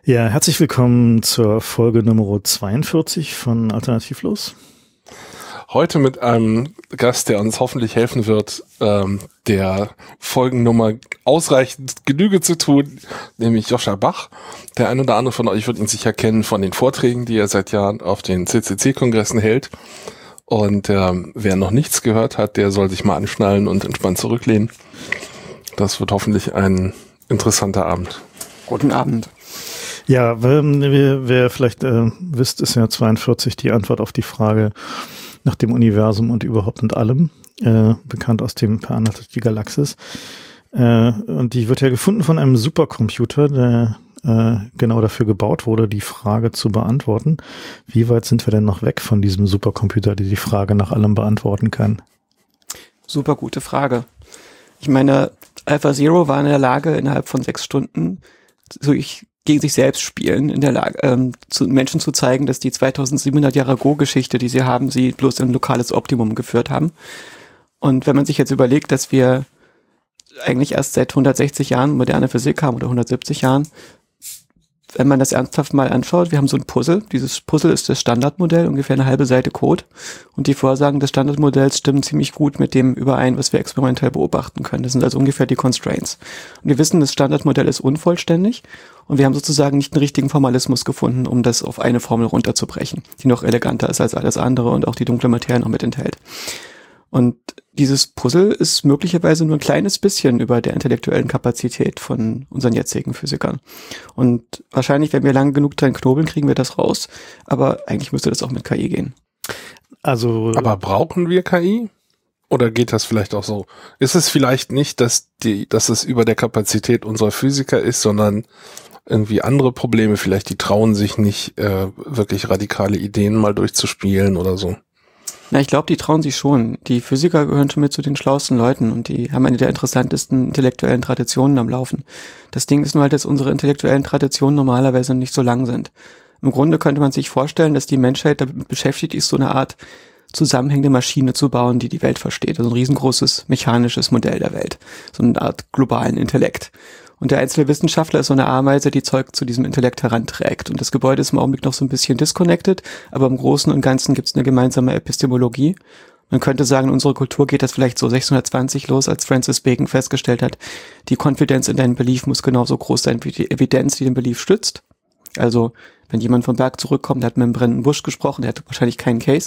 Ja, herzlich willkommen zur Folge Nummer 42 von Alternativlos. Heute mit einem Gast, der uns hoffentlich helfen wird, der Folgennummer ausreichend Genüge zu tun, nämlich Joscha Bach. Der ein oder andere von euch wird ihn sicher kennen von den Vorträgen, die er seit Jahren auf den CCC-Kongressen hält. Und wer noch nichts gehört hat, der soll sich mal anschnallen und entspannt zurücklehnen. Das wird hoffentlich ein interessanter Abend. Guten Abend. Ja, wer vielleicht wisst, ist ja 42 die Antwort auf die Frage nach dem Universum und überhaupt und allem, bekannt aus dem Per Anhalter die Galaxis. Und die wird ja gefunden von einem Supercomputer, der genau dafür gebaut wurde, die Frage zu beantworten. Wie weit sind wir denn noch weg von diesem Supercomputer, der die Frage nach allem beantworten kann? Super gute Frage. Ich meine, AlphaZero war in der Lage, innerhalb von 6 Stunden gegen sich selbst spielen, in der Lage, Menschen zu zeigen, dass die 2700 Jahre Go-Geschichte, die sie haben, sie bloß in ein lokales Optimum geführt haben. Und wenn man sich jetzt überlegt, dass wir eigentlich erst seit 160 Jahren moderne Physik haben oder 170 Jahren, wenn man das ernsthaft mal anschaut, wir haben so ein Puzzle. Dieses Puzzle ist das Standardmodell, ungefähr eine halbe Seite Code. Und die Vorsagen des Standardmodells stimmen ziemlich gut mit dem überein, was wir experimentell beobachten können. Das sind also ungefähr die Constraints. Und wir wissen, das Standardmodell ist unvollständig. Und wir haben sozusagen nicht einen richtigen Formalismus gefunden, um das auf eine Formel runterzubrechen, die noch eleganter ist als alles andere und auch die dunkle Materie noch mit enthält. Und dieses Puzzle ist möglicherweise nur ein kleines bisschen über der intellektuellen Kapazität von unseren jetzigen Physikern. Und wahrscheinlich, wenn wir lange genug dran knobeln, kriegen wir das raus. Aber eigentlich müsste das auch mit KI gehen. Aber brauchen wir KI? Oder geht das vielleicht auch so? Ist es vielleicht nicht, dass es über der Kapazität unserer Physiker ist, sondern irgendwie andere Probleme? Vielleicht die trauen sich nicht, wirklich radikale Ideen mal durchzuspielen oder so. Na, ich glaube, die trauen sich schon. Die Physiker gehören schon mit zu den schlauesten Leuten und die haben eine der interessantesten intellektuellen Traditionen am Laufen. Das Ding ist nur halt, dass unsere intellektuellen Traditionen normalerweise nicht so lang sind. Im Grunde könnte man sich vorstellen, dass die Menschheit damit beschäftigt ist, so eine Art zusammenhängende Maschine zu bauen, die die Welt versteht. Also ein riesengroßes mechanisches Modell der Welt. So eine Art globalen Intellekt. Und der einzelne Wissenschaftler ist so eine Ameise, die Zeug zu diesem Intellekt heranträgt. Und das Gebäude ist im Augenblick noch so ein bisschen disconnected, aber im Großen und Ganzen gibt es eine gemeinsame Epistemologie. Man könnte sagen, in unserer Kultur geht das vielleicht so 620 los, als Francis Bacon festgestellt hat, die Confidence in deinen Belief muss genauso groß sein wie die Evidenz, die den Belief stützt. Also, wenn jemand vom Berg zurückkommt, der hat mit einem brennenden Busch gesprochen, der hat wahrscheinlich keinen Case.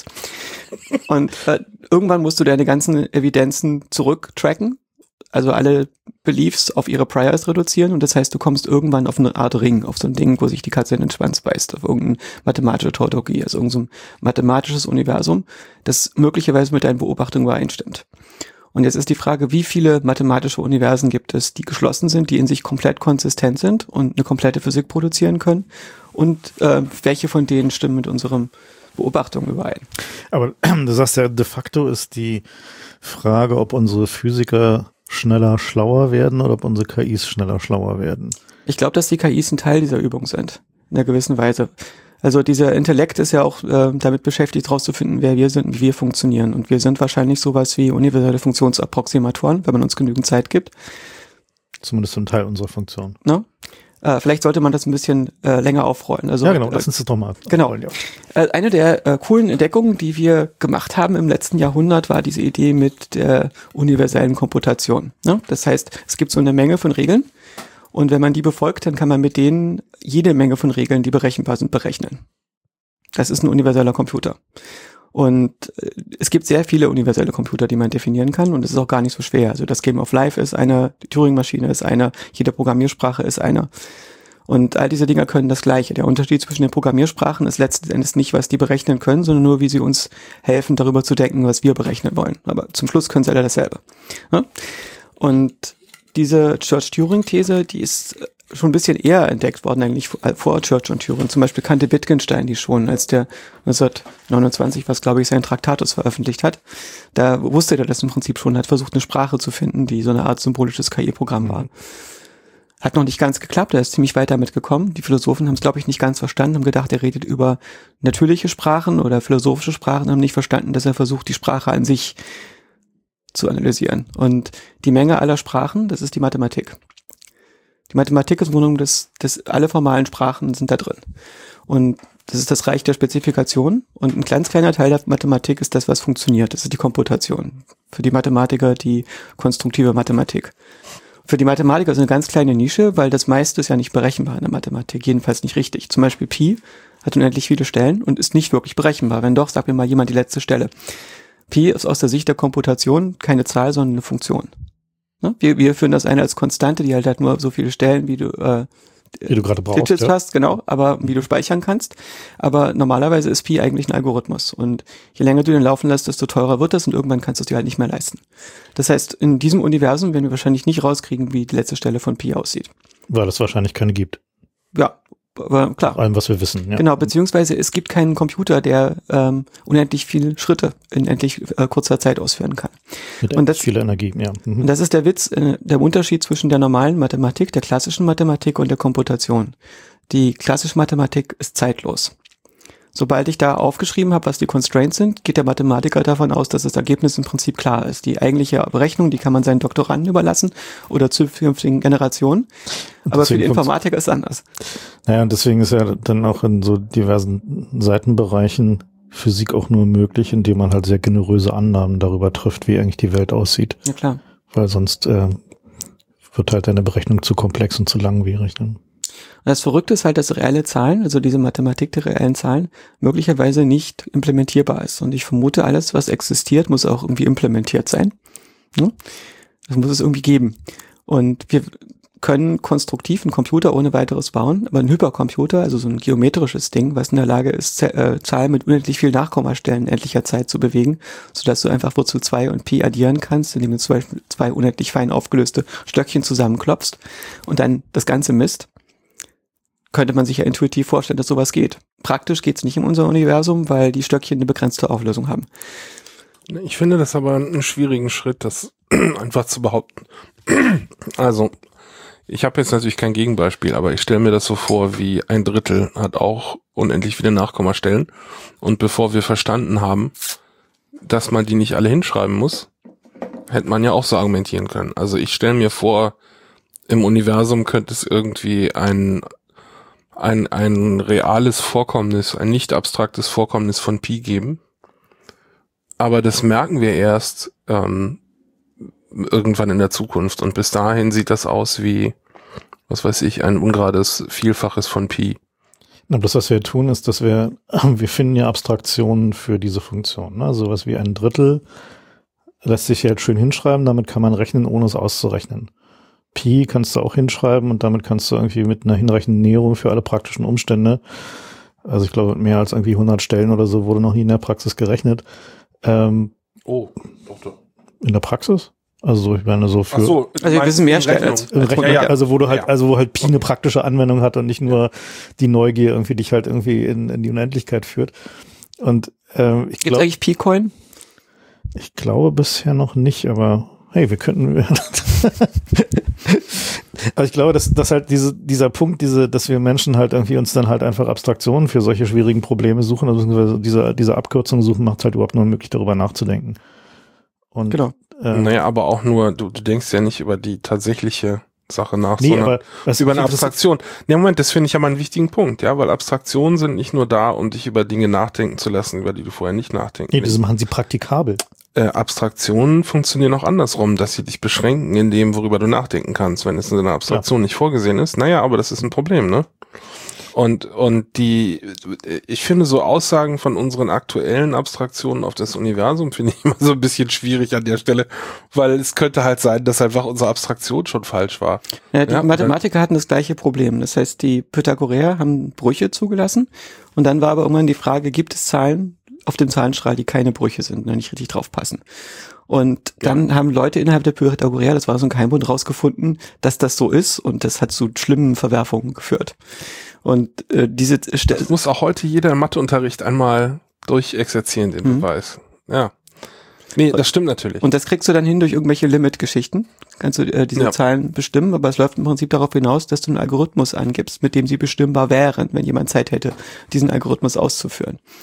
Und irgendwann musst du deine ganzen Evidenzen zurücktracken. Also alle Beliefs auf ihre Priors reduzieren und das heißt, du kommst irgendwann auf eine Art Ring, auf so ein Ding, wo sich die Katze in den Schwanz beißt, auf irgendeine mathematische Tautologie, also irgendein so mathematisches Universum, das möglicherweise mit deinen Beobachtungen übereinstimmt. Und jetzt ist die Frage, wie viele mathematische Universen gibt es, die geschlossen sind, die in sich komplett konsistent sind und eine komplette Physik produzieren können und welche von denen stimmen mit unseren Beobachtungen überein. Aber du sagst ja, de facto ist die Frage, ob unsere Physiker schneller schlauer werden oder ob unsere KIs schneller schlauer werden. Ich glaube, dass die KIs ein Teil dieser Übung sind, in einer gewissen Weise. Also dieser Intellekt ist ja auch damit beschäftigt, herauszufinden, wer wir sind und wie wir funktionieren. Und wir sind wahrscheinlich sowas wie universelle Funktionsapproximatoren, wenn man uns genügend Zeit gibt. Zumindest ein Teil unserer Funktion. No? Vielleicht sollte man das ein bisschen länger aufrollen. Also, ja, genau, lass uns das doch mal. Genau. Ja. Eine der coolen Entdeckungen, die wir gemacht haben im letzten Jahrhundert, war diese Idee mit der universellen Komputation. Ne? Das heißt, es gibt so eine Menge von Regeln und wenn man die befolgt, dann kann man mit denen jede Menge von Regeln, die berechenbar sind, berechnen. Das ist ein universeller Computer. Und es gibt sehr viele universelle Computer, die man definieren kann und es ist auch gar nicht so schwer. Also das Game of Life ist einer, die Turing-Maschine ist einer, jede Programmiersprache ist einer. Und all diese Dinger können das Gleiche. Der Unterschied zwischen den Programmiersprachen ist letzten Endes nicht, was die berechnen können, sondern nur, wie sie uns helfen, darüber zu denken, was wir berechnen wollen. Aber zum Schluss können sie alle dasselbe. Ja? Und diese Church-Turing-These, die ist schon ein bisschen eher entdeckt worden eigentlich vor Church und Turing. Zum Beispiel kannte Wittgenstein die schon, als der 1929, was glaube ich, seinen Traktatus veröffentlicht hat. Da wusste er das im Prinzip schon, hat versucht eine Sprache zu finden, die so eine Art symbolisches KI-Programm war. Hat noch nicht ganz geklappt, er ist ziemlich weit damit gekommen. Die Philosophen haben es, glaube ich, nicht ganz verstanden, haben gedacht, er redet über natürliche Sprachen oder philosophische Sprachen, haben nicht verstanden, dass er versucht, die Sprache an sich zu analysieren. Und die Menge aller Sprachen, das ist die Mathematik. Die Mathematik ist im Grunde genommen, alle formalen Sprachen sind da drin. Und das ist das Reich der Spezifikation. Und ein ganz kleiner Teil der Mathematik ist das, was funktioniert. Das ist die Komputation. Für die Mathematiker die konstruktive Mathematik. Für die Mathematiker ist eine ganz kleine Nische, weil das meiste ist ja nicht berechenbar in der Mathematik. Jedenfalls nicht richtig. Zum Beispiel Pi hat unendlich viele Stellen und ist nicht wirklich berechenbar. Wenn doch, sagt mir mal jemand die letzte Stelle. Pi ist aus der Sicht der Komputation keine Zahl, sondern eine Funktion. Ne? Wir führen das eine als Konstante, die halt nur so viele Stellen, wie du gerade brauchst. Digits hast, genau, aber wie du speichern kannst. Aber normalerweise ist Pi eigentlich ein Algorithmus. Und je länger du den laufen lässt, desto teurer wird das und irgendwann kannst du es dir halt nicht mehr leisten. Das heißt, in diesem Universum werden wir wahrscheinlich nicht rauskriegen, wie die letzte Stelle von Pi aussieht. Weil es wahrscheinlich keine gibt. Ja, aber klar. Vor allem, was wir wissen. Ja. Genau, beziehungsweise es gibt keinen Computer, der unendlich viele Schritte in endlich kurzer Zeit ausführen kann. Mit und das, viel Energie, ja. Mhm. Und das ist der Witz, der Unterschied zwischen der normalen Mathematik, der klassischen Mathematik und der Komputation. Die klassische Mathematik ist zeitlos. Sobald ich da aufgeschrieben habe, was die Constraints sind, geht der Mathematiker davon aus, dass das Ergebnis im Prinzip klar ist. Die eigentliche Berechnung, die kann man seinen Doktoranden überlassen oder zukünftigen Generationen. Aber für die Informatiker ist es anders. Naja, und deswegen ist ja dann auch in so diversen Seitenbereichen Physik auch nur möglich, indem man halt sehr generöse Annahmen darüber trifft, wie eigentlich die Welt aussieht. Ja, klar. Weil sonst wird halt eine Berechnung zu komplex und zu langwierig. Ne? Und das Verrückte ist halt, dass reelle Zahlen, also diese Mathematik der reellen Zahlen, möglicherweise nicht implementierbar ist. Und ich vermute, alles, was existiert, muss auch irgendwie implementiert sein. Das muss es irgendwie geben. Und wir können konstruktiv einen Computer ohne weiteres bauen, aber ein Hypercomputer, also so ein geometrisches Ding, was in der Lage ist, Zahlen mit unendlich viel Nachkommastellen in endlicher Zeit zu bewegen, sodass du einfach Wurzel 2 und Pi addieren kannst, indem du zum Beispiel zwei unendlich fein aufgelöste Stöckchen zusammenklopfst und dann das Ganze misst, könnte man sich ja intuitiv vorstellen, dass sowas geht. Praktisch geht's nicht in unserem Universum, weil die Stöckchen eine begrenzte Auflösung haben. Ich finde das aber einen schwierigen Schritt, das einfach zu behaupten. Also, ich habe jetzt natürlich kein Gegenbeispiel, aber ich stelle mir das so vor, wie 1/3 hat auch unendlich viele Nachkommastellen. Und bevor wir verstanden haben, dass man die nicht alle hinschreiben muss, hätte man ja auch so argumentieren können. Also ich stelle mir vor, im Universum könnte es irgendwie ein reales Vorkommnis, ein nicht abstraktes Vorkommnis von Pi geben. Aber das merken wir erst irgendwann in der Zukunft. Und bis dahin sieht das aus wie, was weiß ich, ein ungerades Vielfaches von Pi. Na, das, was wir tun, ist, dass wir finden ja Abstraktionen für diese Funktion. Ne? Sowas wie 1/3 lässt sich halt schön hinschreiben, damit kann man rechnen, ohne es auszurechnen. Pi kannst du auch hinschreiben und damit kannst du irgendwie mit einer hinreichenden Näherung für alle praktischen Umstände, also ich glaube, mehr als irgendwie 100 Stellen oder so wurde noch nie in der Praxis gerechnet. Doch. In der Praxis? Also ich meine so für... Ach so, also wir wissen mehr Stellen als also wo du halt, also wo halt Pi eine praktische Anwendung hat und nicht nur die Neugier irgendwie dich halt irgendwie in die Unendlichkeit führt. Und ich glaube... Gibt's eigentlich Pi-Coin? Ich glaube bisher noch nicht, aber hey, wir könnten... Aber ich glaube, dass halt dieser Punkt, dass wir Menschen halt irgendwie uns dann halt einfach Abstraktionen für solche schwierigen Probleme suchen, also diese Abkürzung suchen, macht es halt überhaupt nur möglich, darüber nachzudenken. Und, genau. Naja, aber auch nur, du denkst ja nicht über die tatsächliche Sache nach, nee, sondern aber über eine Abstraktion. Nee, Moment, das finde ich aber einen wichtigen Punkt, ja, weil Abstraktionen sind nicht nur da, um dich über Dinge nachdenken zu lassen, über die du vorher nicht nachdenken willst. Nee, das machen sie praktikabel. Abstraktionen funktionieren auch andersrum, dass sie dich beschränken in dem, worüber du nachdenken kannst, wenn es in einer Abstraktion nicht vorgesehen ist. Naja, aber das ist ein Problem, ne? Und ich finde so Aussagen von unseren aktuellen Abstraktionen auf das Universum finde ich immer so ein bisschen schwierig an der Stelle, weil es könnte halt sein, dass einfach unsere Abstraktion schon falsch war. Ja, die Mathematiker hatten das gleiche Problem. Das heißt, die Pythagoreer haben Brüche zugelassen und dann war aber irgendwann die Frage, gibt es Zahlen auf dem Zahlenstrahl, die keine Brüche sind, nicht richtig drauf passen. Und dann haben Leute innerhalb der Pythagoreer, das war so ein Geheimbund, rausgefunden, dass das so ist und das hat zu schlimmen Verwerfungen geführt. Und das muss auch heute jeder im Matheunterricht einmal durchexerzieren, den Beweis. Ja. Nee, das stimmt natürlich. Und das kriegst du dann hin durch irgendwelche Limit-Geschichten. Kannst du diese Zahlen bestimmen, aber es läuft im Prinzip darauf hinaus, dass du einen Algorithmus angibst, mit dem sie bestimmbar wären, wenn jemand Zeit hätte, diesen Algorithmus auszuführen.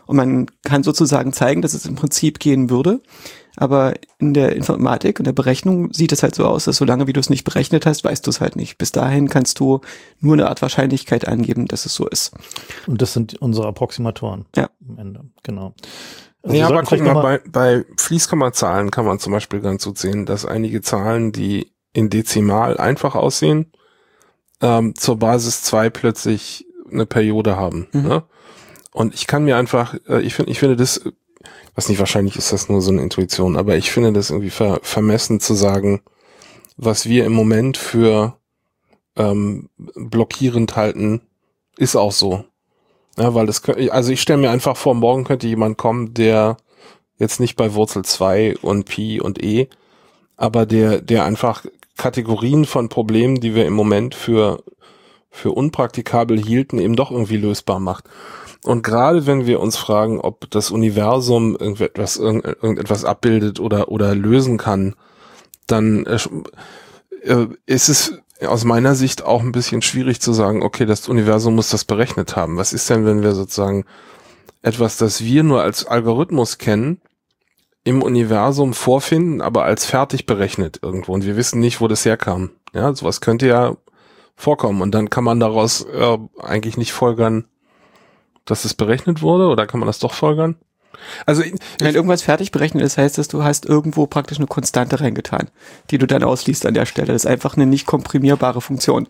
Und man kann sozusagen zeigen, dass es im Prinzip gehen würde. Aber in der Informatik und der Berechnung sieht es halt so aus, dass solange wie du es nicht berechnet hast, weißt du es halt nicht. Bis dahin kannst du nur eine Art Wahrscheinlichkeit angeben, dass es so ist. Und das sind unsere Approximatoren. Ja. Am Ende, genau. Also ja, aber guck mal, bei Fließkommazahlen kann man zum Beispiel ganz gut sehen, dass einige Zahlen, die in Dezimal einfach aussehen, zur Basis 2 plötzlich eine Periode haben. Ne? Und ich kann mir einfach, ich finde das, weiß nicht, wahrscheinlich ist das nur so eine Intuition, aber ich finde das irgendwie vermessen zu sagen, was wir im Moment für blockierend halten, ist auch so. Ja, weil also ich stelle mir einfach vor, morgen könnte jemand kommen, der jetzt nicht bei Wurzel 2 und Pi und E, aber der einfach Kategorien von Problemen, die wir im Moment für unpraktikabel hielten, eben doch irgendwie lösbar macht. Und gerade wenn wir uns fragen, ob das Universum irgendetwas abbildet oder lösen kann, dann ist es aus meiner Sicht auch ein bisschen schwierig zu sagen, okay, das Universum muss das berechnet haben. Was ist denn, wenn wir sozusagen etwas, das wir nur als Algorithmus kennen, im Universum vorfinden, aber als fertig berechnet irgendwo und wir wissen nicht, wo das herkam. Ja, sowas könnte ja vorkommen und dann kann man daraus eigentlich nicht folgern, dass es berechnet wurde, oder kann man das doch folgern? Also wenn irgendwas fertig berechnet ist, heißt das, du hast irgendwo praktisch eine Konstante reingetan, die du dann ausliest an der Stelle. Das ist einfach eine nicht komprimierbare Funktion.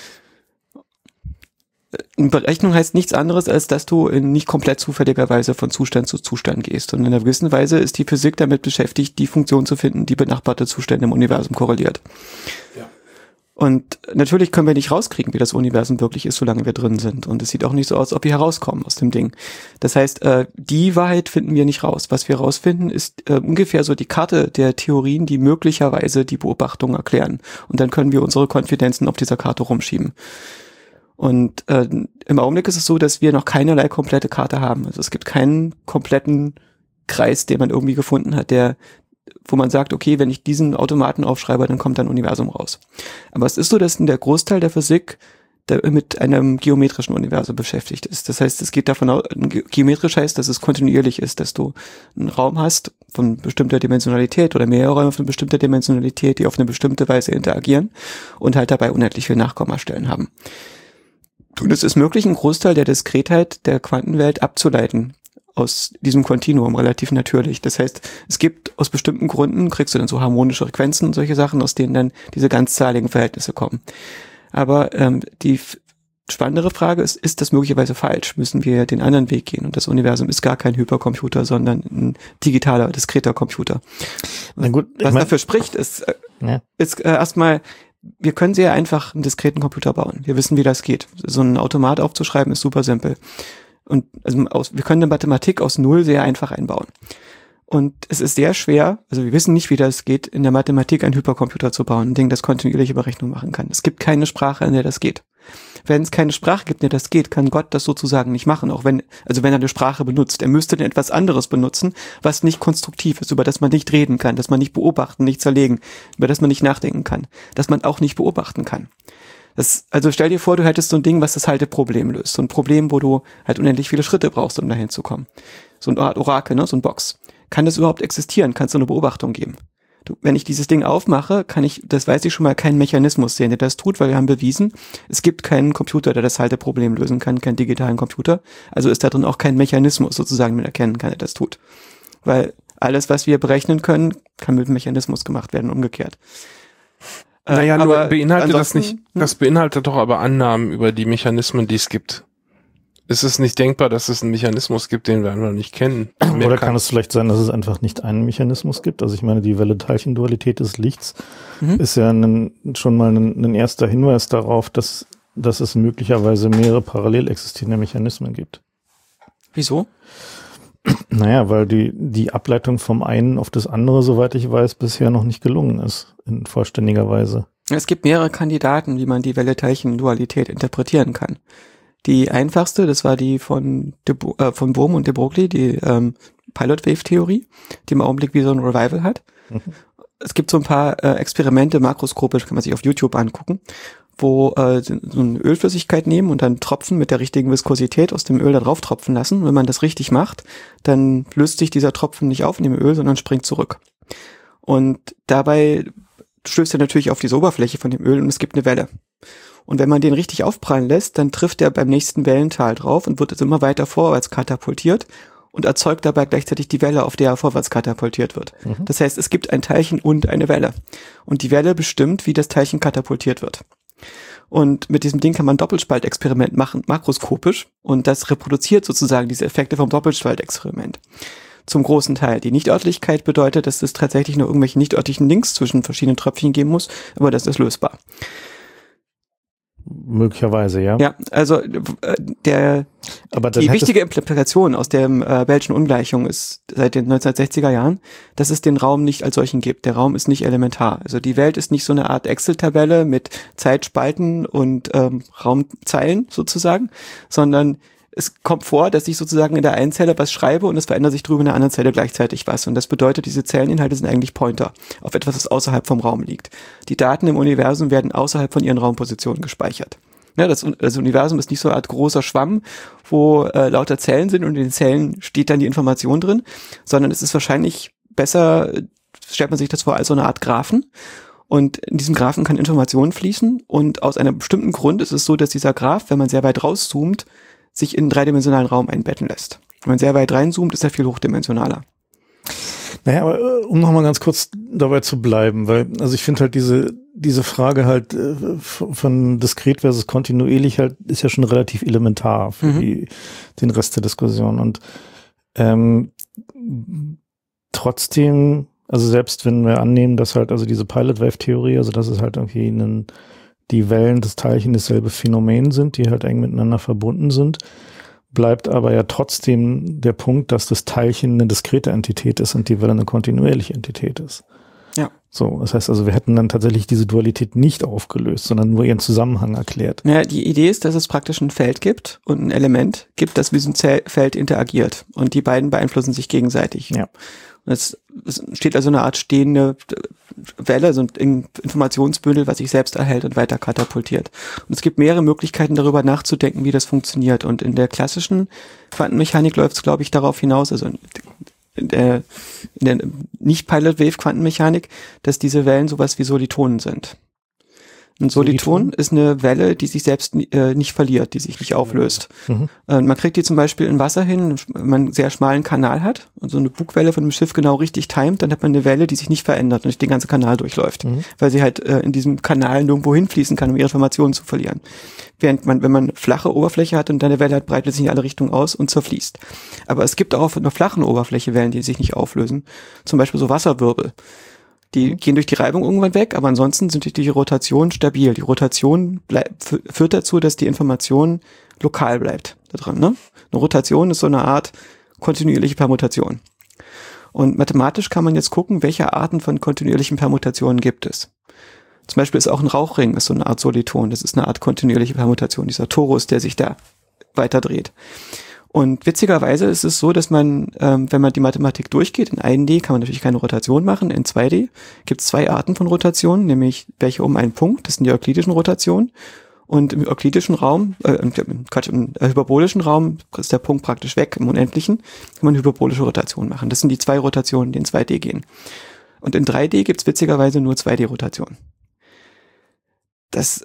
Eine Berechnung heißt nichts anderes, als dass du in nicht komplett zufälliger Weise von Zustand zu Zustand gehst. Und in einer gewissen Weise ist die Physik damit beschäftigt, die Funktion zu finden, die benachbarte Zustände im Universum korreliert. Ja. Und natürlich können wir nicht rauskriegen, wie das Universum wirklich ist, solange wir drin sind. Und es sieht auch nicht so aus, ob wir herauskommen aus dem Ding. Das heißt, die Wahrheit finden wir nicht raus. Was wir rausfinden, ist ungefähr so die Karte der Theorien, die möglicherweise die Beobachtung erklären. Und dann können wir unsere Konfidenzen auf dieser Karte rumschieben. Und im Augenblick ist es so, dass wir noch keinerlei komplette Karte haben. Also es gibt keinen kompletten Kreis, den man irgendwie gefunden hat, wo man sagt, okay, wenn ich diesen Automaten aufschreibe, dann kommt ein Universum raus. Aber es ist so, dass der Großteil der Physik mit einem geometrischen Universum beschäftigt ist. Das heißt, es geht davon aus, geometrisch heißt, dass es kontinuierlich ist, dass du einen Raum hast von bestimmter Dimensionalität oder mehrere Räume von bestimmter Dimensionalität, die auf eine bestimmte Weise interagieren und halt dabei unendlich viele Nachkommastellen haben. Und es ist möglich, einen Großteil der Diskretheit der Quantenwelt abzuleiten aus diesem Kontinuum, relativ natürlich. Das heißt, es gibt aus bestimmten Gründen, kriegst du dann so harmonische Frequenzen und solche Sachen, aus denen dann diese ganzzahligen Verhältnisse kommen. Aber die spannendere Frage ist das möglicherweise falsch? Müssen wir den anderen Weg gehen? Und das Universum ist gar kein Hypercomputer, sondern ein digitaler, diskreter Computer. Na gut, was dafür spricht, ist erstmal, wir können sehr einfach einen diskreten Computer bauen. Wir wissen, wie das geht. So einen Automat aufzuschreiben ist super simpel. Und also wir können eine Mathematik aus Null sehr einfach einbauen. Und es ist sehr schwer, also wir wissen nicht, wie das geht, in der Mathematik einen Hypercomputer zu bauen, ein Ding, das kontinuierliche Berechnung machen kann. Es gibt keine Sprache, in der das geht. Wenn es keine Sprache gibt, in der das geht, kann Gott das sozusagen nicht machen, auch wenn er eine Sprache benutzt. Er müsste dann etwas anderes benutzen, was nicht konstruktiv ist, über das man nicht reden kann, das man nicht beobachten, nicht zerlegen, über das man nicht nachdenken kann, das man auch nicht beobachten kann. Also stell dir vor, du hättest so ein Ding, was das Halteproblem löst. So ein Problem, wo du halt unendlich viele Schritte brauchst, um dahin zu kommen. So ein Art Orakel, ne? So ein Box. Kann das überhaupt existieren? Kann es so eine Beobachtung geben? Wenn ich dieses Ding aufmache, kann ich, das weiß ich schon mal, keinen Mechanismus sehen, der das tut, weil wir haben bewiesen, es gibt keinen Computer, der das Halteproblem lösen kann, keinen digitalen Computer. Also ist da drin auch kein Mechanismus sozusagen, mit erkennen kann, der das tut. Weil alles, was wir berechnen können, kann mit einem Mechanismus gemacht werden, umgekehrt. Naja, nur beinhaltet das nicht, das beinhaltet doch aber Annahmen über die Mechanismen, die es gibt. Ist es nicht denkbar, dass es einen Mechanismus gibt, den wir noch nicht kennen? Oder kann es vielleicht sein, dass es einfach nicht einen Mechanismus gibt? Also ich meine, die Welle-Teilchen-Dualität des Lichts ist ja schon mal ein erster Hinweis darauf, dass es möglicherweise mehrere parallel existierende Mechanismen gibt. Wieso? Naja, weil die Ableitung vom einen auf das andere, soweit ich weiß, bisher noch nicht gelungen ist, in vollständiger Weise. Es gibt mehrere Kandidaten, wie man die Welle-Teilchen-Dualität interpretieren kann. Die einfachste, das war die von Bohm und de Broglie, die Pilot-Wave-Theorie, die im Augenblick wie so ein Revival hat. Es gibt so ein paar Experimente, makroskopisch, kann man sich auf YouTube angucken, wo so eine Ölflüssigkeit nehmen und dann Tropfen mit der richtigen Viskosität aus dem Öl da drauf tropfen lassen. Und wenn man das richtig macht, dann löst sich dieser Tropfen nicht auf in dem Öl, sondern springt zurück. Und dabei stößt er natürlich auf diese Oberfläche von dem Öl und es gibt eine Welle. Und wenn man den richtig aufprallen lässt, dann trifft er beim nächsten Wellental drauf und wird jetzt immer weiter vorwärts katapultiert und erzeugt dabei gleichzeitig die Welle, auf der er vorwärts katapultiert wird. Mhm. Das heißt, es gibt ein Teilchen und eine Welle. Und die Welle bestimmt, wie das Teilchen katapultiert wird. Und mit diesem Ding kann man ein Doppelspaltexperiment machen, makroskopisch. Und das reproduziert sozusagen diese Effekte vom Doppelspaltexperiment. Zum großen Teil. Die Nichtörtlichkeit bedeutet, dass es tatsächlich nur irgendwelche nichtörtlichen Links zwischen verschiedenen Tröpfchen geben muss, aber das ist lösbar. Möglicherweise, ja. Ja, also die wichtige Implikation aus der Bellschen Ungleichung ist seit den 1960er Jahren, dass es den Raum nicht als solchen gibt. Der Raum ist nicht elementar. Also die Welt ist nicht so eine Art Excel-Tabelle mit Zeitspalten und Raumzeilen sozusagen, sondern es kommt vor, dass ich sozusagen in der einen Zelle was schreibe und es verändert sich drüben in der anderen Zelle gleichzeitig was. Und das bedeutet, diese Zelleninhalte sind eigentlich Pointer auf etwas, was außerhalb vom Raum liegt. Die Daten im Universum werden außerhalb von ihren Raumpositionen gespeichert. Ja, das Universum ist nicht so eine Art großer Schwamm, wo lauter Zellen sind und in den Zellen steht dann die Information drin, sondern es ist wahrscheinlich besser, stellt man sich das vor, als so eine Art Graphen. Und in diesem Graphen kann Information fließen und aus einem bestimmten Grund ist es so, dass dieser Graph, wenn man sehr weit rauszoomt, sich in einen dreidimensionalen Raum einbetten lässt. Wenn man sehr weit reinzoomt, ist er viel hochdimensionaler. Naja, aber um nochmal ganz kurz dabei zu bleiben, weil, also ich finde halt diese Frage halt von diskret versus kontinuierlich halt ist ja schon relativ elementar für den Rest der Diskussion. Und trotzdem, also selbst wenn wir annehmen, dass halt also diese Pilot-Wave-Theorie, also dass es halt irgendwie die Wellen des Teilchens dasselbe Phänomen sind, die halt eng miteinander verbunden sind, bleibt aber ja trotzdem der Punkt, dass das Teilchen eine diskrete Entität ist und die Welle eine kontinuierliche Entität ist. Ja. So, das heißt also, wir hätten dann tatsächlich diese Dualität nicht aufgelöst, sondern nur ihren Zusammenhang erklärt. Ja, die Idee ist, dass es praktisch ein Feld gibt und ein Element gibt, das mit diesem Feld interagiert und die beiden beeinflussen sich gegenseitig. Ja. Es steht also eine Art stehende Welle, so ein Informationsbündel, was sich selbst erhält und weiter katapultiert. Und es gibt mehrere Möglichkeiten, darüber nachzudenken, wie das funktioniert. Und in der klassischen Quantenmechanik läuft es, glaube ich, darauf hinaus, also in der Nicht-Pilot-Wave-Quantenmechanik, dass diese Wellen sowas wie Solitonen sind. Ein Soliton ist eine Welle, die sich selbst nicht verliert, die sich nicht auflöst. Mhm. Man kriegt die zum Beispiel in Wasser hin, wenn man einen sehr schmalen Kanal hat und so eine Bugwelle von einem Schiff genau richtig timet, dann hat man eine Welle, die sich nicht verändert und durch den ganzen Kanal durchläuft, weil sie halt in diesem Kanal nirgendwo hinfließen kann, um ihre Informationen zu verlieren. Während man, wenn man flache Oberfläche hat und eine Welle hat, breitet sich in alle Richtungen aus und zerfließt. Aber es gibt auch auf einer flachen Oberfläche Wellen, die sich nicht auflösen. Zum Beispiel so Wasserwirbel. Die gehen durch die Reibung irgendwann weg, aber ansonsten sind die Rotation stabil. Die Rotation führt dazu, dass die Information lokal bleibt da drin. Ne? Eine Rotation ist so eine Art kontinuierliche Permutation. Und mathematisch kann man jetzt gucken, welche Arten von kontinuierlichen Permutationen gibt es. Zum Beispiel ist auch ein Rauchring ist so eine Art Soliton. Das ist eine Art kontinuierliche Permutation, dieser Torus, der sich da weiter dreht. Und witzigerweise ist es so, dass man, wenn man die Mathematik durchgeht, in 1D kann man natürlich keine Rotation machen, in 2D gibt es 2 Arten von Rotationen, nämlich welche um einen Punkt, das sind die euklidischen Rotationen, und im euklidischen Raum, im hyperbolischen Raum ist der Punkt praktisch weg, im Unendlichen, kann man hyperbolische Rotationen machen. Das sind die 2 Rotationen, die in 2D gehen. Und in 3D gibt es witzigerweise nur 2D-Rotationen. Das,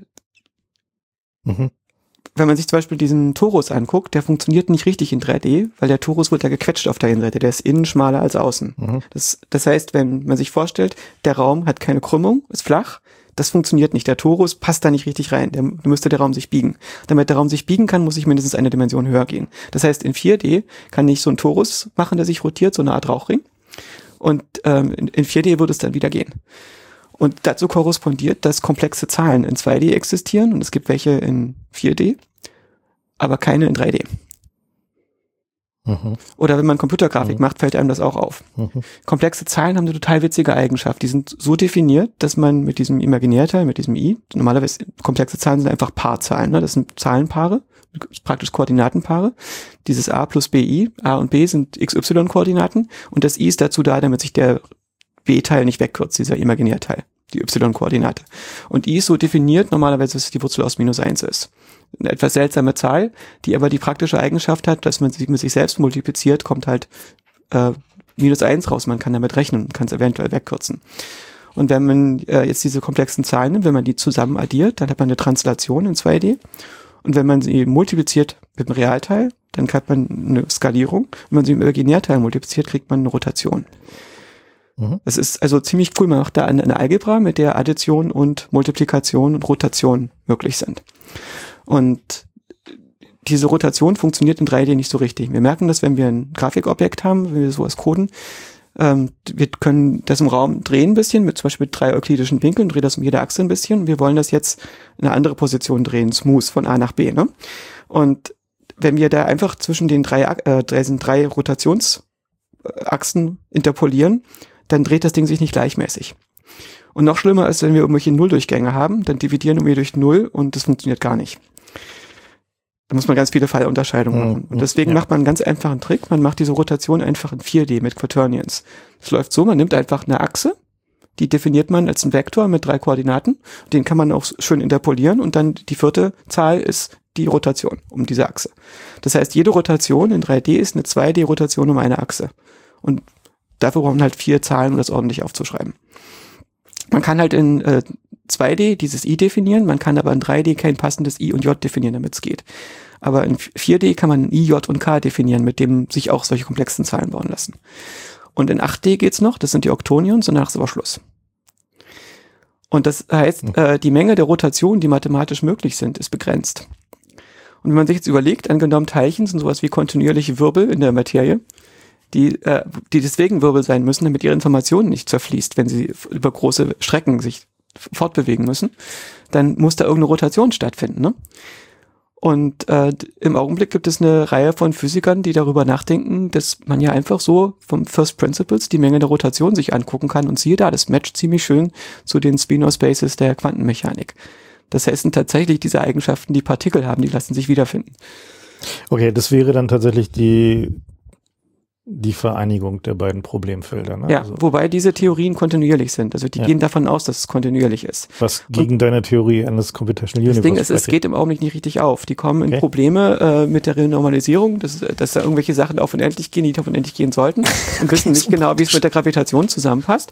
wenn man sich zum Beispiel diesen Torus anguckt, der funktioniert nicht richtig in 3D, weil der Torus wird ja gequetscht auf der Innenseite, der ist innen schmaler als außen. Das heißt, wenn man sich vorstellt, der Raum hat keine Krümmung, ist flach, das funktioniert nicht. Der Torus passt da nicht richtig rein, müsste der Raum sich biegen. Damit der Raum sich biegen kann, muss ich mindestens eine Dimension höher gehen. Das heißt, in 4D kann ich so einen Torus machen, der sich rotiert, so eine Art Rauchring. Und in 4D würde es dann wieder gehen. Und dazu korrespondiert, dass komplexe Zahlen in 2D existieren und es gibt welche in 4D, aber keine in 3D. Oder wenn man Computergrafik macht, fällt einem das auch auf. Komplexe Zahlen haben eine total witzige Eigenschaft. Die sind so definiert, dass man mit diesem Imaginärteil, mit diesem I, normalerweise komplexe Zahlen sind einfach Paarzahlen, ne? Das sind Zahlenpaare, praktisch Koordinatenpaare. Dieses A plus BI, A und B sind XY-Koordinaten und das I ist dazu da, damit sich der B-Teil nicht wegkürzt, dieser Imaginärteil. die y-Koordinate. Und i ist so definiert normalerweise, dass es die Wurzel aus -1 ist. Eine etwas seltsame Zahl, die aber die praktische Eigenschaft hat, dass man sich mit sich selbst multipliziert, kommt halt -1 raus. Man kann damit rechnen und kann es eventuell wegkürzen. Und wenn man jetzt diese komplexen Zahlen nimmt, wenn man die zusammen addiert, dann hat man eine Translation in 2D. Und wenn man sie multipliziert mit dem Realteil, dann hat man eine Skalierung. Wenn man sie im Imaginärteil multipliziert, kriegt man eine Rotation. Das ist also ziemlich cool. Man macht da eine Algebra, mit der Addition und Multiplikation und Rotation möglich sind. Und diese Rotation funktioniert in 3D nicht so richtig. Wir merken das, wenn wir ein Grafikobjekt haben, wenn wir sowas coden. Wir können das im Raum drehen ein bisschen, zum Beispiel mit 3 euklidischen Winkeln, drehen das um jede Achse ein bisschen. Wir wollen das jetzt in eine andere Position drehen, smooth, von A nach B. Ne? Und wenn wir da einfach zwischen den drei Rotationsachsen interpolieren, dann dreht das Ding sich nicht gleichmäßig. Und noch schlimmer ist, wenn wir irgendwelche Nulldurchgänge haben, dann dividieren wir durch 0 und das funktioniert gar nicht. Da muss man ganz viele Fallunterscheidungen machen. Und deswegen macht man einen ganz einfachen Trick. Man macht diese Rotation einfach in 4D mit Quaternions. Es läuft so, man nimmt einfach eine Achse, die definiert man als einen Vektor mit 3 Koordinaten. Den kann man auch schön interpolieren und dann die 4. Zahl ist die Rotation um diese Achse. Das heißt, jede Rotation in 3D ist eine 2D-Rotation um eine Achse. Und dafür braucht man halt 4 Zahlen, um das ordentlich aufzuschreiben. Man kann halt in 2D dieses I definieren, man kann aber in 3D kein passendes I und J definieren, damit es geht. Aber in 4D kann man I, J und K definieren, mit dem sich auch solche komplexen Zahlen bauen lassen. Und in 8D geht's noch, das sind die Oktonions und danach ist aber Schluss. Und das heißt, die Menge der Rotationen, die mathematisch möglich sind, ist begrenzt. Und wenn man sich jetzt überlegt, angenommen Teilchen sind sowas wie kontinuierliche Wirbel in der Materie, die deswegen Wirbel sein müssen, damit ihre Information nicht zerfließt, wenn sie über große Strecken sich fortbewegen müssen, dann muss da irgendeine Rotation stattfinden. Ne? Und im Augenblick gibt es eine Reihe von Physikern, die darüber nachdenken, dass man ja einfach so vom First Principles die Menge der Rotation sich angucken kann und siehe da, das matcht ziemlich schön zu den Spinor-Spaces der Quantenmechanik. Das heißt, tatsächlich diese Eigenschaften, die Partikel haben, die lassen sich wiederfinden. Okay, das wäre dann tatsächlich die Vereinigung der beiden Problemfelder. Ne? Ja, also, wobei diese Theorien kontinuierlich sind. Also die gehen davon aus, dass es kontinuierlich ist. Was gegen deine Theorie eines Computational Universe Das Ding ist, es geht im Augenblick nicht richtig auf. Die kommen in Probleme mit der Renormalisierung, dass da irgendwelche Sachen auf unendlich gehen, die nicht auf unendlich gehen sollten und wissen nicht genau, wie es mit der Gravitation zusammenpasst.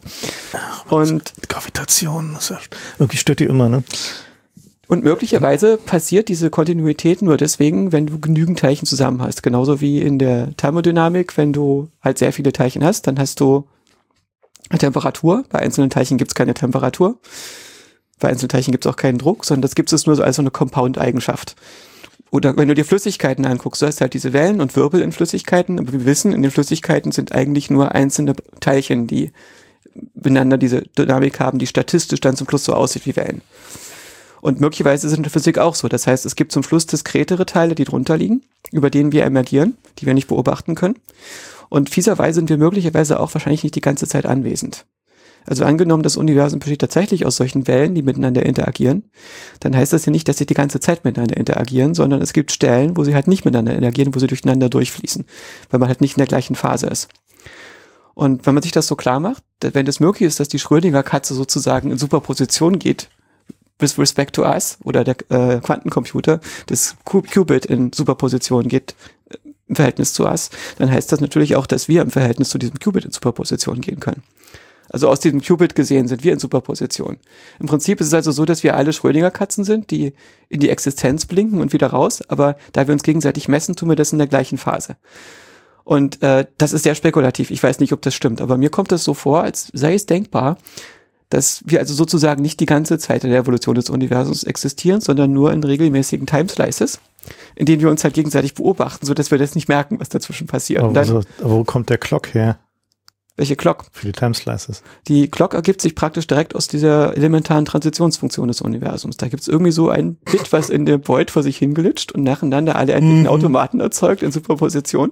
Und Gravitation, irgendwie stört die immer, ne? Und möglicherweise passiert diese Kontinuität nur deswegen, wenn du genügend Teilchen zusammen hast. Genauso wie in der Thermodynamik, wenn du halt sehr viele Teilchen hast, dann hast du eine Temperatur. Bei einzelnen Teilchen gibt es keine Temperatur. Bei einzelnen Teilchen gibt es auch keinen Druck, sondern das gibt es nur so als so eine Compound-Eigenschaft. Oder wenn du dir Flüssigkeiten anguckst, du hast halt diese Wellen und Wirbel in Flüssigkeiten, aber wir wissen, in den Flüssigkeiten sind eigentlich nur einzelne Teilchen, die miteinander diese Dynamik haben, die statistisch dann zum Schluss so aussieht wie Wellen. Und möglicherweise ist es in der Physik auch so. Das heißt, es gibt zum Schluss diskretere Teile, die drunter liegen, über denen wir emergieren, die wir nicht beobachten können. Und fieserweise sind wir möglicherweise auch wahrscheinlich nicht die ganze Zeit anwesend. Also angenommen, das Universum besteht tatsächlich aus solchen Wellen, die miteinander interagieren, dann heißt das ja nicht, dass sie die ganze Zeit miteinander interagieren, sondern es gibt Stellen, wo sie halt nicht miteinander interagieren, wo sie durcheinander durchfließen, weil man halt nicht in der gleichen Phase ist. Und wenn man sich das so klar macht, wenn es möglich ist, dass die Schrödinger-Katze sozusagen in Superposition geht, with respect to us, oder der Quantencomputer, das Qubit in Superposition geht im Verhältnis zu us, dann heißt das natürlich auch, dass wir im Verhältnis zu diesem Qubit in Superposition gehen können. Also aus diesem Qubit gesehen sind wir in Superposition. Im Prinzip ist es also so, dass wir alle Schrödinger-Katzen sind, die in die Existenz blinken und wieder raus, aber da wir uns gegenseitig messen, tun wir das in der gleichen Phase. Und das ist sehr spekulativ. Ich weiß nicht, ob das stimmt, aber mir kommt das so vor, als sei es denkbar, dass wir also sozusagen nicht die ganze Zeit in der Evolution des Universums existieren, sondern nur in regelmäßigen Timeslices, in denen wir uns halt gegenseitig beobachten, sodass wir das nicht merken, was dazwischen passiert. Aber wo kommt der Clock her? Welche Clock? Für die Timeslices. Die Clock ergibt sich praktisch direkt aus dieser elementaren Transitionsfunktion des Universums. Da gibt es irgendwie so ein Bit, was in dem Void vor sich hingelitscht und nacheinander alle endlichen Automaten erzeugt in Superposition.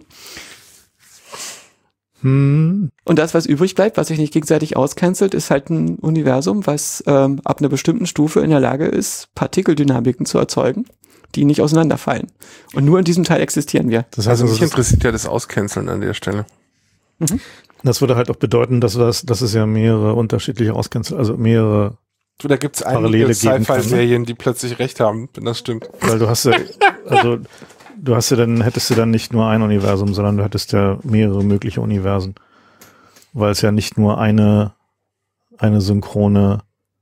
Und das, was übrig bleibt, was sich nicht gegenseitig auscancelt, ist halt ein Universum, was ab einer bestimmten Stufe in der Lage ist, Partikeldynamiken zu erzeugen, die nicht auseinanderfallen. Und nur in diesem Teil existieren wir. Das heißt, mich interessiert ja das Auscanceln an der Stelle. Das würde halt auch bedeuten, dass es ja mehrere unterschiedliche also mehrere da gibt's einige Sci-Fi-Serien, die plötzlich recht haben, wenn das stimmt. Weil hättest du dann nicht nur ein Universum, sondern du hättest ja mehrere mögliche Universen. Weil es ja nicht nur eine synchrone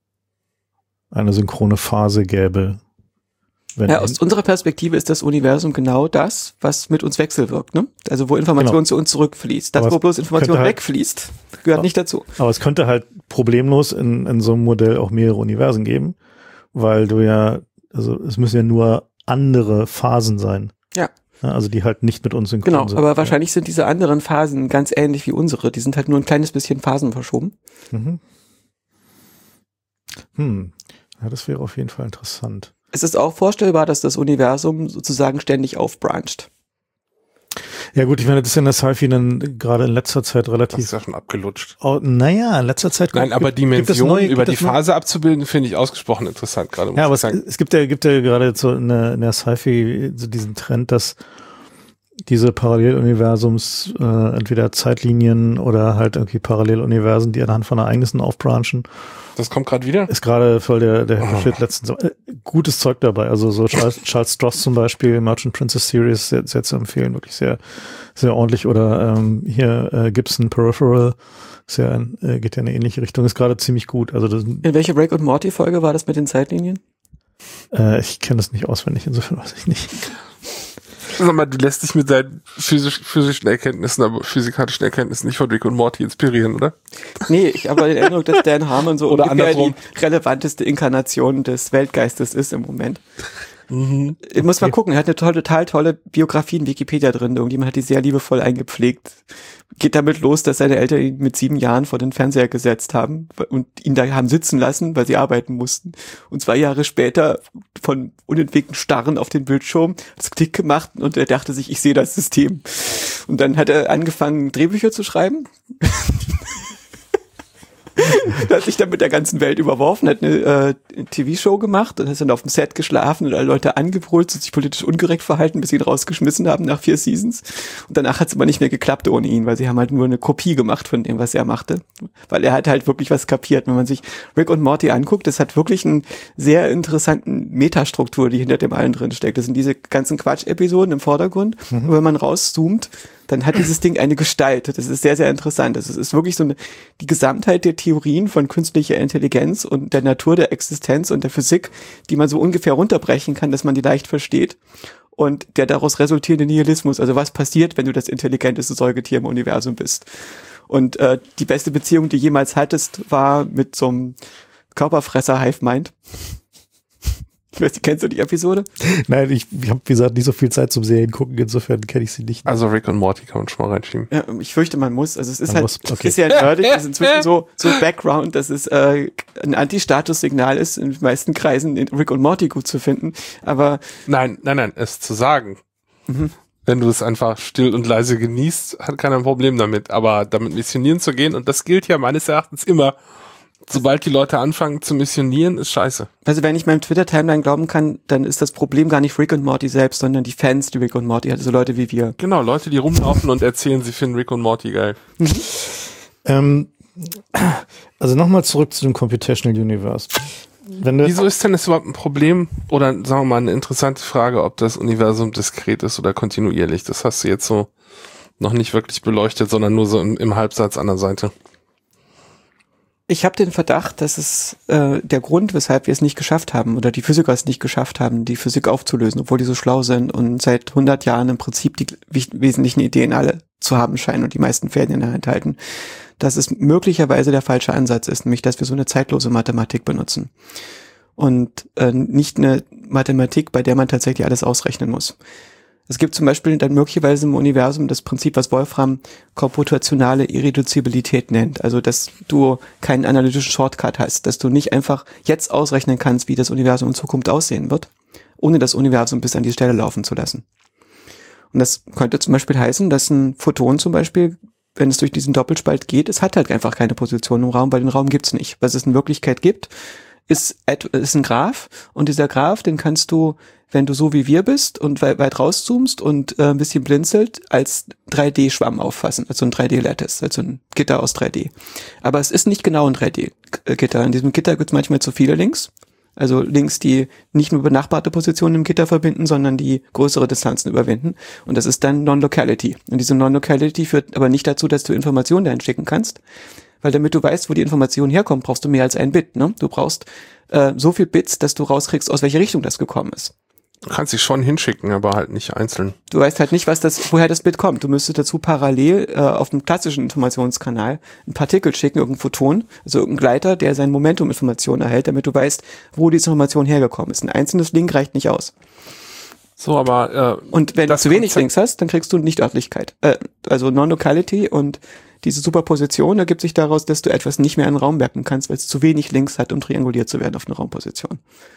Phase gäbe. Aus unserer Perspektive ist das Universum genau das, was mit uns wechselwirkt, ne? Also wo Information zu uns zurückfließt. Das, wo bloß Information wegfließt, gehört nicht dazu. Aber es könnte halt problemlos in so einem Modell auch mehrere Universen geben, weil es müssen ja nur andere Phasen sein. Ja. Also die halt nicht mit uns synchron sind. Genau, aber wahrscheinlich sind diese anderen Phasen ganz ähnlich wie unsere. Die sind halt nur ein kleines bisschen Phasen verschoben. Ja, das wäre auf jeden Fall interessant. Es ist auch vorstellbar, dass das Universum sozusagen ständig aufbrancht. Ja gut, ich meine, das ist ja in der Sci-Fi dann gerade in letzter Zeit relativ... Das ist ja schon abgelutscht. In letzter Zeit... Nein, aber Dimensionen über die Phase abzubilden, finde ich ausgesprochen interessant gerade. Ja, aber es gibt ja gerade so in der Sci-Fi so diesen Trend, dass diese Paralleluniversums entweder Zeitlinien oder halt irgendwie Paralleluniversen, die anhand von Ereignissen aufbranchen. Das kommt gerade wieder? Ist gerade voll der Shit letztens. Gutes Zeug dabei. Also so Charles Stross zum Beispiel, Merchant Princess Series, sehr zu empfehlen. Wirklich sehr, sehr ordentlich. Oder hier Gibson Peripheral. Geht ja in eine ähnliche Richtung. Ist gerade ziemlich gut. Also in welche Rick und Morty Folge war das mit den Zeitlinien? Ich kenne das nicht auswendig, insofern weiß ich nicht. Sag mal, du lässt dich mit deinen physikalischen Erkenntnissen nicht von Rick und Morty inspirieren, oder? Nee, ich habe den Eindruck, dass Dan Harmon so oder ungefähr andersrum die relevanteste Inkarnation des Weltgeistes ist im Moment. Ich muss mal gucken, er hat eine total tolle Biografie in Wikipedia drin. Irgendjemand hat die sehr liebevoll eingepflegt. Geht damit los, dass seine Eltern ihn mit 7 Jahren vor den Fernseher gesetzt haben und ihn da haben sitzen lassen, weil sie arbeiten mussten. Und 2 Jahre später von unentwegten Starren auf den Bildschirm das Klick gemacht und er dachte sich, ich sehe das System. Und dann hat er angefangen, Drehbücher zu schreiben. Da hat sich dann mit der ganzen Welt überworfen, hat eine TV-Show gemacht und ist dann auf dem Set geschlafen und alle Leute angebrüllt und sich politisch ungerecht verhalten, bis sie ihn rausgeschmissen haben nach 4 Seasons. Und danach hat es aber nicht mehr geklappt ohne ihn, weil sie haben halt nur eine Kopie gemacht von dem, was er machte. Weil er hat halt wirklich was kapiert. Wenn man sich Rick und Morty anguckt, das hat wirklich einen sehr interessanten Metastruktur, die hinter dem allen drin steckt. Das sind diese ganzen Quatsch-Episoden im Vordergrund. Und wenn man rauszoomt, dann hat dieses Ding eine Gestalt. Das ist sehr, sehr interessant. Das ist wirklich so die Gesamtheit der Theorien von künstlicher Intelligenz und der Natur der Existenz und der Physik, die man so ungefähr runterbrechen kann, dass man die leicht versteht. Und der daraus resultierende Nihilismus, also was passiert, wenn du das intelligenteste Säugetier im Universum bist. Und die beste Beziehung, die du jemals hattest, war mit so einem Körperfresser Hive-Mind. Kennst du die Episode? Nein, ich habe, wie gesagt, nicht so viel Zeit zum Serien gucken, insofern kenne ich sie nicht. Also Rick und Morty kann man schon mal reinschieben. Ja, ich fürchte, man muss. Also es ist ist ja nerdig, das ist inzwischen so Background, dass es ein Anti-Status-Signal ist, in den meisten Kreisen in Rick und Morty gut zu finden, aber... Nein, es zu sagen. Wenn du es einfach still und leise genießt, hat keiner ein Problem damit. Aber damit missionieren zu gehen, und das gilt ja meines Erachtens immer, sobald die Leute anfangen zu missionieren, ist scheiße. Also wenn ich meinem Twitter-Timeline glauben kann, dann ist das Problem gar nicht Rick und Morty selbst, sondern die Fans, die Rick und Morty hat, also Leute wie wir. Genau, Leute, die rumlaufen und erzählen, sie finden Rick und Morty geil. Also nochmal zurück zu dem Computational Universe. Wieso ist denn das überhaupt ein Problem, oder sagen wir mal eine interessante Frage, ob das Universum diskret ist oder kontinuierlich? Das hast du jetzt so noch nicht wirklich beleuchtet, sondern nur so im Halbsatz an der Seite. Ich habe den Verdacht, dass es der Grund, weshalb wir es nicht geschafft haben oder die Physiker es nicht geschafft haben, die Physik aufzulösen, obwohl die so schlau sind und seit 100 Jahren im Prinzip die wesentlichen Ideen alle zu haben scheinen und die meisten Fäden in der Hand halten, dass es möglicherweise der falsche Ansatz ist, nämlich dass wir so eine zeitlose Mathematik benutzen und nicht eine Mathematik, bei der man tatsächlich alles ausrechnen muss. Es gibt zum Beispiel dann möglicherweise im Universum das Prinzip, was Wolfram komputationale Irreduzibilität nennt. Also, dass du keinen analytischen Shortcut hast, dass du nicht einfach jetzt ausrechnen kannst, wie das Universum in Zukunft aussehen wird, ohne das Universum bis an die Stelle laufen zu lassen. Und das könnte zum Beispiel heißen, dass ein Photon zum Beispiel, wenn es durch diesen Doppelspalt geht, es hat halt einfach keine Position im Raum, weil den Raum gibt's nicht. Was es in Wirklichkeit gibt, ist ein Graph und dieser Graph, den kannst du, wenn du so wie wir bist und weit rauszoomst und ein bisschen blinzelt, als 3D-Schwamm auffassen, also ein 3D-Lattice, also ein Gitter aus 3D. Aber es ist nicht genau ein 3D-Gitter. In diesem Gitter gibt es manchmal zu viele Links. Also Links, die nicht nur benachbarte Positionen im Gitter verbinden, sondern die größere Distanzen überwinden. Und das ist dann Non-Locality. Und diese Non-Locality führt aber nicht dazu, dass du Informationen dahin schicken kannst. Weil damit du weißt, wo die Information herkommt, brauchst du mehr als ein Bit. Ne? Du brauchst so viel Bits, dass du rauskriegst, aus welcher Richtung das gekommen ist. Du kannst dich schon hinschicken, aber halt nicht einzeln. Du weißt halt nicht, woher das Bit kommt. Du müsstest dazu parallel auf dem klassischen Informationskanal ein Partikel schicken, irgendein Photon, also irgendein Gleiter, der sein Momentum-Information erhält, damit du weißt, wo diese Information hergekommen ist. Ein einzelnes Link reicht nicht aus. So, aber und wenn du zu wenig Links hast, dann kriegst du Nichtörtlichkeit. Also Non-Locality und diese Superposition ergibt sich daraus, dass du etwas nicht mehr in den Raum merken kannst, weil es zu wenig Links hat, um trianguliert zu werden auf eine Raumposition.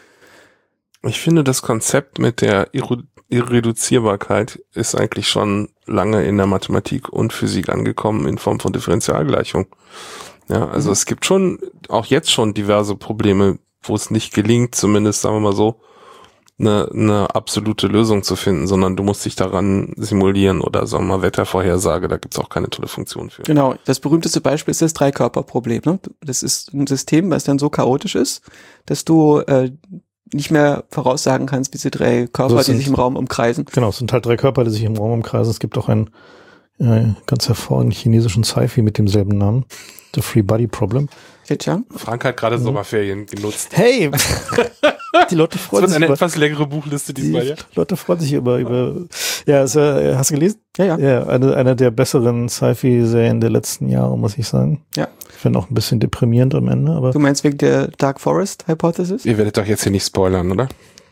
Ich finde, das Konzept mit der Irreduzierbarkeit ist eigentlich schon lange in der Mathematik und Physik angekommen in Form von Differentialgleichung. Ja, also es gibt schon, auch jetzt schon diverse Probleme, wo es nicht gelingt, zumindest, sagen wir mal so, eine absolute Lösung zu finden, sondern du musst dich daran simulieren oder sagen wir mal Wettervorhersage, da gibt's auch keine tolle Funktion für. Genau, das berühmteste Beispiel ist das Dreikörperproblem. Ne? Das ist ein System, was dann so chaotisch ist, dass du nicht mehr voraussagen kannst, wie diese drei Körper, die sich im Raum umkreisen. Genau, es sind halt 3 Körper, die sich im Raum umkreisen. Es gibt auch einen ganz hervorragenden chinesischen Sci-Fi mit demselben Namen, The Free Body Problem. Frank hat gerade Sommerferien genutzt. Hey! Die Leute freuen sich. Das wird eine etwas längere Buchliste diesmal, ja? Die Leute freuen sich über ja, hast du gelesen? Ja. Ja, eine der besseren Sci-Fi-Serien der letzten Jahre, muss ich sagen. Ja. Ich finde auch ein bisschen deprimierend am Ende, aber. Du meinst wegen der Dark Forest Hypothesis? Ihr werdet doch jetzt hier nicht spoilern, oder?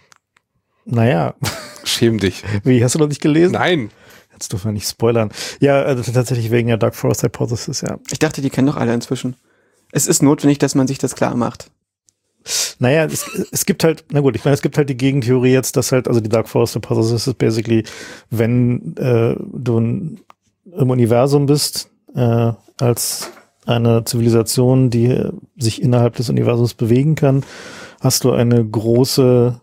Naja. Schäm dich. Wie, hast du noch nicht gelesen? Nein. Jetzt dürfen wir nicht spoilern. Ja, also tatsächlich wegen der Dark Forest Hypothesis, ja. Ich dachte, die kennen doch alle inzwischen. Es ist notwendig, dass man sich das klar macht. Naja, es gibt halt, na gut, ich meine, es gibt halt die Gegentheorie jetzt, dass halt, also die Dark Forest Hypothesis ist basically, wenn du im Universum bist, als eine Zivilisation, die sich innerhalb des Universums bewegen kann, hast du ein großes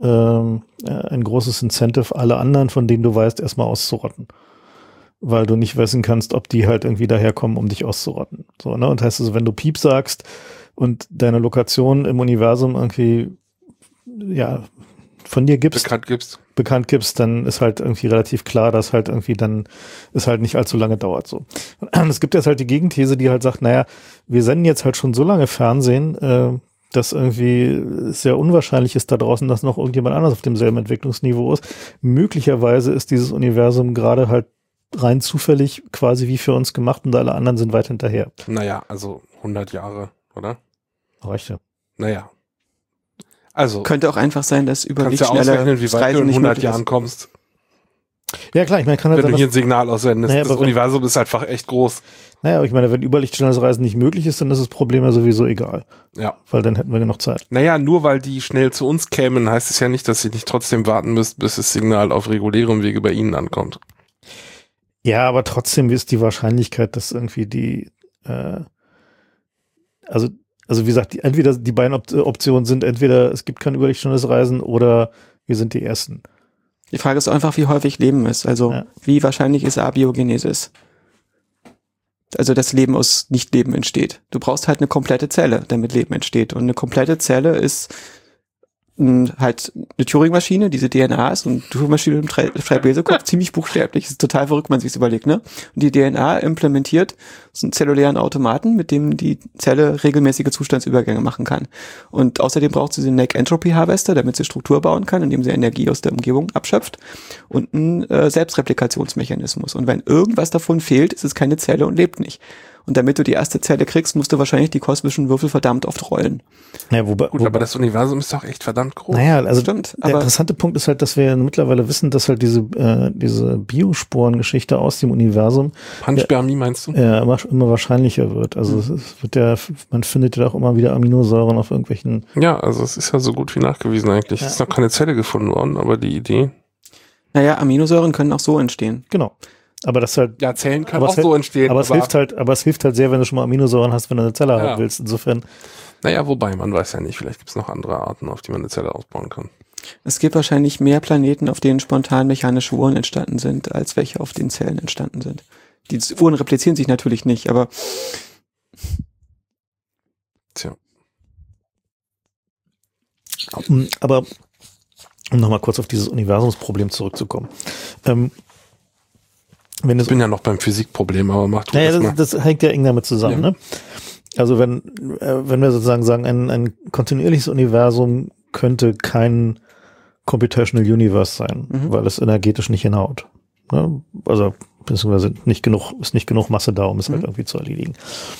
Incentive, alle anderen, von denen du weißt, erstmal auszurotten. Weil du nicht wissen kannst, ob die halt irgendwie daherkommen, um dich auszurotten. So, ne? Und heißt also, wenn du Piep sagst und deine Lokation im Universum irgendwie, ja, von dir bekannt gibst, dann ist halt irgendwie relativ klar, dass halt irgendwie dann es halt nicht allzu lange dauert, so. Und es gibt jetzt halt die Gegenthese, die halt sagt, naja, wir senden jetzt halt schon so lange Fernsehen, dass irgendwie sehr unwahrscheinlich ist da draußen, dass noch irgendjemand anders auf demselben Entwicklungsniveau ist. Möglicherweise ist dieses Universum gerade halt rein zufällig quasi wie für uns gemacht und alle anderen sind weit hinterher. Naja, also 100 Jahre, oder? Reicht ja. Naja. Also. Könnte auch einfach sein, dass Überlicht schneller ausrechnen, wie weit du in 100 Jahren kommst. Ja klar, ich meine, kann halt wenn du hier ein Signal aussendest, das Universum ist einfach echt groß. Naja, ich meine, wenn überlichtschnelles Reisen nicht möglich ist, dann ist das Problem ja sowieso egal. Ja. Weil dann hätten wir genug Zeit. Naja, nur weil die schnell zu uns kämen, heißt es ja nicht, dass sie nicht trotzdem warten müsst, bis das Signal auf regulärem Wege bei ihnen ankommt. Ja, aber trotzdem ist die Wahrscheinlichkeit, dass irgendwie die, also wie gesagt, entweder die beiden Optionen sind, entweder es gibt kein überlichtschnelles Reisen oder wir sind die Ersten. Die Frage ist einfach, wie häufig Leben ist. Also wie wahrscheinlich ist Abiogenesis? Also das Leben aus Nichtleben entsteht. Du brauchst halt eine komplette Zelle, damit Leben entsteht. Und eine komplette Zelle ist halt eine Turing-Maschine, diese DNA ist und Turing-Maschine im Schreiblesekopf, ziemlich buchstäblich. Das ist total verrückt, wenn man sich's überlegt, ne? Und die DNA implementiert so einen zellulären Automaten, mit dem die Zelle regelmäßige Zustandsübergänge machen kann. Und außerdem braucht sie den Neck Entropy Harvester, damit sie Struktur bauen kann, indem sie Energie aus der Umgebung abschöpft und einen Selbstreplikationsmechanismus. Und wenn irgendwas davon fehlt, ist es keine Zelle und lebt nicht. Und damit du die erste Zelle kriegst, musst du wahrscheinlich die kosmischen Würfel verdammt oft rollen. Naja, Gut, aber das Universum ist doch echt verdammt groß. Naja, also stimmt, der interessante Punkt ist halt, dass wir mittlerweile wissen, dass halt diese Biosporengeschichte aus dem Universum Panspermie meinst du? Immer wahrscheinlicher wird. Also es wird man findet ja auch immer wieder Aminosäuren auf irgendwelchen. Ja, also es ist ja so gut wie nachgewiesen eigentlich. Es ist noch keine Zelle gefunden worden, aber die Idee. Naja, Aminosäuren können auch so entstehen. Genau. Aber das halt. Ja, Zellen können auch so entstehen. Aber es hilft halt sehr, wenn du schon mal Aminosäuren hast, wenn du eine Zelle haben willst. Insofern. Naja, wobei, man weiß ja nicht, vielleicht gibt es noch andere Arten, auf die man eine Zelle ausbauen kann. Es gibt wahrscheinlich mehr Planeten, auf denen spontan mechanische Uhren entstanden sind, als welche auf denen Zellen entstanden sind. Die Uhren replizieren sich natürlich nicht, aber Tja. Aber um nochmal kurz auf dieses Universumsproblem zurückzukommen. Ich bin ja noch beim Physikproblem, aber mach du das mal. Das hängt ja eng damit zusammen, Ja. ne? Also wenn wir sozusagen sagen, ein kontinuierliches Universum könnte kein Computational Universe sein, weil es energetisch nicht hinhaut. Ne? Also beziehungsweise ist nicht genug Masse da, um es halt irgendwie zu erledigen.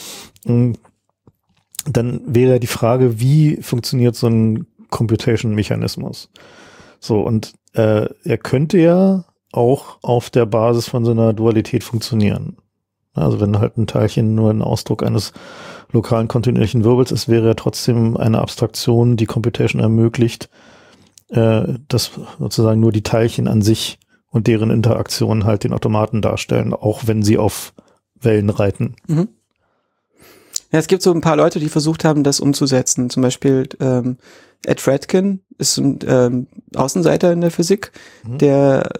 Dann wäre die Frage, wie funktioniert so ein Computation-Mechanismus? So, und er könnte ja auch auf der Basis von so einer Dualität funktionieren. Also wenn halt ein Teilchen nur ein Ausdruck eines lokalen kontinuierlichen Wirbels ist, wäre ja trotzdem eine Abstraktion, die Computation ermöglicht, dass sozusagen nur die Teilchen an sich und deren Interaktionen halt den Automaten darstellen, auch wenn sie auf Wellen reiten. Mhm. Ja, es gibt so ein paar Leute, die versucht haben, das umzusetzen. Zum Beispiel Ed Fredkin ist ein Außenseiter in der Physik, der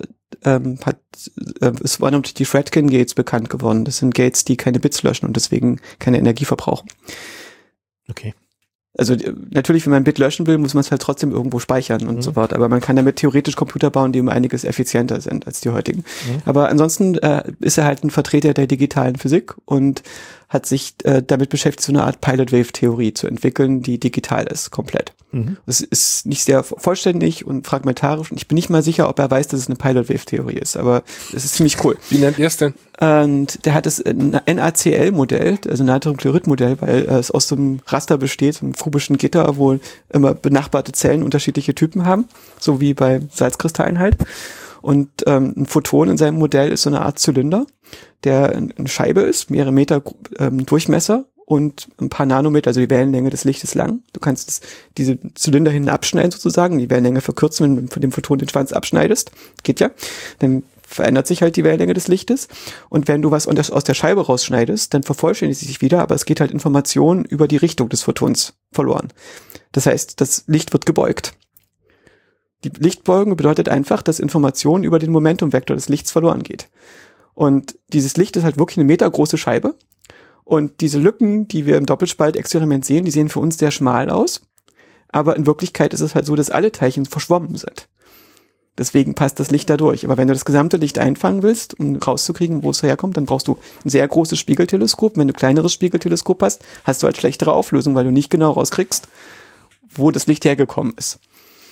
ist durch die Fredkin-Gates bekannt geworden. Das sind Gates, die keine Bits löschen und deswegen keine Energie verbrauchen. Okay. Also natürlich, wenn man ein Bit löschen will, muss man es halt trotzdem irgendwo speichern und so fort. Aber man kann damit theoretisch Computer bauen, die um einiges effizienter sind als die heutigen. Aber ansonsten ist er halt ein Vertreter der digitalen Physik und hat sich damit beschäftigt, so eine Art Pilot-Wave-Theorie zu entwickeln, die digital ist, komplett. Das ist nicht sehr vollständig und fragmentarisch und ich bin nicht mal sicher, ob er weiß, dass es eine Pilot-Wave-Theorie ist, aber es ist ziemlich cool. Wie nennt ihr es denn? Und der hat das NaCl-Modell, also Natriumchlorid-Modell, weil es aus so einem Raster besteht, so einem kubischen Gitter, wo immer benachbarte Zellen unterschiedliche Typen haben, so wie bei Salzkristallen halt. Und ein Photon in seinem Modell ist so eine Art Zylinder, der eine Scheibe ist, mehrere Meter Durchmesser und ein paar Nanometer, also die Wellenlänge des Lichtes lang. Du kannst diese Zylinder hinten abschneiden sozusagen, die Wellenlänge verkürzen, wenn du von dem Photon den Schwanz abschneidest. Geht ja. Dann verändert sich halt die Wellenlänge des Lichtes. Und wenn du was aus der Scheibe rausschneidest, dann vervollständigt sie sich wieder, aber es geht halt Information über die Richtung des Photons verloren. Das heißt, das Licht wird gebeugt. Die Lichtbeugung bedeutet einfach, dass Information über den Momentumvektor des Lichts verloren geht. Und dieses Licht ist halt wirklich eine metergroße Scheibe. Und diese Lücken, die wir im Doppelspaltexperiment sehen, die sehen für uns sehr schmal aus. Aber in Wirklichkeit ist es halt so, dass alle Teilchen verschwommen sind. Deswegen passt das Licht da durch. Aber wenn du das gesamte Licht einfangen willst, um rauszukriegen, wo es herkommt, dann brauchst du ein sehr großes Spiegelteleskop. Wenn du ein kleineres Spiegelteleskop hast, hast du halt schlechtere Auflösung, weil du nicht genau rauskriegst, wo das Licht hergekommen ist.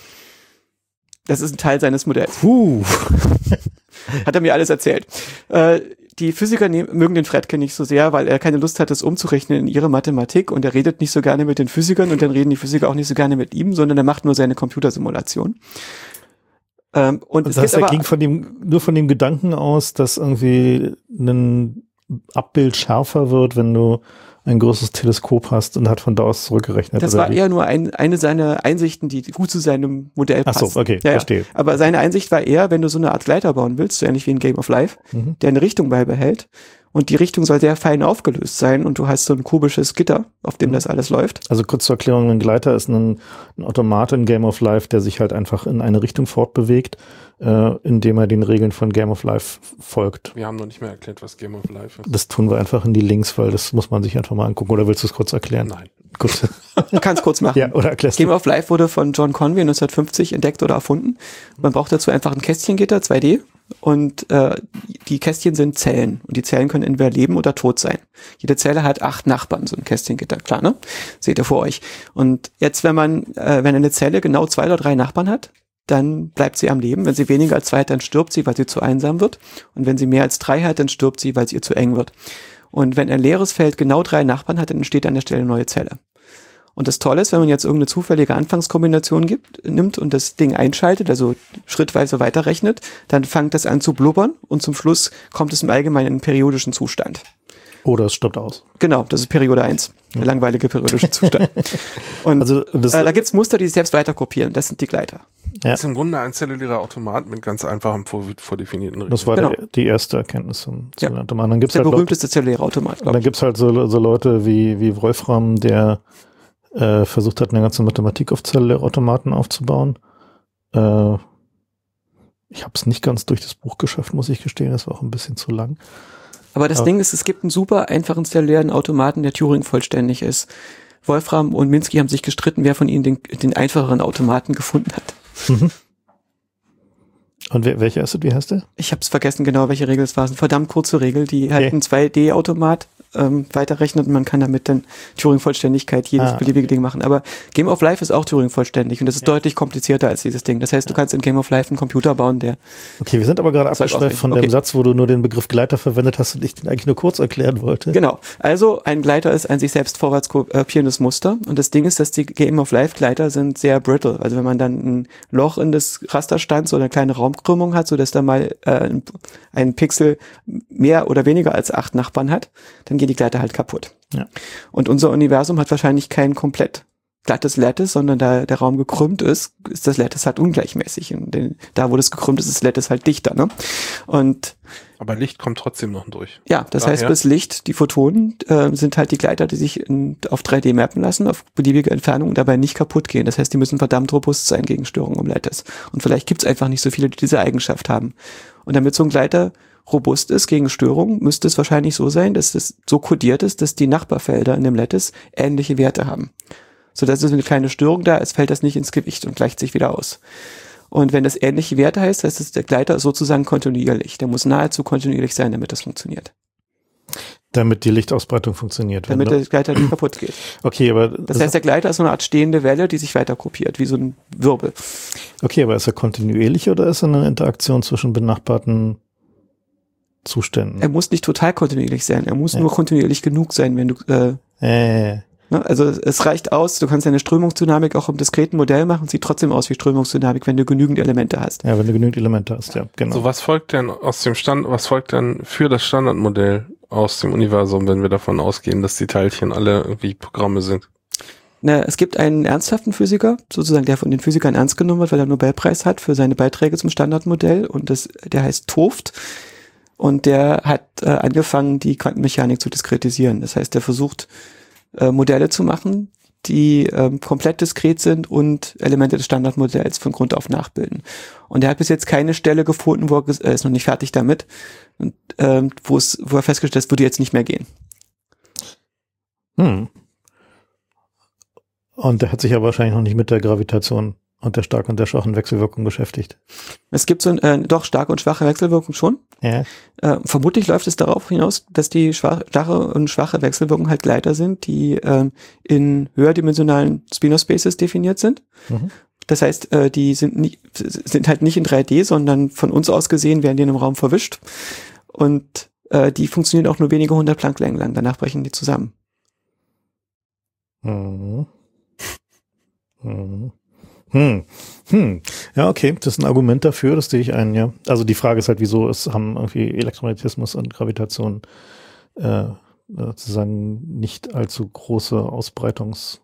Das ist ein Teil seines Modells. Hat er mir alles erzählt. Die Physiker mögen den Fredkin nicht so sehr, weil er keine Lust hat, das umzurechnen in ihre Mathematik und er redet nicht so gerne mit den Physikern und dann reden die Physiker auch nicht so gerne mit ihm, sondern er macht nur seine Computersimulation. Und das heißt, er ging nur von dem Gedanken aus, dass irgendwie ein Abbild schärfer wird, wenn du ein großes Teleskop hast und hat von da aus zurückgerechnet. Das war eher nur eine seiner Einsichten, die gut zu seinem Modell passt. Ach so, okay, ja, verstehe. Aber seine Einsicht war eher, wenn du so eine Art Gleiter bauen willst, so ähnlich wie in Game of Life, der eine Richtung beibehält und die Richtung soll sehr fein aufgelöst sein und du hast so ein kubisches Gitter, auf dem das alles läuft. Also kurz zur Erklärung, ein Gleiter ist ein Automat in Game of Life, der sich halt einfach in eine Richtung fortbewegt, indem er den Regeln von Game of Life folgt. Wir haben noch nicht mehr erklärt, was Game of Life ist. Das tun wir einfach in die Links, weil das muss man sich einfach mal angucken. Oder willst du es kurz erklären? Nein. Gut. Du kannst kurz machen. Ja, oder erklärst Game of Life wurde von John Conway 1950 entdeckt oder erfunden. Man braucht dazu einfach ein Kästchengitter, 2D. Und die Kästchen sind Zellen. Und die Zellen können entweder leben oder tot sein. Jede Zelle hat 8 Nachbarn, so ein Kästchengitter. Klar, ne? Seht ihr vor euch. Und jetzt, wenn eine Zelle genau 2 oder 3 Nachbarn hat, dann bleibt sie am Leben. Wenn sie weniger als 2 hat, dann stirbt sie, weil sie zu einsam wird. Und wenn sie mehr als 3 hat, dann stirbt sie, weil es ihr zu eng wird. Und wenn ein leeres Feld genau 3 Nachbarn hat, dann entsteht an der Stelle eine neue Zelle. Und das Tolle ist, wenn man jetzt irgendeine zufällige Anfangskombination nimmt und das Ding einschaltet, also schrittweise weiterrechnet, dann fängt das an zu blubbern und zum Schluss kommt es im Allgemeinen in einen periodischen Zustand. Oder es stirbt aus. Genau, das ist Periode 1, der langweilige periodische Zustand. Und also da gibt's Muster, die sich selbst weiter kopieren, das sind die Gleiter. Ja. Das ist im Grunde ein zellulärer Automat mit ganz einfachen vordefinierten Regeln. Das war die erste Erkenntnis zum Automat. Dann gibt's der halt berühmteste zelluläre Automat. Und dann gibt's halt so Leute wie Wolfram, der versucht hat, eine ganze Mathematik auf zelluläre Automaten aufzubauen. Ich habe es nicht ganz durch das Buch geschafft, muss ich gestehen. Das war auch ein bisschen zu lang. Aber das Ding ist, es gibt einen super einfachen zellulären Automaten, der Turing vollständig ist. Wolfram und Minsky haben sich gestritten, wer von ihnen den einfacheren Automaten gefunden hat. Mhm. Und welcher ist es? Wie heißt der? Ich habe es vergessen genau, welche Regel es war. Es ist eine verdammt kurze Regel, die halt einen 2D-Automat weiterrechnet und man kann damit dann Turing-Vollständigkeit jedes beliebige Ding machen. Aber Game of Life ist auch Turing-vollständig und das ist deutlich komplizierter als dieses Ding. Das heißt, du kannst in Game of Life einen Computer bauen, der... Okay, wir sind aber gerade abgeschweift von dem Satz, wo du nur den Begriff Gleiter verwendet hast und ich den eigentlich nur kurz erklären wollte. Genau. Also ein Gleiter ist ein sich selbst vorwärts kopierendes Muster und das Ding ist, dass die Game of Life Gleiter sind sehr brittle. Also wenn man dann ein Loch in das Raster stanzt oder eine kleine Raumkrümmung hat, sodass da mal ein Pixel mehr oder weniger als 8 Nachbarn hat, dann gehen die Gleiter halt kaputt. Ja. Und unser Universum hat wahrscheinlich kein komplett glattes Lattice, sondern da der Raum gekrümmt ist das Lattice halt ungleichmäßig. Und da, wo das gekrümmt ist das Lattice halt dichter. Ne? Aber Licht kommt trotzdem noch durch. Ja, das heißt, bis Licht, die Photonen sind halt die Gleiter, die sich auf 3D mappen lassen, auf beliebige Entfernung und dabei nicht kaputt gehen. Das heißt, die müssen verdammt robust sein gegen Störungen im Lattice. Und vielleicht gibt es einfach nicht so viele, die diese Eigenschaft haben. Und damit so ein Gleiter robust ist gegen Störungen, müsste es wahrscheinlich so sein, dass es so kodiert ist, dass die Nachbarfelder in dem Lattice ähnliche Werte haben. Sodass es eine kleine Störung da ist, fällt das nicht ins Gewicht und gleicht sich wieder aus. Und wenn das ähnliche Werte heißt, heißt es, der Gleiter ist sozusagen kontinuierlich. Der muss nahezu kontinuierlich sein, damit das funktioniert. Damit die Lichtausbreitung funktioniert. Damit der Gleiter nicht kaputt geht. Okay, aber... Das heißt, der Gleiter ist so eine Art stehende Welle, die sich weiter kopiert, wie so ein Wirbel. Okay, aber ist er kontinuierlich oder ist er eine Interaktion zwischen benachbarten Zuständen? Er muss nicht total kontinuierlich sein. Er muss nur kontinuierlich genug sein, wenn du... Also es reicht aus, du kannst eine Strömungsdynamik auch im diskreten Modell machen, sieht trotzdem aus wie Strömungsdynamik, wenn du genügend Elemente hast. Ja, wenn du genügend Elemente hast, ja, genau. So, was folgt denn für das Standardmodell aus dem Universum, wenn wir davon ausgehen, dass die Teilchen alle irgendwie Programme sind? Na, es gibt einen ernsthaften Physiker, sozusagen, der von den Physikern ernst genommen wird, weil er einen Nobelpreis hat für seine Beiträge zum Standardmodell und der heißt Toft. Und der hat angefangen, die Quantenmechanik zu diskretisieren. Das heißt, der versucht, Modelle zu machen, die komplett diskret sind und Elemente des Standardmodells von Grund auf nachbilden. Und er hat bis jetzt keine Stelle gefunden, wo er ist noch nicht fertig damit, und, wo er festgestellt hat, das würde jetzt nicht mehr gehen. Und der hat sich ja wahrscheinlich noch nicht mit der Gravitation und der starken und der schwachen Wechselwirkung beschäftigt. Es gibt so doch starke und schwache Wechselwirkung schon. Ja. Vermutlich läuft es darauf hinaus, dass die starke und schwache Wechselwirkung halt Gleiter sind, die in höherdimensionalen Spinor-Spaces definiert sind. Mhm. Das heißt, die sind halt nicht in 3D, sondern von uns aus gesehen werden die in einem Raum verwischt. Und die funktionieren auch nur wenige 100 Plancklängen lang. Danach brechen die zusammen. Mhm. Mhm. Ja, okay, das ist ein Argument dafür, das sehe ich ein, ja. Also die Frage ist halt, wieso haben irgendwie Elektromagnetismus und Gravitation sozusagen nicht allzu große Ausbreitungs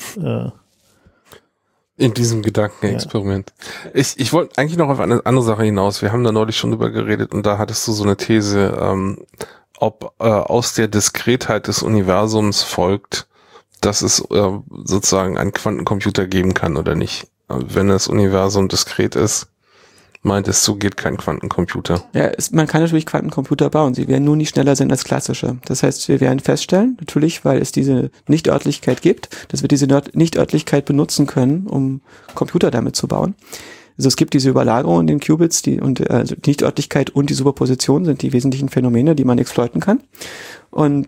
in diesem Gedankenexperiment. Ja. Ich wollte eigentlich noch auf eine andere Sache hinaus. Wir haben da neulich schon drüber geredet und da hattest du so eine These, ob aus der Diskretheit des Universums folgt, dass es sozusagen einen Quantencomputer geben kann oder nicht. Wenn das Universum diskret ist, meintest du, geht kein Quantencomputer. Ja, man kann natürlich Quantencomputer bauen. Sie werden nur nicht schneller sein als klassische. Das heißt, wir werden feststellen, natürlich, weil es diese Nichtörtlichkeit gibt, dass wir diese Nichtörtlichkeit benutzen können, um Computer damit zu bauen. Also es gibt diese Überlagerung in den Qubits, also die Nichtörtlichkeit und die Superposition sind die wesentlichen Phänomene, die man exploiten kann. Und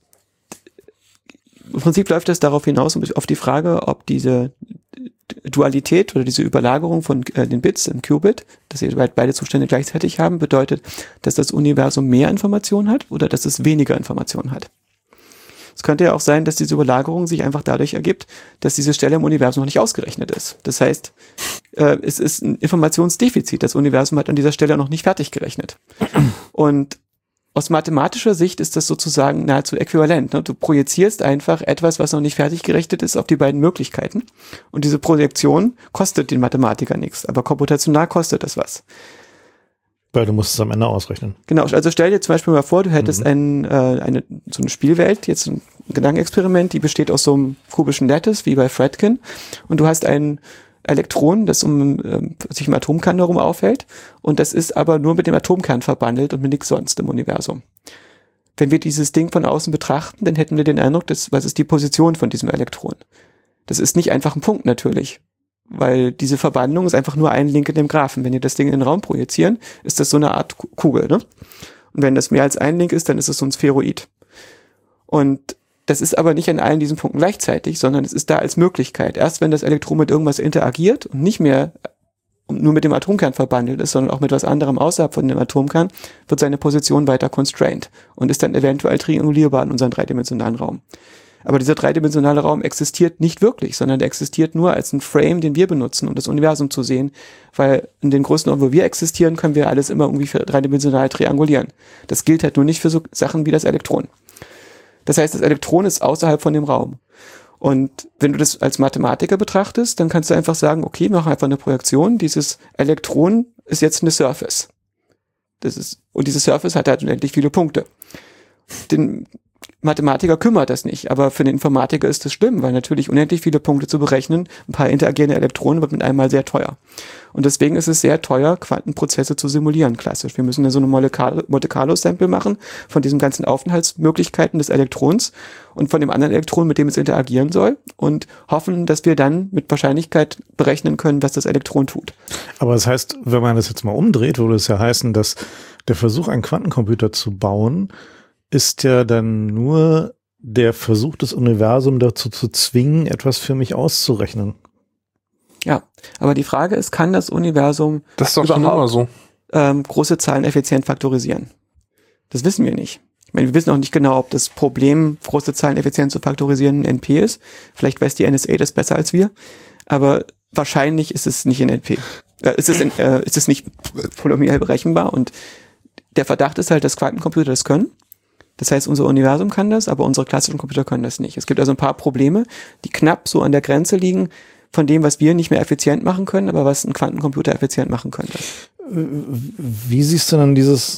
im Prinzip läuft es darauf hinaus, auf die Frage, ob diese Dualität oder diese Überlagerung von den Bits im Qubit, dass sie beide Zustände gleichzeitig haben, bedeutet, dass das Universum mehr Informationen hat oder dass es weniger Informationen hat. Es könnte ja auch sein, dass diese Überlagerung sich einfach dadurch ergibt, dass diese Stelle im Universum noch nicht ausgerechnet ist. Das heißt, es ist ein Informationsdefizit. Das Universum hat an dieser Stelle noch nicht fertig gerechnet. Und aus mathematischer Sicht ist das sozusagen nahezu äquivalent. Ne? Du projizierst einfach etwas, was noch nicht fertig gerechnet ist, auf die beiden Möglichkeiten. Und diese Projektion kostet den Mathematiker nichts, aber komputational kostet das was. Weil du musst es am Ende ausrechnen. Genau, also stell dir zum Beispiel mal vor, du hättest so eine Spielwelt, jetzt Gedankenexperiment, die besteht aus so einem kubischen Lattice, wie bei Fredkin. Und du hast ein Elektron, das sich im Atomkern herum aufhält. Und das ist aber nur mit dem Atomkern verbandelt und mit nichts sonst im Universum. Wenn wir dieses Ding von außen betrachten, dann hätten wir den Eindruck, was ist die Position von diesem Elektron? Das ist nicht einfach ein Punkt natürlich, weil diese Verbandung ist einfach nur ein Link in dem Graphen. Wenn ihr das Ding in den Raum projizieren, ist das so eine Art Kugel, ne? Und wenn das mehr als ein Link ist, dann ist es so ein Spheroid. Und das ist aber nicht an allen diesen Punkten gleichzeitig, sondern es ist da als Möglichkeit. Erst wenn das Elektron mit irgendwas interagiert und nicht mehr nur mit dem Atomkern verbandelt ist, sondern auch mit was anderem außerhalb von dem Atomkern, wird seine Position weiter constrained und ist dann eventuell triangulierbar in unserem dreidimensionalen Raum. Aber dieser dreidimensionale Raum existiert nicht wirklich, sondern der existiert nur als ein Frame, den wir benutzen, um das Universum zu sehen, weil in den Größenordnungen, wo wir existieren, können wir alles immer irgendwie dreidimensional triangulieren. Das gilt halt nur nicht für so Sachen wie das Elektron. Das heißt, das Elektron ist außerhalb von dem Raum. Und wenn du das als Mathematiker betrachtest, dann kannst du einfach sagen, okay, wir machen einfach eine Projektion, dieses Elektron ist jetzt eine Surface. Und diese Surface hat halt unendlich viele Punkte. Den Mathematiker kümmert das nicht, aber für den Informatiker ist das schlimm, weil natürlich unendlich viele Punkte zu berechnen, ein paar interagierende Elektronen wird mit einmal sehr teuer. Und deswegen ist es sehr teuer, Quantenprozesse zu simulieren, klassisch. Wir müssen dann so eine Monte Carlo Sample machen von diesen ganzen Aufenthaltsmöglichkeiten des Elektrons und von dem anderen Elektron, mit dem es interagieren soll und hoffen, dass wir dann mit Wahrscheinlichkeit berechnen können, was das Elektron tut. Aber das heißt, wenn man das jetzt mal umdreht, würde es ja heißen, dass der Versuch, einen Quantencomputer zu bauen, ist ja dann nur der Versuch des Universums dazu zu zwingen, etwas für mich auszurechnen. Ja, aber die Frage ist, kann das Universum das ist doch schon immer so. Große Zahlen effizient faktorisieren? Das wissen wir nicht. Ich meine, wir wissen auch nicht genau, ob das Problem, große Zahlen effizient zu faktorisieren, ein NP ist. Vielleicht weiß die NSA das besser als wir, aber wahrscheinlich ist es nicht in NP. Ist es nicht polynomial berechenbar und der Verdacht ist halt, dass Quantencomputer das können. Das heißt, unser Universum kann das, aber unsere klassischen Computer können das nicht. Es gibt also ein paar Probleme, die knapp so an der Grenze liegen von dem, was wir nicht mehr effizient machen können, aber was ein Quantencomputer effizient machen könnte. Wie siehst du dann dieses,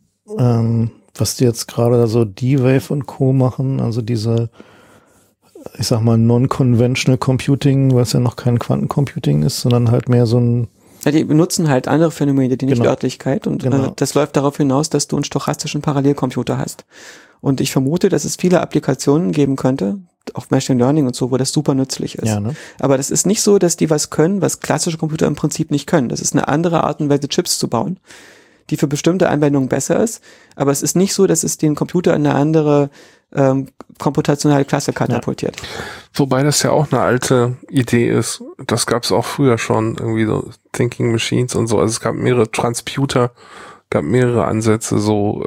was die jetzt gerade so D-Wave und Co. machen, also diese, ich sag mal, non-conventional Computing, was ja noch kein Quantencomputing ist, sondern halt mehr so ein... Ja, die benutzen halt andere Phänomene, die Nichtörtlichkeit und das läuft darauf hinaus, dass du einen stochastischen Parallelcomputer hast. Und ich vermute, dass es viele Applikationen geben könnte, auch Machine Learning und so, wo das super nützlich ist. Ja, ne? Aber das ist nicht so, dass die was können, was klassische Computer im Prinzip nicht können. Das ist eine andere Art und Weise, Chips zu bauen, die für bestimmte Anwendungen besser ist. Aber es ist nicht so, dass es den Computer in eine andere komputationale Klasse katapultiert. Ja. Wobei das ja auch eine alte Idee ist. Das gab es auch früher schon, irgendwie so Thinking Machines und so. Also es gab mehrere Transputer, gab mehrere Ansätze, so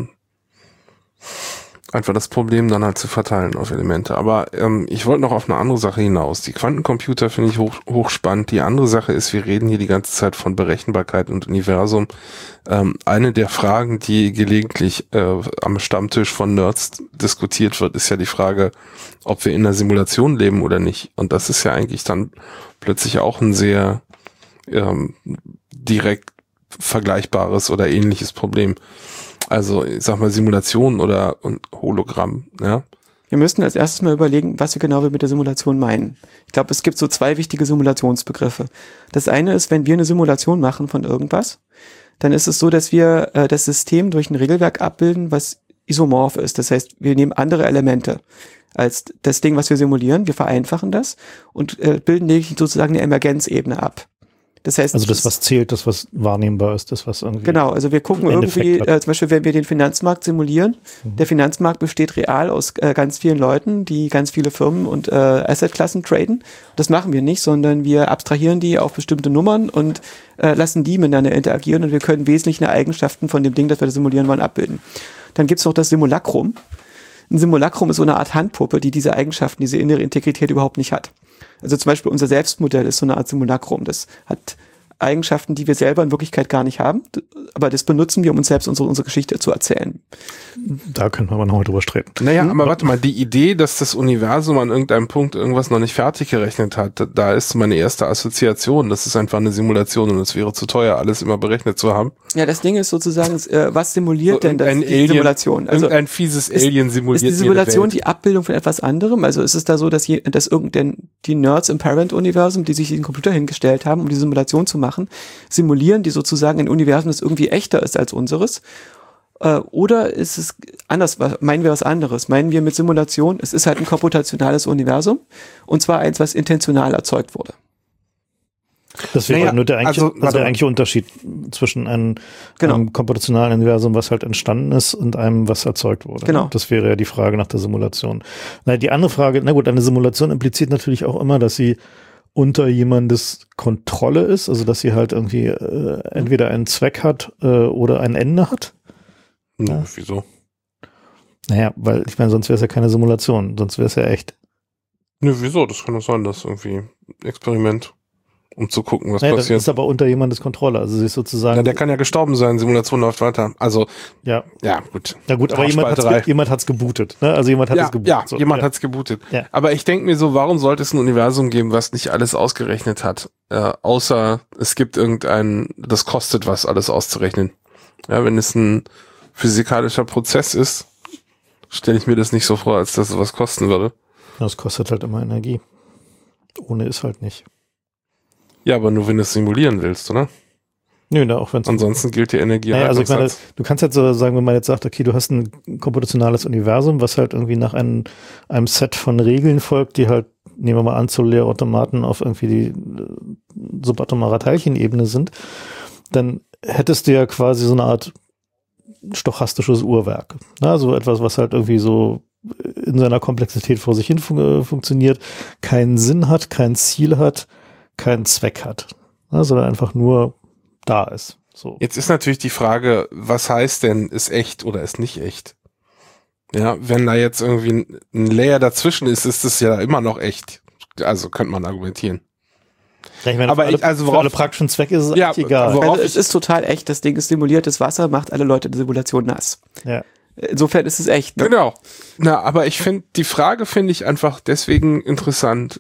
einfach das Problem dann halt zu verteilen auf Elemente. Aber ich wollte noch auf eine andere Sache hinaus. Die Quantencomputer finde ich hochspannend. Die andere Sache ist, wir reden hier die ganze Zeit von Berechenbarkeit und Universum. Eine der Fragen, die gelegentlich am Stammtisch von Nerds diskutiert wird, ist ja die Frage, ob wir in einer Simulation leben oder nicht. Und das ist ja eigentlich dann plötzlich auch ein sehr direkt vergleichbares oder ähnliches Problem. Also, ich sag mal, Simulation oder Hologramm, ja. Wir müssten als erstes mal überlegen, was wir genau mit der Simulation meinen. Ich glaube, es gibt so zwei wichtige Simulationsbegriffe. Das eine ist, wenn wir eine Simulation machen von irgendwas, dann ist es so, dass wir das System durch ein Regelwerk abbilden, was isomorph ist. Das heißt, wir nehmen andere Elemente als das Ding, was wir simulieren. Wir vereinfachen das und bilden lediglich sozusagen eine Emergenzebene ab. Das heißt, also das, was zählt, das, was wahrnehmbar ist, das, was irgendwie... Genau, also wir gucken irgendwie, zum Beispiel, wenn wir den Finanzmarkt simulieren, der Finanzmarkt besteht real aus ganz vielen Leuten, die ganz viele Firmen und Assetklassen traden. Das machen wir nicht, sondern wir abstrahieren die auf bestimmte Nummern und lassen die miteinander interagieren und wir können wesentliche Eigenschaften von dem Ding, das wir da simulieren wollen, abbilden. Dann gibt's noch das Simulacrum. Ein Simulacrum ist so eine Art Handpuppe, die diese Eigenschaften, diese innere Integrität überhaupt nicht hat. Also zum Beispiel unser Selbstmodell ist so eine Art Simulacrum. Das hat Eigenschaften, die wir selber in Wirklichkeit gar nicht haben, aber das benutzen wir, um uns selbst unsere Geschichte zu erzählen. Da können wir aber noch mal drüber streiten. Naja, aber warte mal, die Idee, dass das Universum an irgendeinem Punkt irgendwas noch nicht fertig gerechnet hat, da ist meine erste Assoziation, das ist einfach eine Simulation und es wäre zu teuer, alles immer berechnet zu haben. Ja, das Ding ist sozusagen, was simuliert So denn das, die Alien, Simulation? Also irgendein fieses Alien simuliert ist die Simulation die Abbildung von etwas anderem? Also ist es da so, dass die Nerds im Parent-Universum, die sich den Computer hingestellt haben, um die Simulation zu machen, simulieren die sozusagen ein Universum, das irgendwie echter ist als unseres? Oder ist es anders? Meinen wir was anderes? Meinen wir mit Simulation, es ist halt ein komputationales Universum und zwar eins, was intentional erzeugt wurde? Das wäre nur der eigentliche Unterschied zwischen einem komputationalen Universum, was halt entstanden ist, und einem, was erzeugt wurde. Genau. Das wäre ja die Frage nach der Simulation. Die andere Frage, eine Simulation impliziert natürlich auch immer, dass sie unter jemandes Kontrolle ist, also dass sie halt irgendwie entweder einen Zweck hat oder ein Ende hat. Ja. Wieso? Naja, weil ich meine, sonst wäre es ja keine Simulation, sonst wäre es ja echt. Nö, wieso? Das kann doch sein, das irgendwie Experiment, um zu gucken, was passiert. Das ist aber unter jemandes Kontrolle, also sie ist sozusagen. Ja, der kann ja gestorben sein, Simulation läuft weiter. Also, ja gut. Ja gut, aber jemand hat's gebootet, ne? Also jemand hat es gebootet. Ja, so, jemand hat's gebootet. Ja. Aber ich denke mir so, warum sollte es ein Universum geben, was nicht alles ausgerechnet hat? Außer es gibt das kostet was, alles auszurechnen. Ja, wenn es ein physikalischer Prozess ist, stelle ich mir das nicht so vor, als dass es was kosten würde. Das kostet halt immer Energie. Ohne ist halt nicht. Ja, aber nur wenn du es simulieren willst, oder? Nö, auch wenn es. Ansonsten gilt die Energie. Also ich meine, du kannst halt so sagen, wenn man jetzt sagt, okay, du hast ein komputationales Universum, was halt irgendwie nach einem Set von Regeln folgt, die halt, nehmen wir mal an, Leerautomaten auf irgendwie die subatomare Teilchenebene sind, dann hättest du ja quasi so eine Art stochastisches Uhrwerk. Also etwas, was halt irgendwie so in seiner Komplexität vor sich hin funktioniert, keinen Sinn hat, kein Ziel hat, keinen Zweck hat, sondern einfach nur da ist. So. Jetzt ist natürlich die Frage, was heißt denn, ist echt oder ist nicht echt? Ja, wenn da jetzt irgendwie ein Layer dazwischen ist es ja immer noch echt. Also könnte man argumentieren. Ja, ich meine, aber für alle praktischen Zwecke ist es eigentlich egal. Also es ist total echt, das Ding ist simuliertes Wasser, macht alle Leute in der Simulation nass. Ja. Insofern ist es echt. Ne? Genau. Na, aber die Frage finde ich einfach deswegen interessant,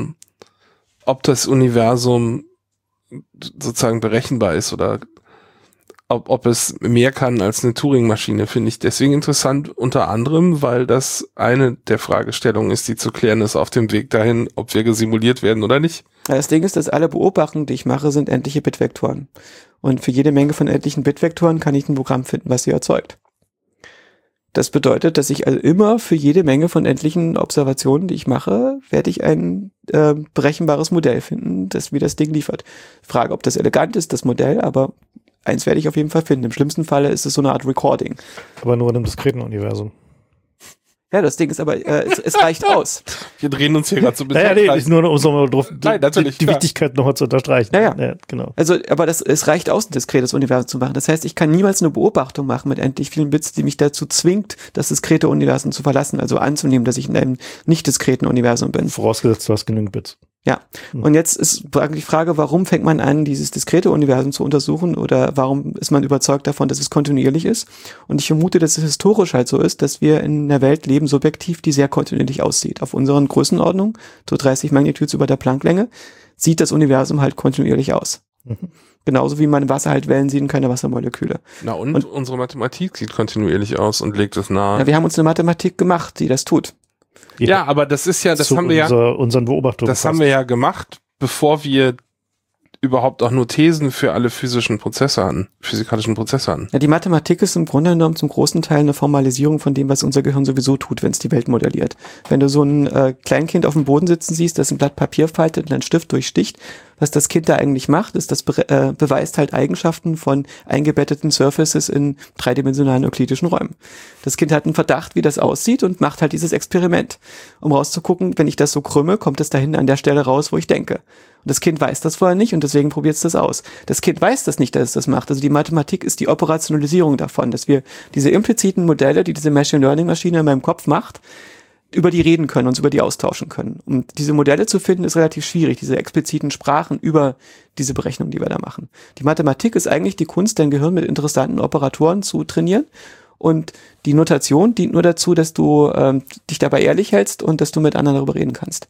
ob das Universum sozusagen berechenbar ist oder ob es mehr kann als eine Turing-Maschine, finde ich deswegen interessant, unter anderem, weil das eine der Fragestellungen ist, die zu klären ist auf dem Weg dahin, ob wir gesimuliert werden oder nicht. Das Ding ist, dass alle Beobachtungen, die ich mache, sind endliche Bitvektoren. Und für jede Menge von endlichen Bitvektoren kann ich ein Programm finden, was sie erzeugt. Das bedeutet, dass ich also immer für jede Menge von endlichen Observationen, die ich mache, werde ich ein berechenbares Modell finden, das mir das Ding liefert. Frage, ob das elegant ist, das Modell, aber eins werde ich auf jeden Fall finden. Im schlimmsten Falle ist es so eine Art Recording. Aber nur in einem diskreten Universum. Ja, das Ding ist aber, es reicht aus. Wir drehen uns hier gerade so ein bisschen. Ja, nee, nur um so mal drauf, die Wichtigkeit nochmal zu unterstreichen. Ja, genau. Also, aber es reicht aus, ein diskretes Universum zu machen. Das heißt, ich kann niemals eine Beobachtung machen mit endlich vielen Bits, die mich dazu zwingt, das diskrete Universum zu verlassen, also anzunehmen, dass ich in einem nicht diskreten Universum bin. Vorausgesetzt, du hast genügend Bits. Ja, und jetzt ist die Frage, warum fängt man an, dieses diskrete Universum zu untersuchen oder warum ist man überzeugt davon, dass es kontinuierlich ist? Und ich vermute, dass es historisch halt so ist, dass wir in einer Welt leben, subjektiv, die sehr kontinuierlich aussieht. Auf unseren Größenordnungen, so 30 Magnitudes über der Plancklänge, sieht das Universum halt kontinuierlich aus. Genauso wie man im Wasser halt Wellen sieht und keine Wassermoleküle. Na und unsere Mathematik sieht kontinuierlich aus und legt es nahe. Ja, wir haben uns eine Mathematik gemacht, die das tut. Ja, aber das ist ja, das haben wir ja, unseren Beobachtungen. Das haben wir ja gemacht, bevor wir überhaupt auch nur Thesen für alle physikalischen Prozesse hatten. Ja, die Mathematik ist im Grunde genommen zum großen Teil eine Formalisierung von dem, was unser Gehirn sowieso tut, wenn es die Welt modelliert. Wenn du so ein Kleinkind auf dem Boden sitzen siehst, das ein Blatt Papier faltet und einen Stift durchsticht, was das Kind da eigentlich macht, ist, das beweist halt Eigenschaften von eingebetteten Surfaces in dreidimensionalen euklidischen Räumen. Das Kind hat einen Verdacht, wie das aussieht und macht halt dieses Experiment, um rauszugucken, wenn ich das so krümme, kommt es dahin an der Stelle raus, wo ich denke. Und das Kind weiß das vorher nicht und deswegen probiert es das aus. Das Kind weiß das nicht, dass es das macht. Also die Mathematik ist die Operationalisierung davon, dass wir diese impliziten Modelle, die diese Machine Learning Maschine in meinem Kopf macht, über die reden können, uns über die austauschen können. Und diese Modelle zu finden, ist relativ schwierig, diese expliziten Sprachen über diese Berechnungen, die wir da machen. Die Mathematik ist eigentlich die Kunst, dein Gehirn mit interessanten Operatoren zu trainieren. Und die Notation dient nur dazu, dass du dich dabei ehrlich hältst und dass du mit anderen darüber reden kannst.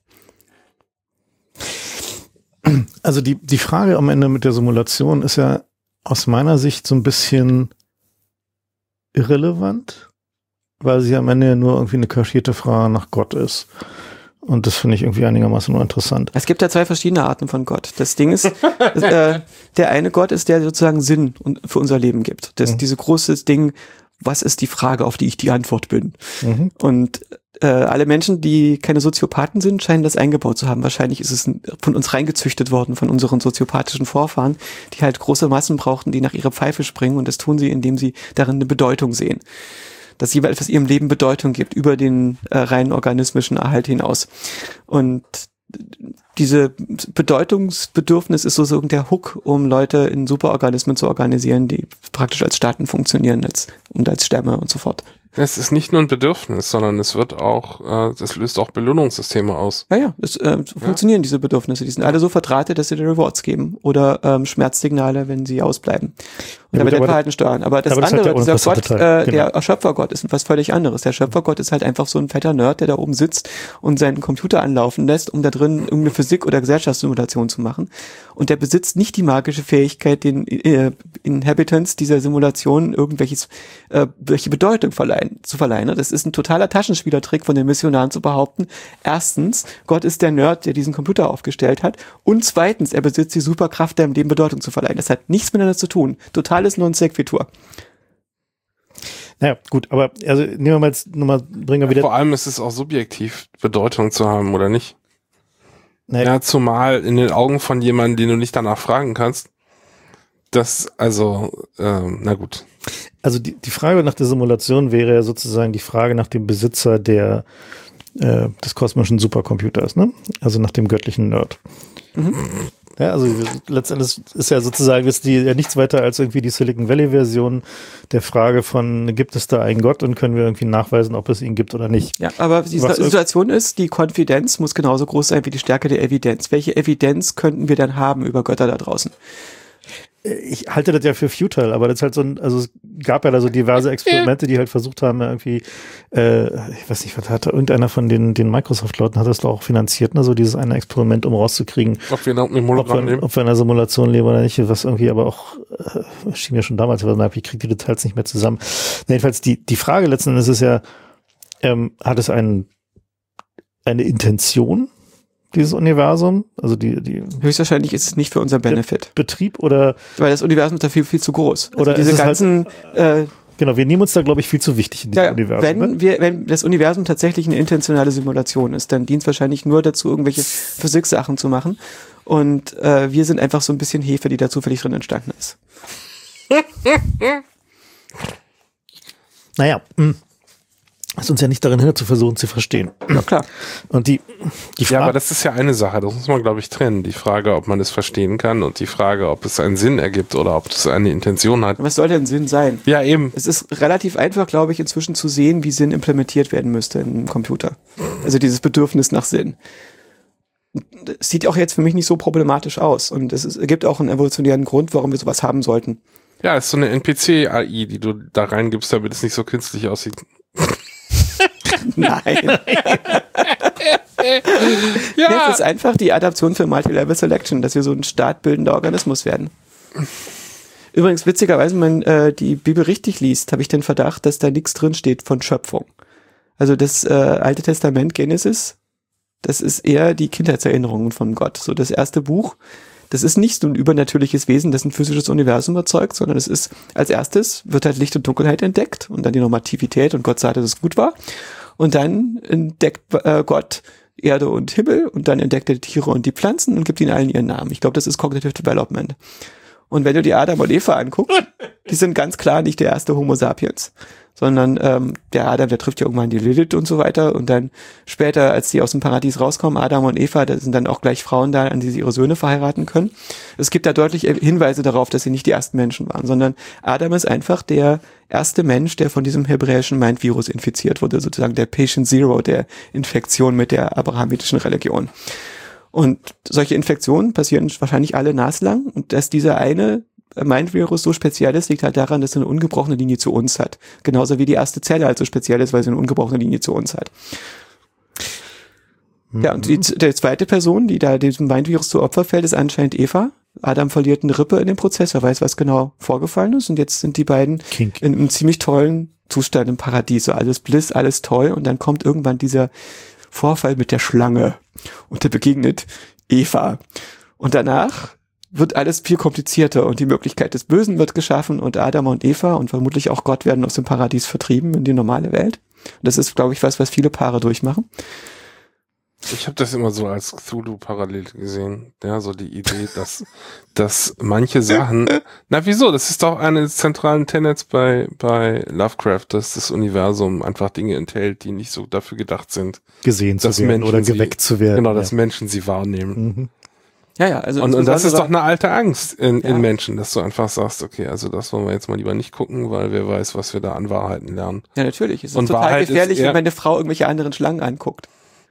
Also die Frage am Ende mit der Simulation ist ja aus meiner Sicht so ein bisschen irrelevant, weil sie am Ende nur irgendwie eine kaschierte Frage nach Gott ist. Und das finde ich irgendwie einigermaßen nur interessant. Es gibt ja 2 verschiedene Arten von Gott. Das Ding ist, der eine Gott ist, der sozusagen Sinn für unser Leben gibt. Diese große Ding, was ist die Frage, auf die ich die Antwort bin? Und alle Menschen, die keine Soziopathen sind, scheinen das eingebaut zu haben. Wahrscheinlich ist es von uns reingezüchtet worden, von unseren soziopathischen Vorfahren, die halt große Massen brauchten, die nach ihrer Pfeife springen. Und das tun sie, indem sie darin eine Bedeutung sehen. Dass jeweils etwas ihrem Leben Bedeutung gibt, über den rein organismischen Erhalt hinaus. Und diese Bedeutungsbedürfnis ist so der Hook, um Leute in Superorganismen zu organisieren, die praktisch als Staaten funktionieren und als Stämme und so fort. Es ist nicht nur ein Bedürfnis, sondern es wird auch, das löst auch Belohnungssysteme aus. Ja, es funktionieren diese Bedürfnisse. Die sind alle so verdrahtet, dass sie dir Rewards geben oder Schmerzsignale, wenn sie ausbleiben. Und damit dein Verhalten steuern. Aber das andere, halt dieser Gott, genau. der Schöpfergott ist was völlig anderes. Der Schöpfergott ist halt einfach so ein fetter Nerd, der da oben sitzt und seinen Computer anlaufen lässt, um da drin irgendeine Physik- oder Gesellschaftssimulation zu machen. Und der besitzt nicht die magische Fähigkeit, den Inhabitants dieser Simulation welche Bedeutung zu verleihen. Das ist ein totaler Taschenspielertrick von den Missionaren zu behaupten. Erstens, Gott ist der Nerd, der diesen Computer aufgestellt hat. Und zweitens, er besitzt die Superkraft, deinem Leben Bedeutung zu verleihen. Das hat nichts miteinander zu tun. Totales Non Sequitur. Naja, gut, aber also nehmen wir mal jetzt nochmal, bringen wir wieder. Vor allem ist es auch subjektiv, Bedeutung zu haben, oder nicht? Naja. Ja, zumal in den Augen von jemandem, den du nicht danach fragen kannst. Na gut. Also die Frage nach der Simulation wäre ja sozusagen die Frage nach dem Besitzer des kosmischen Supercomputers, ne? Also nach dem göttlichen Nerd. Ja, also letztendlich ist ja sozusagen ja nichts weiter als irgendwie die Silicon Valley-Version der Frage von, gibt es da einen Gott und können wir irgendwie nachweisen, ob es ihn gibt oder nicht. Ja, aber die Situation ist, die Konfidenz muss genauso groß sein wie die Stärke der Evidenz. Welche Evidenz könnten wir dann haben über Götter da draußen? Ich halte das ja für futile, aber das ist halt also es gab ja da so diverse Experimente, die halt versucht haben, irgendwie, ich weiß nicht, was hatte irgendeiner von den Microsoft-Leuten hat das doch auch finanziert, ne, so dieses eine Experiment, um rauszukriegen, ob wir in einer Simulation leben oder nicht, was irgendwie aber auch, schien mir schon damals, aber ich kriege die Details nicht mehr zusammen. Jedenfalls die Frage letzten Endes ist ja, hat es eine Intention? Dieses Universum, also die höchstwahrscheinlich ist es nicht für unser Benefit. Betrieb oder weil das Universum ist da viel zu groß. Oder also diese ganzen genau, wir nehmen uns da, glaube ich, viel zu wichtig in diesem Universum. Wenn das Universum tatsächlich eine intentionale Simulation ist, dann dient es wahrscheinlich nur dazu, irgendwelche Physik-Sachen zu machen. Und wir sind einfach so ein bisschen Hefe, die da zufällig drin entstanden ist. Naja, ist uns ja nicht darin hin, zu versuchen zu verstehen. Ja, klar. Und die Frage, ja, aber das ist ja eine Sache, das muss man, glaube ich, trennen. Die Frage, ob man es verstehen kann und die Frage, ob es einen Sinn ergibt oder ob es eine Intention hat. Was soll denn Sinn sein? Ja, eben. Es ist relativ einfach, glaube ich, inzwischen zu sehen, wie Sinn implementiert werden müsste in einem Computer. Also dieses Bedürfnis nach Sinn. Es sieht auch jetzt für mich nicht so problematisch aus. Und es gibt auch einen evolutionären Grund, warum wir sowas haben sollten. Ja, es ist so eine NPC-AI, die du da reingibst, damit es nicht so künstlich aussieht. Nein. Ja. Das ist einfach die Adaption für Multilevel Selection, dass wir so ein staatbildender Organismus werden. Übrigens, witzigerweise, wenn man die Bibel richtig liest, habe ich den Verdacht, dass da nichts drin steht von Schöpfung. Also das Alte Testament, Genesis, das ist eher die Kindheitserinnerungen von Gott. So das erste Buch, das ist nicht so ein übernatürliches Wesen, das ein physisches Universum erzeugt, sondern es ist, als erstes wird halt Licht und Dunkelheit entdeckt und dann die Normativität und Gott sagt, dass es gut war. Und dann entdeckt Gott Erde und Himmel und dann entdeckt er die Tiere und die Pflanzen und gibt ihnen allen ihren Namen. Ich glaube, das ist Cognitive Development. Und wenn du die Adam und Eva anguckst, die sind ganz klar nicht der erste Homo sapiens, sondern der Adam, der trifft ja irgendwann die Lilith und so weiter und dann später, als die aus dem Paradies rauskommen, Adam und Eva, da sind dann auch gleich Frauen da, an die sie ihre Söhne verheiraten können. Es gibt da deutlich Hinweise darauf, dass sie nicht die ersten Menschen waren, sondern Adam ist einfach der erste Mensch, der von diesem hebräischen Mind-Virus infiziert wurde, sozusagen der Patient Zero der Infektion mit der abrahamitischen Religion. Und solche Infektionen passieren wahrscheinlich alle naslang und dass dieser eine Mind-Virus so speziell ist, liegt halt daran, dass er eine ungebrochene Linie zu uns hat. Genauso wie die erste Zelle halt so speziell ist, weil sie eine ungebrochene Linie zu uns hat. Ja, und die zweite Person, die da diesem Mind-Virus zu Opfer fällt, ist anscheinend Eva. Adam verliert eine Rippe in dem Prozess, er weiß, was genau vorgefallen ist und jetzt sind die beiden in einem ziemlich tollen Zustand im Paradies. So alles Bliss, alles toll und dann kommt irgendwann dieser Vorfall mit der Schlange und der begegnet Eva. Und danach wird alles viel komplizierter und die Möglichkeit des Bösen wird geschaffen und Adam und Eva und vermutlich auch Gott werden aus dem Paradies vertrieben in die normale Welt. Und das ist, glaube ich, was viele Paare durchmachen. Ich habe das immer so als Cthulhu-Parallel gesehen. Ja, so die Idee, dass manche Sachen, na wieso? Das ist doch eine der zentralen Tenets bei Lovecraft, dass das Universum einfach Dinge enthält, die nicht so dafür gedacht sind, gesehen zu werden oder geweckt zu werden. Genau, dass Menschen sie wahrnehmen. Mhm. Ja, also und das ist doch eine alte Angst in Menschen, dass du einfach sagst, okay, also das wollen wir jetzt mal lieber nicht gucken, weil wer weiß, was wir da an Wahrheiten lernen. Ja, natürlich. Es ist und total Wahrheit gefährlich, ist, wenn meine Frau irgendwelche anderen Schlangen anguckt.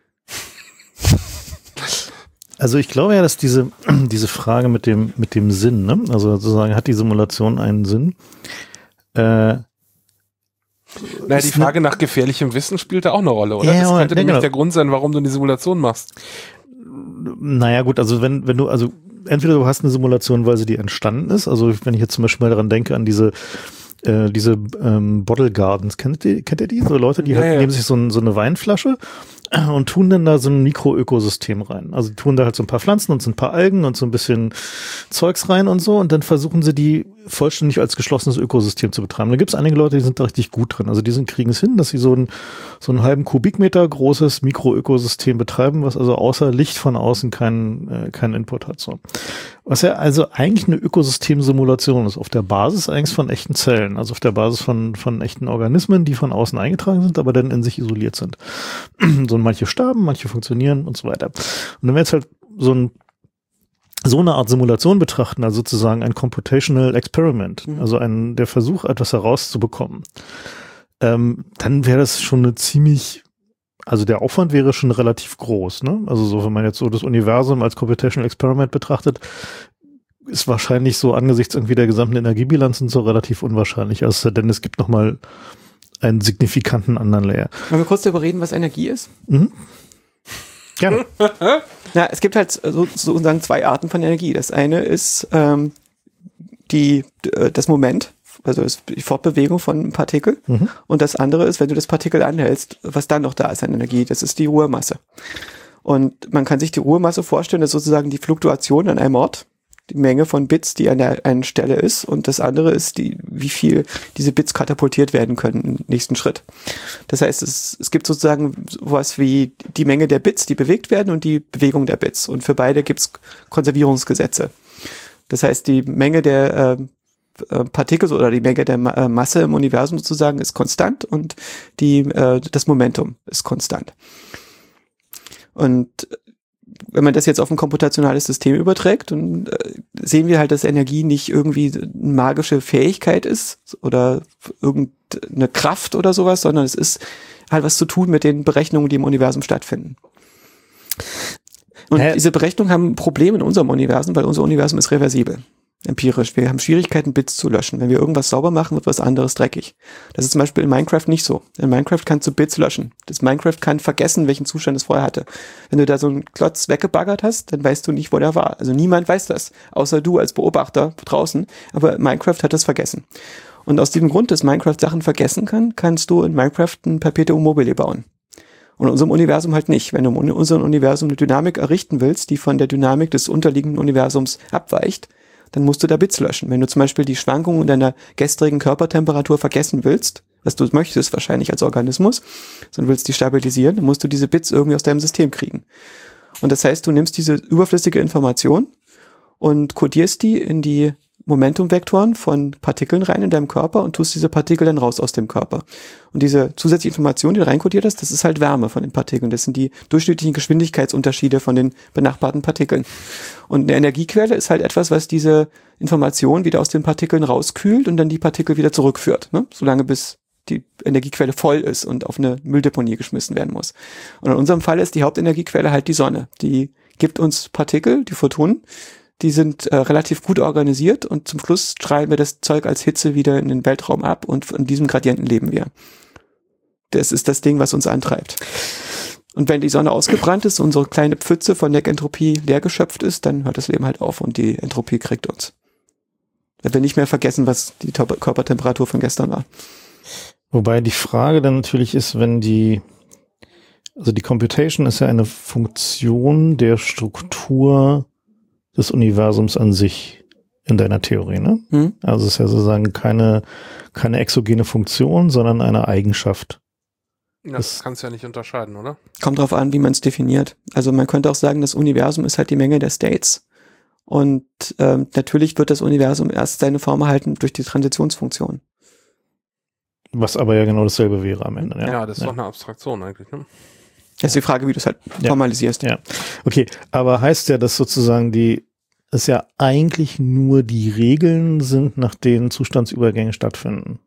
Also ich glaube ja, dass diese Frage mit dem Sinn, ne? Also sozusagen, hat die Simulation einen Sinn? Naja, die Frage nach gefährlichem Wissen spielt da auch eine Rolle, oder? Ja, das könnte nämlich genau. der Grund sein, warum du eine Simulation machst. Naja gut, also wenn du, also entweder du hast eine Simulation, weil sie dir entstanden ist, also wenn ich jetzt zum Beispiel mal daran denke, an diese Bottle Gardens, kennt ihr die? So Leute, die halt nehmen sich so eine Weinflasche und tun dann da so ein Mikroökosystem rein. Also die tun da halt so ein paar Pflanzen und so ein paar Algen und so ein bisschen Zeugs rein und so und dann versuchen sie die vollständig als geschlossenes Ökosystem zu betreiben. Da gibt es einige Leute, die sind da richtig gut drin. Also die kriegen es hin, dass sie so einen halben Kubikmeter großes Mikroökosystem betreiben, was also außer Licht von außen keinen Input hat. So. Was ja also eigentlich eine Ökosystemsimulation ist, auf der Basis eigentlich von echten Zellen, also auf der Basis von echten Organismen, die von außen eingetragen sind, aber dann in sich isoliert sind. So manche starben, manche funktionieren und so weiter. Und wenn wir jetzt halt so eine Art Simulation betrachten, also sozusagen ein Computational Experiment, also der Versuch, etwas herauszubekommen, dann wäre das schon also der Aufwand wäre schon relativ groß, ne? Also so, wenn man jetzt so das Universum als Computational Experiment betrachtet, ist wahrscheinlich so angesichts irgendwie der gesamten Energiebilanz und so relativ unwahrscheinlich, denn es gibt nochmal einen signifikanten anderen Layer. Wollen wir kurz darüber reden, was Energie ist? Mhm. Gerne. Na, es gibt halt sozusagen zwei Arten von Energie. Das eine ist das Moment, also die Fortbewegung von einem Partikel. Mhm. Und das andere ist, wenn du das Partikel anhältst, was dann noch da ist an Energie, das ist die Ruhemasse. Und man kann sich die Ruhemasse vorstellen, das ist sozusagen die Fluktuation an einem Ort, die Menge von Bits, die an der einen Stelle ist. Und das andere ist, wie viel diese Bits katapultiert werden können im nächsten Schritt. Das heißt, es gibt sozusagen sowas wie die Menge der Bits, die bewegt werden und die Bewegung der Bits. Und für beide gibt es Konservierungsgesetze. Das heißt, die Menge der Partikel oder die Menge der Masse im Universum sozusagen ist konstant und das Momentum ist konstant. Und wenn man das jetzt auf ein komputationales System überträgt, dann sehen wir halt, dass Energie nicht irgendwie eine magische Fähigkeit ist oder irgendeine Kraft oder sowas, sondern es ist halt was zu tun mit den Berechnungen, die im Universum stattfinden. Und diese Berechnungen haben Probleme in unserem Universum, weil unser Universum ist reversibel. Empirisch. Wir haben Schwierigkeiten, Bits zu löschen. Wenn wir irgendwas sauber machen, wird was anderes dreckig. Das ist zum Beispiel in Minecraft nicht so. In Minecraft kannst du Bits löschen. Das Minecraft kann vergessen, welchen Zustand es vorher hatte. Wenn du da so einen Klotz weggebaggert hast, dann weißt du nicht, wo der war. Also niemand weiß das, außer du als Beobachter draußen. Aber Minecraft hat das vergessen. Und aus dem Grund, dass Minecraft Sachen vergessen kann, kannst du in Minecraft ein Perpetuum mobile bauen. Und in unserem Universum halt nicht. Wenn du in unserem Universum eine Dynamik errichten willst, die von der Dynamik des unterliegenden Universums abweicht, dann musst du da Bits löschen. Wenn du zum Beispiel die Schwankungen deiner gestrigen Körpertemperatur vergessen willst, was du möchtest wahrscheinlich als Organismus, sondern willst die stabilisieren, dann musst du diese Bits irgendwie aus deinem System kriegen. Und das heißt, du nimmst diese überflüssige Information und kodierst die in die Momentumvektoren von Partikeln rein in deinem Körper und tust diese Partikel dann raus aus dem Körper. Und diese zusätzliche Information, die du reinkodiert hast, das ist halt Wärme von den Partikeln. Das sind die durchschnittlichen Geschwindigkeitsunterschiede von den benachbarten Partikeln. Und eine Energiequelle ist halt etwas, was diese Information wieder aus den Partikeln rauskühlt und dann die Partikel wieder zurückführt, ne? Solange bis die Energiequelle voll ist und auf eine Mülldeponie geschmissen werden muss. Und in unserem Fall ist die Hauptenergiequelle halt die Sonne. Die gibt uns Partikel, die Photonen, die sind relativ gut organisiert und zum Schluss strahlen wir das Zeug als Hitze wieder in den Weltraum ab und in diesem Gradienten leben wir. Das ist das Ding, was uns antreibt. Und wenn die Sonne ausgebrannt ist, unsere kleine Pfütze von der Entropie leer geschöpft ist, dann hört das Leben halt auf und die Entropie kriegt uns. Wenn wir nicht mehr vergessen, was die Körpertemperatur von gestern war. Wobei die Frage dann natürlich ist, wenn die Computation ist ja eine Funktion der Struktur des Universums an sich in deiner Theorie, ne? Also es ist ja sozusagen keine exogene Funktion, sondern eine Eigenschaft. Ja, das kannst du ja nicht unterscheiden, oder? Kommt drauf an, wie man es definiert. Also man könnte auch sagen, das Universum ist halt die Menge der States. Und natürlich wird das Universum erst seine Form erhalten durch die Transitionsfunktion. Was aber ja genau dasselbe wäre am Ende. Ja, das ist doch eine Abstraktion eigentlich, ne? Das ist die Frage, wie du es halt formalisierst. Ja, okay. Aber heißt ja, dass sozusagen es ja eigentlich nur die Regeln sind, nach denen Zustandsübergänge stattfinden.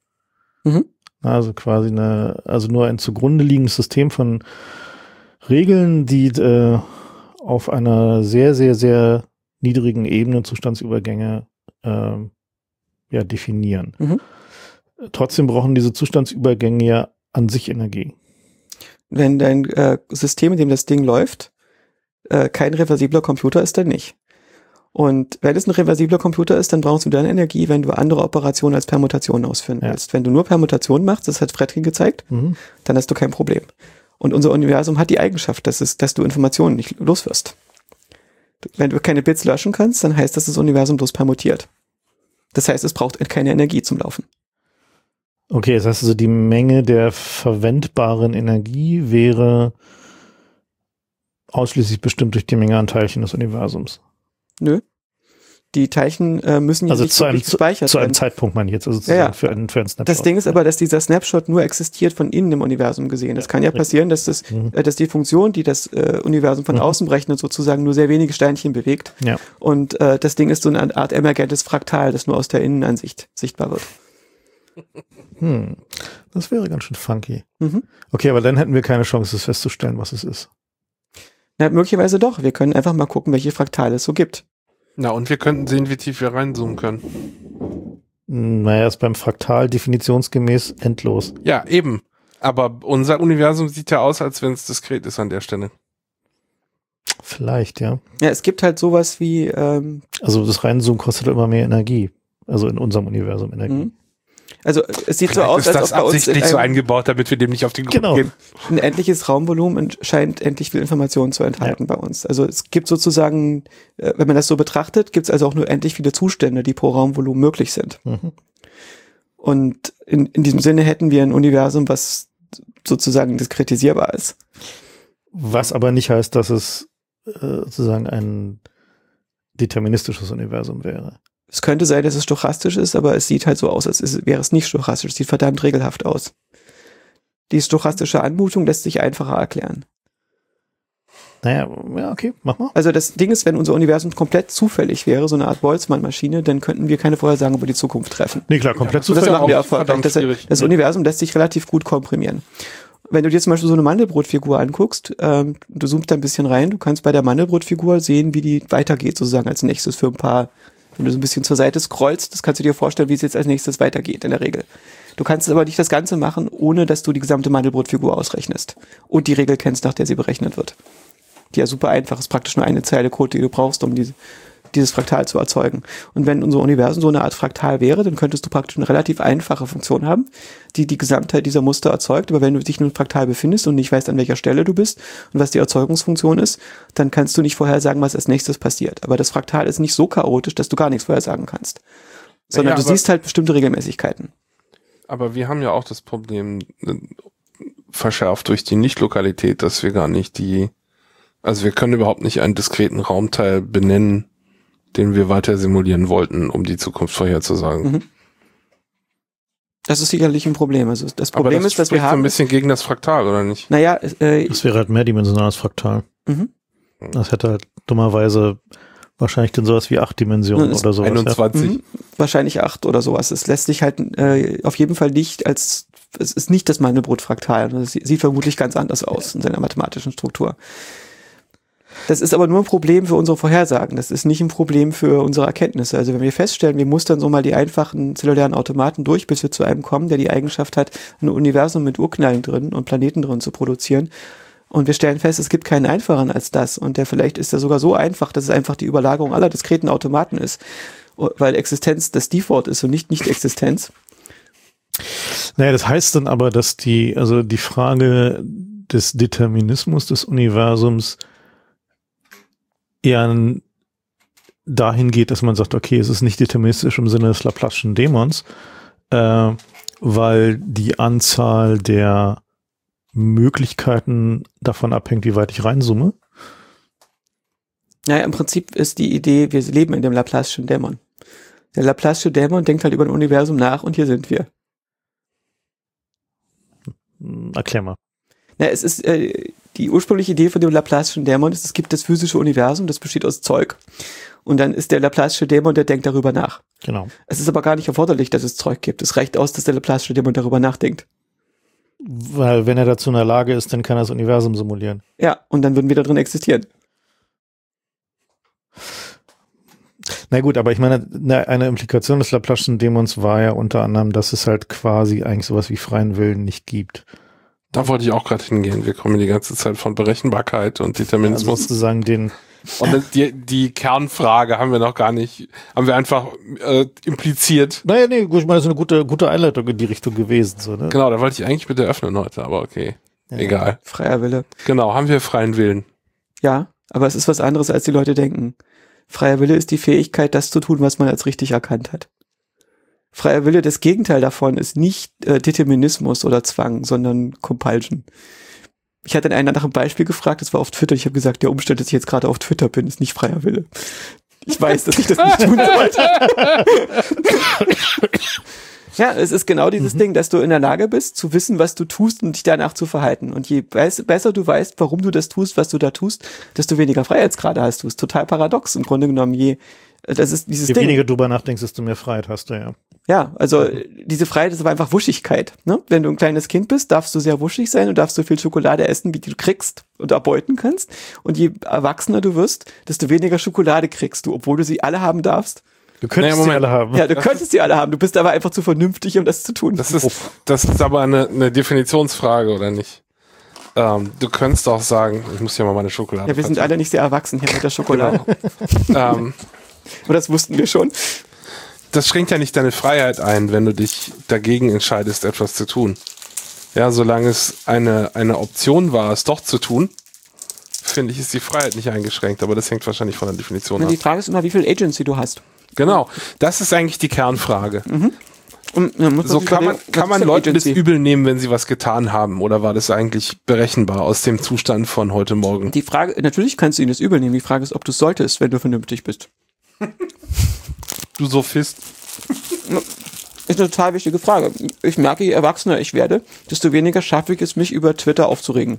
Also quasi nur ein zugrunde liegendes System von Regeln, die auf einer sehr, sehr, sehr niedrigen Ebene Zustandsübergänge definieren. Trotzdem brauchen diese Zustandsübergänge ja an sich Energie. Wenn dein System, in dem das Ding läuft, kein reversibler Computer ist, dann nicht. Und wenn es ein reversibler Computer ist, dann brauchst du dann Energie, wenn du andere Operationen als Permutationen ausführen willst. Wenn du nur Permutationen machst, das hat Fredkin gezeigt, dann hast du kein Problem. Und unser Universum hat die Eigenschaft, dass du Informationen nicht loswirst. Wenn du keine Bits löschen kannst, dann heißt das Universum bloß permutiert. Das heißt, es braucht keine Energie zum Laufen. Okay, das heißt also, die Menge der verwendbaren Energie wäre ausschließlich bestimmt durch die Menge an Teilchen des Universums. Nö. Die Teilchen müssen ja nicht gespeichert werden. Zu einem Zeitpunkt meine ich jetzt, also für einen Snapshot. Das Ding ist aber, dass dieser Snapshot nur existiert von innen im Universum gesehen. Es kann ja passieren, dass dass die Funktion, die das Universum von außen berechnet, sozusagen nur sehr wenige Steinchen bewegt. Ja. Und das Ding ist so eine Art emergentes Fraktal, das nur aus der Innenansicht sichtbar wird. Das wäre ganz schön funky. Okay, aber dann hätten wir keine Chance, das festzustellen, was es ist. Na, möglicherweise doch. Wir können einfach mal gucken, welche Fraktale es so gibt. Na, und wir könnten sehen, wie tief wir reinzoomen können. Naja, ist beim Fraktal definitionsgemäß endlos. Ja, eben. Aber unser Universum sieht ja aus, als wenn es diskret ist an der Stelle. Vielleicht, ja. Ja, es gibt halt sowas wie... Also das Reinzoomen kostet immer mehr Energie. Also in unserem Universum Energie. Also es sieht so aus, als ob bei uns absichtlich so eingebaut, damit wir dem nicht auf den Grund gehen. Ein endliches Raumvolumen scheint endlich viel Information zu enthalten bei uns. Also es gibt sozusagen, wenn man das so betrachtet, gibt es also auch nur endlich viele Zustände, die pro Raumvolumen möglich sind. Und in diesem Sinne hätten wir ein Universum, was sozusagen diskretisierbar ist. Was aber nicht heißt, dass es sozusagen ein deterministisches Universum wäre. Es könnte sein, dass es stochastisch ist, aber es sieht halt so aus, als wäre es nicht stochastisch. Es sieht verdammt regelhaft aus. Die stochastische Anmutung lässt sich einfacher erklären. Naja, ja, okay, mach mal. Also das Ding ist, wenn unser Universum komplett zufällig wäre, so eine Art Boltzmann-Maschine, dann könnten wir keine Vorhersagen über die Zukunft treffen. Nee, klar, komplett zufällig. Das machen wir erfolgreich. Das Universum lässt sich relativ gut komprimieren. Wenn du dir zum Beispiel so eine Mandelbrotfigur anguckst, du zoomst da ein bisschen rein, du kannst bei der Mandelbrotfigur sehen, wie die weitergeht, sozusagen als nächstes für ein paar. Wenn du so ein bisschen zur Seite scrollst, das kannst du dir vorstellen, wie es jetzt als nächstes weitergeht in der Regel. Du kannst aber nicht das Ganze machen, ohne dass du die gesamte Mandelbrotfigur ausrechnest und die Regel kennst, nach der sie berechnet wird. Die ja super einfach ist, praktisch nur eine Zeile Code, die du brauchst, um dieses Fraktal zu erzeugen. Und wenn unser Universum so eine Art Fraktal wäre, dann könntest du praktisch eine relativ einfache Funktion haben, die die Gesamtheit dieser Muster erzeugt. Aber wenn du dich in einem Fraktal befindest und nicht weißt, an welcher Stelle du bist und was die Erzeugungsfunktion ist, dann kannst du nicht vorhersagen, was als nächstes passiert. Aber das Fraktal ist nicht so chaotisch, dass du gar nichts vorhersagen kannst. Sondern du siehst halt bestimmte Regelmäßigkeiten. Aber wir haben ja auch das Problem verschärft durch die Nicht-Lokalität, dass wir gar nicht also wir können überhaupt nicht einen diskreten Raumteil benennen, den wir weiter simulieren wollten, um die Zukunft vorherzusagen. Mhm. Das ist sicherlich ein Problem. Also das Problem ist, dass wir haben... so ein bisschen gegen das Fraktal, oder nicht? Naja, das wäre halt mehrdimensionales Fraktal. Mhm. Das hätte halt dummerweise wahrscheinlich dann sowas wie 8 Dimensionen oder sowas. 21. Ja. Wahrscheinlich 8 oder sowas. Es lässt sich halt auf jeden Fall nicht es ist nicht das Mandelbrot-Fraktal. Das sieht vermutlich ganz anders aus in seiner mathematischen Struktur. Das ist aber nur ein Problem für unsere Vorhersagen. Das ist nicht ein Problem für unsere Erkenntnisse. Also wenn wir feststellen, wir mustern so mal die einfachen zellulären Automaten durch, bis wir zu einem kommen, der die Eigenschaft hat, ein Universum mit Urknallen drin und Planeten drin zu produzieren. Und wir stellen fest, es gibt keinen einfacheren als das. Und der vielleicht ist ja sogar so einfach, dass es einfach die Überlagerung aller diskreten Automaten ist. Weil Existenz das Default ist und nicht Existenz. Naja, das heißt dann aber, dass die Frage des Determinismus des Universums eher dahin geht, dass man sagt, okay, es ist nicht deterministisch im Sinne des Laplace'schen Dämons, weil die Anzahl der Möglichkeiten davon abhängt, wie weit ich reinzoome. Naja, im Prinzip ist die Idee, wir leben in dem Laplace'schen Dämon. Der Laplace'sche Dämon denkt halt über ein Universum nach und hier sind wir. Erklär mal. Na, es ist die ursprüngliche Idee von dem Laplace'schen Dämon ist, es gibt das physische Universum, das besteht aus Zeug. Und dann ist der Laplace'sche Dämon, der denkt darüber nach. Genau. Es ist aber gar nicht erforderlich, dass es Zeug gibt. Es reicht aus, dass der Laplace'sche Dämon darüber nachdenkt. Weil wenn er dazu in der Lage ist, dann kann er das Universum simulieren. Ja, und dann würden wir da drin existieren. Na gut, aber ich meine, eine Implikation des Laplace'schen Dämons war ja unter anderem, dass es halt quasi eigentlich sowas wie freien Willen nicht gibt. Da wollte ich auch gerade hingehen. Wir kommen die ganze Zeit von Berechenbarkeit und Determinismus. Also sozusagen und die Kernfrage haben wir einfach impliziert. Naja, nee, ich meine, das ist eine gute Einleitung in die Richtung gewesen. So, ne? Genau, da wollte ich eigentlich mit eröffnen heute, aber okay. Ja. Egal. Freier Wille. Genau, haben wir freien Willen. Ja, aber es ist was anderes, als die Leute denken. Freier Wille ist die Fähigkeit, das zu tun, was man als richtig erkannt hat. Freier Wille, das Gegenteil davon ist nicht Determinismus oder Zwang, sondern Compulsion. Ich hatte einen nach einem Beispiel gefragt, das war auf Twitter, ich habe gesagt, der Umstand, dass ich jetzt gerade auf Twitter bin, ist nicht freier Wille. Ich weiß, dass ich das nicht tun sollte. Ja, es ist genau dieses Ding, dass du in der Lage bist, zu wissen, was du tust und dich danach zu verhalten. Und je besser du weißt, warum du das tust, was du da tust, desto weniger Freiheitsgrade hast du. Ist total paradox im Grunde genommen. Das ist dieses Je Ding. weniger du drüber nachdenkst, desto mehr Freiheit hast du, ja. Ja, also diese Freiheit ist aber einfach Wuschigkeit. Ne? Wenn du ein kleines Kind bist, darfst du sehr wuschig sein und darfst so viel Schokolade essen, wie du kriegst und erbeuten kannst. Und je erwachsener du wirst, desto weniger Schokolade kriegst du, obwohl du sie alle haben darfst. Du könntest sie alle haben. Ja, du könntest sie alle haben. Du bist aber einfach zu vernünftig, um das zu tun. Das ist aber eine Definitionsfrage, oder nicht? Du könntest auch sagen, ich muss ja mal meine Schokolade. Ja, wir sind alle nicht sehr erwachsen hier mit der Schokolade. Genau. Aber das wussten wir schon. Das schränkt ja nicht deine Freiheit ein, wenn du dich dagegen entscheidest, etwas zu tun. Ja, solange es eine Option war, es doch zu tun, finde ich, ist die Freiheit nicht eingeschränkt. Aber das hängt wahrscheinlich von der Definition ab. Die Frage ist immer, wie viel Agency du hast. Genau, das ist eigentlich die Kernfrage. Mhm. Und, so kann man Leuten das übel nehmen, wenn sie was getan haben, oder war das eigentlich berechenbar aus dem Zustand von heute Morgen? Die Frage, natürlich kannst du ihnen das übel nehmen. Die Frage ist, ob du es solltest, wenn du vernünftig bist. Du Sophist. Ist eine total wichtige Frage. Ich merke, je erwachsener ich werde, desto weniger schaffe ich es, mich über Twitter aufzuregen.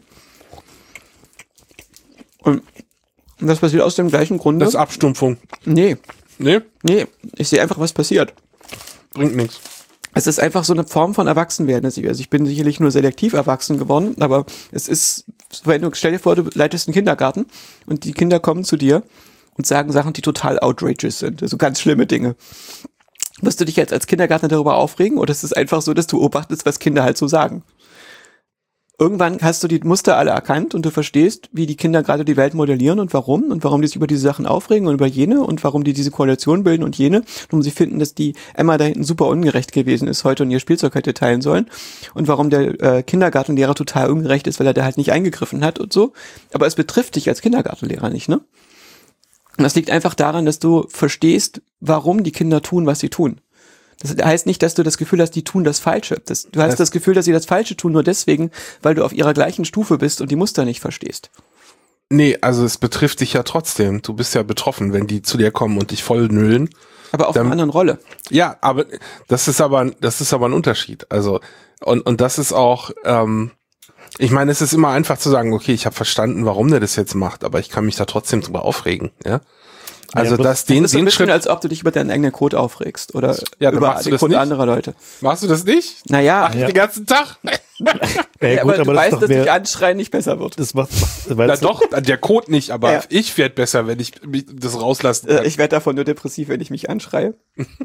Und das passiert aus dem gleichen Grunde. Das ist Abstumpfung. Nee. Nee? Nee, ich sehe einfach, was passiert. Bringt nichts. Es ist einfach so eine Form von Erwachsenwerden. Also ich bin sicherlich nur selektiv erwachsen geworden, aber es ist, stell dir vor, du leitest einen Kindergarten und die Kinder kommen zu dir und sagen Sachen, die total outrageous sind, also ganz schlimme Dinge. Wirst du dich jetzt als Kindergärtner darüber aufregen oder ist es einfach so, dass du beobachtest, was Kinder halt so sagen? Irgendwann hast du die Muster alle erkannt und du verstehst, wie die Kinder gerade die Welt modellieren und warum die sich über diese Sachen aufregen und über jene und warum die diese Koalition bilden und jene, und sie finden, dass die Emma da hinten super ungerecht gewesen ist heute und ihr Spielzeug hätte teilen sollen und warum der Kindergartenlehrer total ungerecht ist, weil er da halt nicht eingegriffen hat und so. Aber es betrifft dich als Kindergartenlehrer nicht, ne? Und das liegt einfach daran, dass du verstehst, warum die Kinder tun, was sie tun. Das heißt nicht, dass du das Gefühl hast, die tun das Falsche. Du hast das Gefühl, dass sie das Falsche tun, nur deswegen, weil du auf ihrer gleichen Stufe bist und die Muster nicht verstehst. Nee, also es betrifft dich ja trotzdem. Du bist ja betroffen, wenn die zu dir kommen und dich voll nüllen. Aber auf einer anderen Rolle. Ja, aber das ist aber ein Unterschied. Also und das ist auch, ich meine, es ist immer einfach zu sagen, okay, ich habe verstanden, warum der das jetzt macht, aber ich kann mich da trotzdem drüber aufregen, ja. Also ja, das den ist ein bisschen, Schritt, als ob du dich über deinen eigenen Code aufregst oder ja, über den Code anderer Leute. Machst du das nicht? Naja, den ganzen Tag. Ja, gut, aber du weißt, dass dich Anschreien nicht besser wird. Das macht, na doch, der Code nicht, aber ich werde besser, wenn ich das rauslassen kann. Ich werde davon nur depressiv, wenn ich mich anschreie.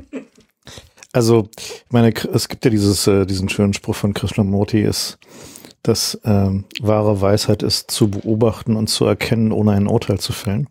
Also, ich meine, es gibt ja diesen schönen Spruch von Krishnamurti, ist, dass wahre Weisheit ist, zu beobachten und zu erkennen, ohne ein Urteil zu fällen.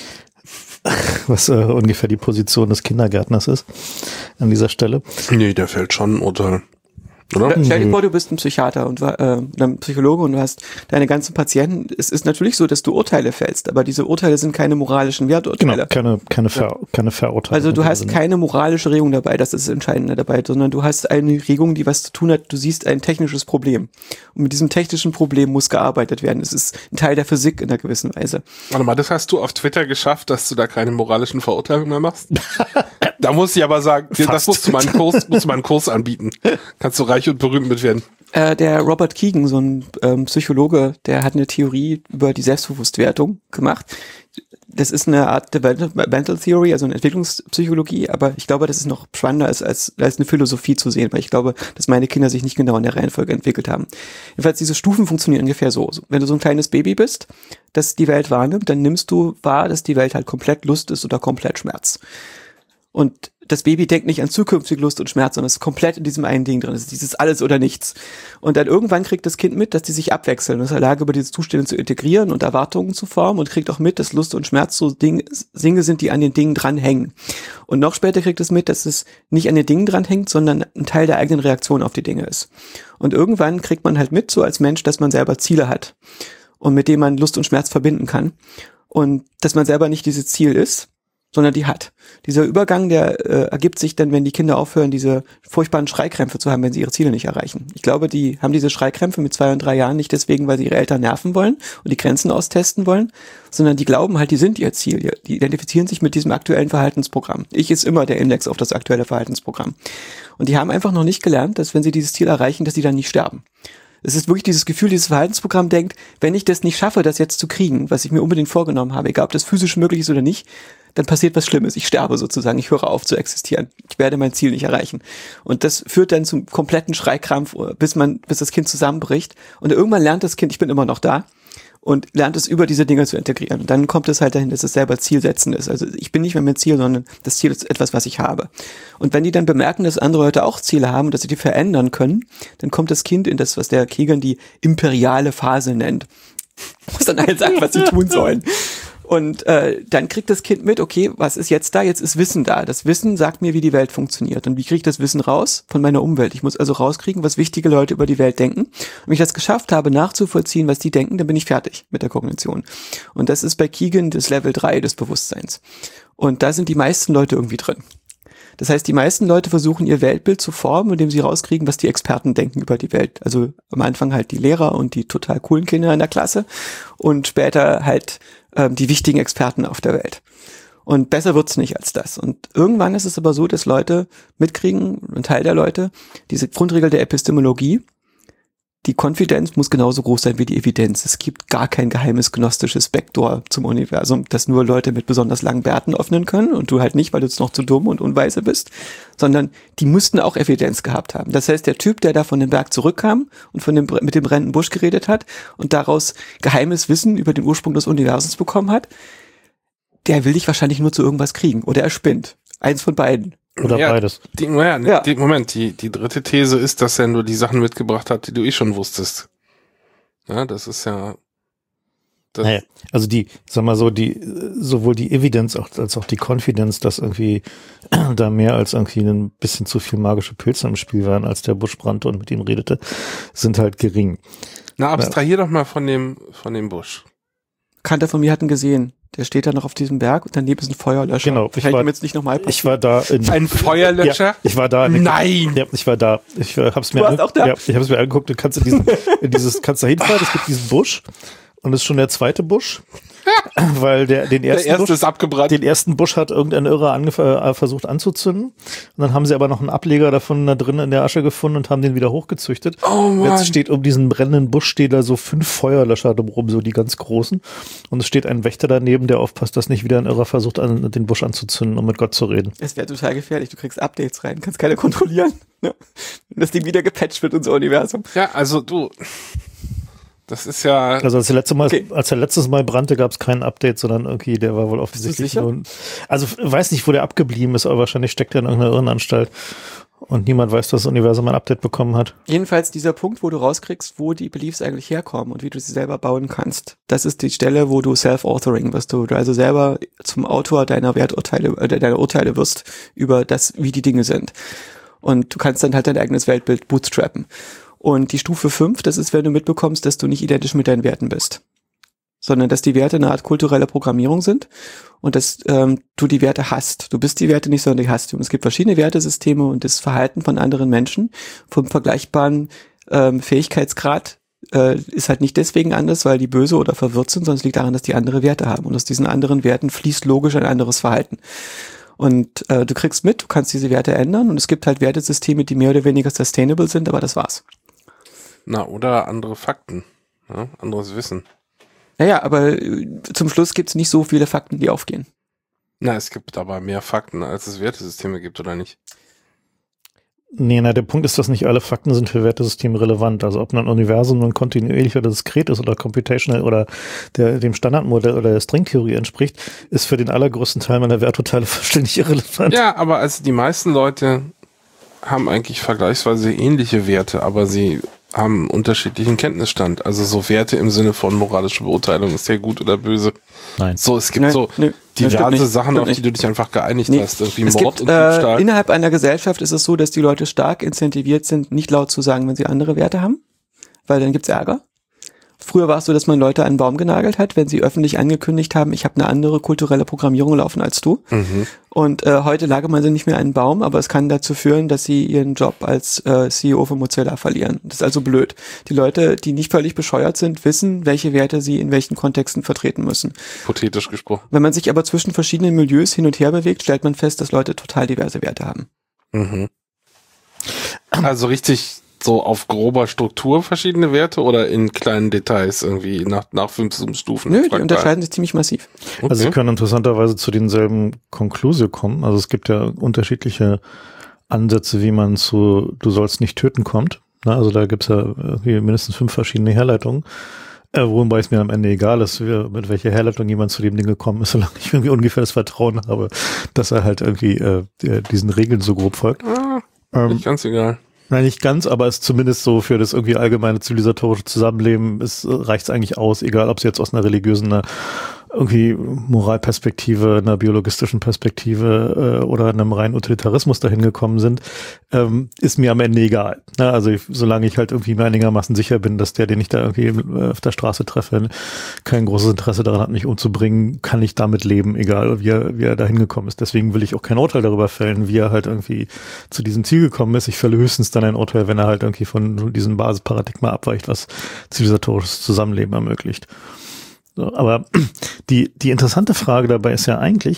Was ungefähr die Position des Kindergärtners ist an dieser Stelle. Nee, der fällt schon ein Urteil. Oder? Stell dir vor, du bist ein Psychiater und ein Psychologe und du hast deine ganzen Patienten. Es ist natürlich so, dass du Urteile fällst, aber diese Urteile sind keine moralischen Werturteile. Genau, keine Verurteilung. Also du hast keine moralische Regung dabei, das ist das Entscheidende dabei, sondern du hast eine Regung, die was zu tun hat, du siehst ein technisches Problem. Und mit diesem technischen Problem muss gearbeitet werden. Es ist ein Teil der Physik in einer gewissen Weise. Warte mal, das hast du auf Twitter geschafft, dass du da keine moralischen Verurteilungen mehr machst? Da muss ich aber sagen, das musst du mal einen Kurs anbieten. Kannst du reich und berühmt mit werden. Der Robert Keegan, so ein Psychologe, der hat eine Theorie über die Selbstbewusstwertung gemacht. Das ist eine Art Developmental Theory, also eine Entwicklungspsychologie, aber ich glaube, das ist noch spannender als eine Philosophie zu sehen, weil ich glaube, dass meine Kinder sich nicht genau in der Reihenfolge entwickelt haben. Jedenfalls, diese Stufen funktionieren ungefähr so. Wenn du so ein kleines Baby bist, das die Welt wahrnimmt, dann nimmst du wahr, dass die Welt halt komplett Lust ist oder komplett Schmerz. Und das Baby denkt nicht an zukünftige Lust und Schmerz, sondern es ist komplett in diesem einen Ding drin. Es ist dieses Alles oder Nichts. Und dann irgendwann kriegt das Kind mit, dass die sich abwechseln und ist in der Lage, über diese Zustände zu integrieren und Erwartungen zu formen und kriegt auch mit, dass Lust und Schmerz so Dinge sind, die an den Dingen dranhängen. Und noch später kriegt es mit, dass es nicht an den Dingen dranhängt, sondern ein Teil der eigenen Reaktion auf die Dinge ist. Und irgendwann kriegt man halt mit, so als Mensch, dass man selber Ziele hat und mit denen man Lust und Schmerz verbinden kann. Und dass man selber nicht dieses Ziel ist, sondern die hat. Dieser Übergang, der ergibt sich dann, wenn die Kinder aufhören, diese furchtbaren Schreikrämpfe zu haben, wenn sie ihre Ziele nicht erreichen. Ich glaube, die haben diese Schreikrämpfe mit 2 und 3 Jahren nicht deswegen, weil sie ihre Eltern nerven wollen und die Grenzen austesten wollen, sondern die glauben halt, die sind ihr Ziel. Die identifizieren sich mit diesem aktuellen Verhaltensprogramm. Ich ist immer der Index auf das aktuelle Verhaltensprogramm. Und die haben einfach noch nicht gelernt, dass wenn sie dieses Ziel erreichen, dass sie dann nicht sterben. Es ist wirklich dieses Gefühl, dieses Verhaltensprogramm denkt, wenn ich das nicht schaffe, das jetzt zu kriegen, was ich mir unbedingt vorgenommen habe, egal ob das physisch möglich ist oder nicht, dann passiert was Schlimmes. Ich sterbe sozusagen, ich höre auf zu existieren. Ich werde mein Ziel nicht erreichen. Und das führt dann zum kompletten Schreikrampf, bis das Kind zusammenbricht. Und irgendwann lernt das Kind, ich bin immer noch da, und lernt es über diese Dinge zu integrieren. Und dann kommt es halt dahin, dass es selber Zielsetzen ist. Also ich bin nicht mehr mein Ziel, sondern das Ziel ist etwas, was ich habe. Und wenn die dann bemerken, dass andere Leute auch Ziele haben und dass sie die verändern können, dann kommt das Kind in das, was der Keegan die imperiale Phase nennt. Muss dann halt sagen, was sie tun sollen. Und dann kriegt das Kind mit, okay, was ist jetzt da? Jetzt ist Wissen da. Das Wissen sagt mir, wie die Welt funktioniert. Und wie kriege ich das Wissen raus? Von meiner Umwelt. Ich muss also rauskriegen, was wichtige Leute über die Welt denken. Und wenn ich das geschafft habe, nachzuvollziehen, was die denken, dann bin ich fertig mit der Kognition. Und das ist bei Keegan das Level 3 des Bewusstseins. Und da sind die meisten Leute irgendwie drin. Das heißt, die meisten Leute versuchen, ihr Weltbild zu formen, indem sie rauskriegen, was die Experten denken über die Welt. Also am Anfang halt die Lehrer und die total coolen Kinder in der Klasse und später halt die wichtigen Experten auf der Welt. Und besser wird's nicht als das. Und irgendwann ist es aber so, dass Leute mitkriegen, ein Teil der Leute, diese Grundregel der Epistemologie, die Konfidenz muss genauso groß sein wie die Evidenz. Es gibt gar kein geheimes gnostisches Backdoor zum Universum, das nur Leute mit besonders langen Bärten öffnen können und du halt nicht, weil du jetzt noch zu dumm und unweise bist, sondern die müssten auch Evidenz gehabt haben. Das heißt, der Typ, der da von dem Berg zurückkam und mit dem brennenden Busch geredet hat und daraus geheimes Wissen über den Ursprung des Universums bekommen hat, der will dich wahrscheinlich nur zu irgendwas kriegen oder er spinnt. Eins von beiden. Oder beides. Die dritte These ist, dass er nur die Sachen mitgebracht hat, die du schon wusstest. Ja, das ist ja... Naja, also sowohl die Evidenz als auch die Konfidenz, dass irgendwie da mehr als irgendwie ein bisschen zu viel magische Pilze im Spiel waren, als der Busch brannte und mit ihm redete, sind halt gering. Na, abstrahier doch mal von dem Busch. Bekannter von mir hat ihn gesehen. Der steht da noch auf diesem Berg und daneben ist ein Feuerlöscher. Genau. Ich war da. Ein Feuerlöscher? Ja, ich war da. Nein! Ja, ich war da. Ich hab's mir auch da? Ja, ich hab's mir angeguckt. Du kannst kannst da hinfahren. Es gibt diesen Busch Und das ist schon der zweite Busch, weil den ersten ist abgebrannt. Den ersten Busch hat irgendein Irrer versucht anzuzünden. Und dann haben sie aber noch einen Ableger davon da drin in der Asche gefunden und haben den wieder hochgezüchtet. Oh Mann. Jetzt steht um diesen brennenden Busch steht da so 5 Feuerlöscher drumherum, so die ganz großen. Und es steht ein Wächter daneben, der aufpasst, dass nicht wieder ein Irrer versucht, den Busch anzuzünden, um mit Gott zu reden. Es wäre total gefährlich. Du kriegst Updates rein, kannst keine kontrollieren. Ne? Wenn das Ding wieder gepatcht wird, unser Universum. Ja, also das ist ja... Also als der letztes Mal brannte, gab es kein Update, sondern irgendwie, der war wohl offensichtlich nur... Also weiß nicht, wo der abgeblieben ist, aber wahrscheinlich steckt er in irgendeiner Irrenanstalt. Und niemand weiß, dass das Universum ein Update bekommen hat. Jedenfalls dieser Punkt, wo du rauskriegst, wo die Beliefs eigentlich herkommen und wie du sie selber bauen kannst. Das ist die Stelle, wo du Self-Authoring wirst, du also selber zum Autor deiner deiner Urteile wirst über das, wie die Dinge sind. Und du kannst dann halt dein eigenes Weltbild bootstrappen. Und die Stufe 5, das ist, wenn du mitbekommst, dass du nicht identisch mit deinen Werten bist, sondern dass die Werte eine Art kulturelle Programmierung sind und dass du die Werte hast. Du bist die Werte nicht, sondern die hast du. Und es gibt verschiedene Wertesysteme und das Verhalten von anderen Menschen vom vergleichbaren Fähigkeitsgrad ist halt nicht deswegen anders, weil die böse oder verwirrt sind, sondern es liegt daran, dass die andere Werte haben. Und aus diesen anderen Werten fließt logisch ein anderes Verhalten. Und du kriegst mit, du kannst diese Werte ändern und es gibt halt Wertesysteme, die mehr oder weniger sustainable sind, aber das war's. Na, oder andere Fakten, ja, anderes Wissen. Naja, aber zum Schluss gibt's nicht so viele Fakten, die aufgehen. Na, es gibt aber mehr Fakten, als es Wertesysteme gibt, oder nicht? Nee, der Punkt ist, dass nicht alle Fakten sind für Wertesysteme relevant. Also ob ein Universum nun kontinuierlich oder diskret ist oder computational oder dem Standardmodell oder der Stringtheorie entspricht, ist für den allergrößten Teil meiner Werturteile vollständig irrelevant. Ja, aber also die meisten Leute haben eigentlich vergleichsweise ähnliche Werte, aber sie haben einen unterschiedlichen Kenntnisstand. Also so Werte im Sinne von moralische Beurteilung, ist der gut oder böse. Nein. So, es gibt diverse Sachen, auf die du dich einfach geeinigt hast. Irgendwie Mord und Diebstahl. Innerhalb einer Gesellschaft ist es so, dass die Leute stark incentiviert sind, nicht laut zu sagen, wenn sie andere Werte haben, weil dann gibt's Ärger. Früher war es so, dass man Leute an einen Baum genagelt hat, wenn sie öffentlich angekündigt haben, ich habe eine andere kulturelle Programmierung laufen als du. Mhm. Und heute lagert man sie nicht mehr an einen Baum, aber es kann dazu führen, dass sie ihren Job als CEO von Mozilla verlieren. Das ist also blöd. Die Leute, die nicht völlig bescheuert sind, wissen, welche Werte sie in welchen Kontexten vertreten müssen. Hypothetisch gesprochen. Wenn man sich aber zwischen verschiedenen Milieus hin und her bewegt, stellt man fest, dass Leute total diverse Werte haben. Mhm. Also richtig so auf grober Struktur verschiedene Werte oder in kleinen Details irgendwie nach 5 Stufen? Nö, die unterscheiden sich ziemlich massiv. Okay. Also sie können interessanterweise zu denselben Konklusionen kommen. Also es gibt ja unterschiedliche Ansätze, wie man zu du sollst nicht töten kommt. Also da gibt's ja mindestens 5 verschiedene Herleitungen. Wobei es mir am Ende egal ist, mit welcher Herleitung jemand zu dem Ding gekommen ist, solange ich irgendwie ungefähr das Vertrauen habe, dass er halt irgendwie diesen Regeln so grob folgt. Nicht ganz egal. Nein, nicht ganz, aber es ist zumindest so für das irgendwie allgemeine zivilisatorische Zusammenleben reicht es eigentlich aus, egal ob es jetzt aus einer religiösen, einer irgendwie Moralperspektive, einer biologistischen Perspektive oder einem reinen Utilitarismus dahin gekommen sind, ist mir am Ende egal. Also solange ich halt irgendwie mir einigermaßen sicher bin, dass den ich da irgendwie auf der Straße treffe, kein großes Interesse daran hat, mich umzubringen, kann ich damit leben, egal wie er da hingekommen ist. Deswegen will ich auch kein Urteil darüber fällen, wie er halt irgendwie zu diesem Ziel gekommen ist. Ich fälle höchstens dann ein Urteil, wenn er halt irgendwie von diesem Basisparadigma abweicht, was zivilisatorisches Zusammenleben ermöglicht. So, aber die interessante Frage dabei ist ja eigentlich,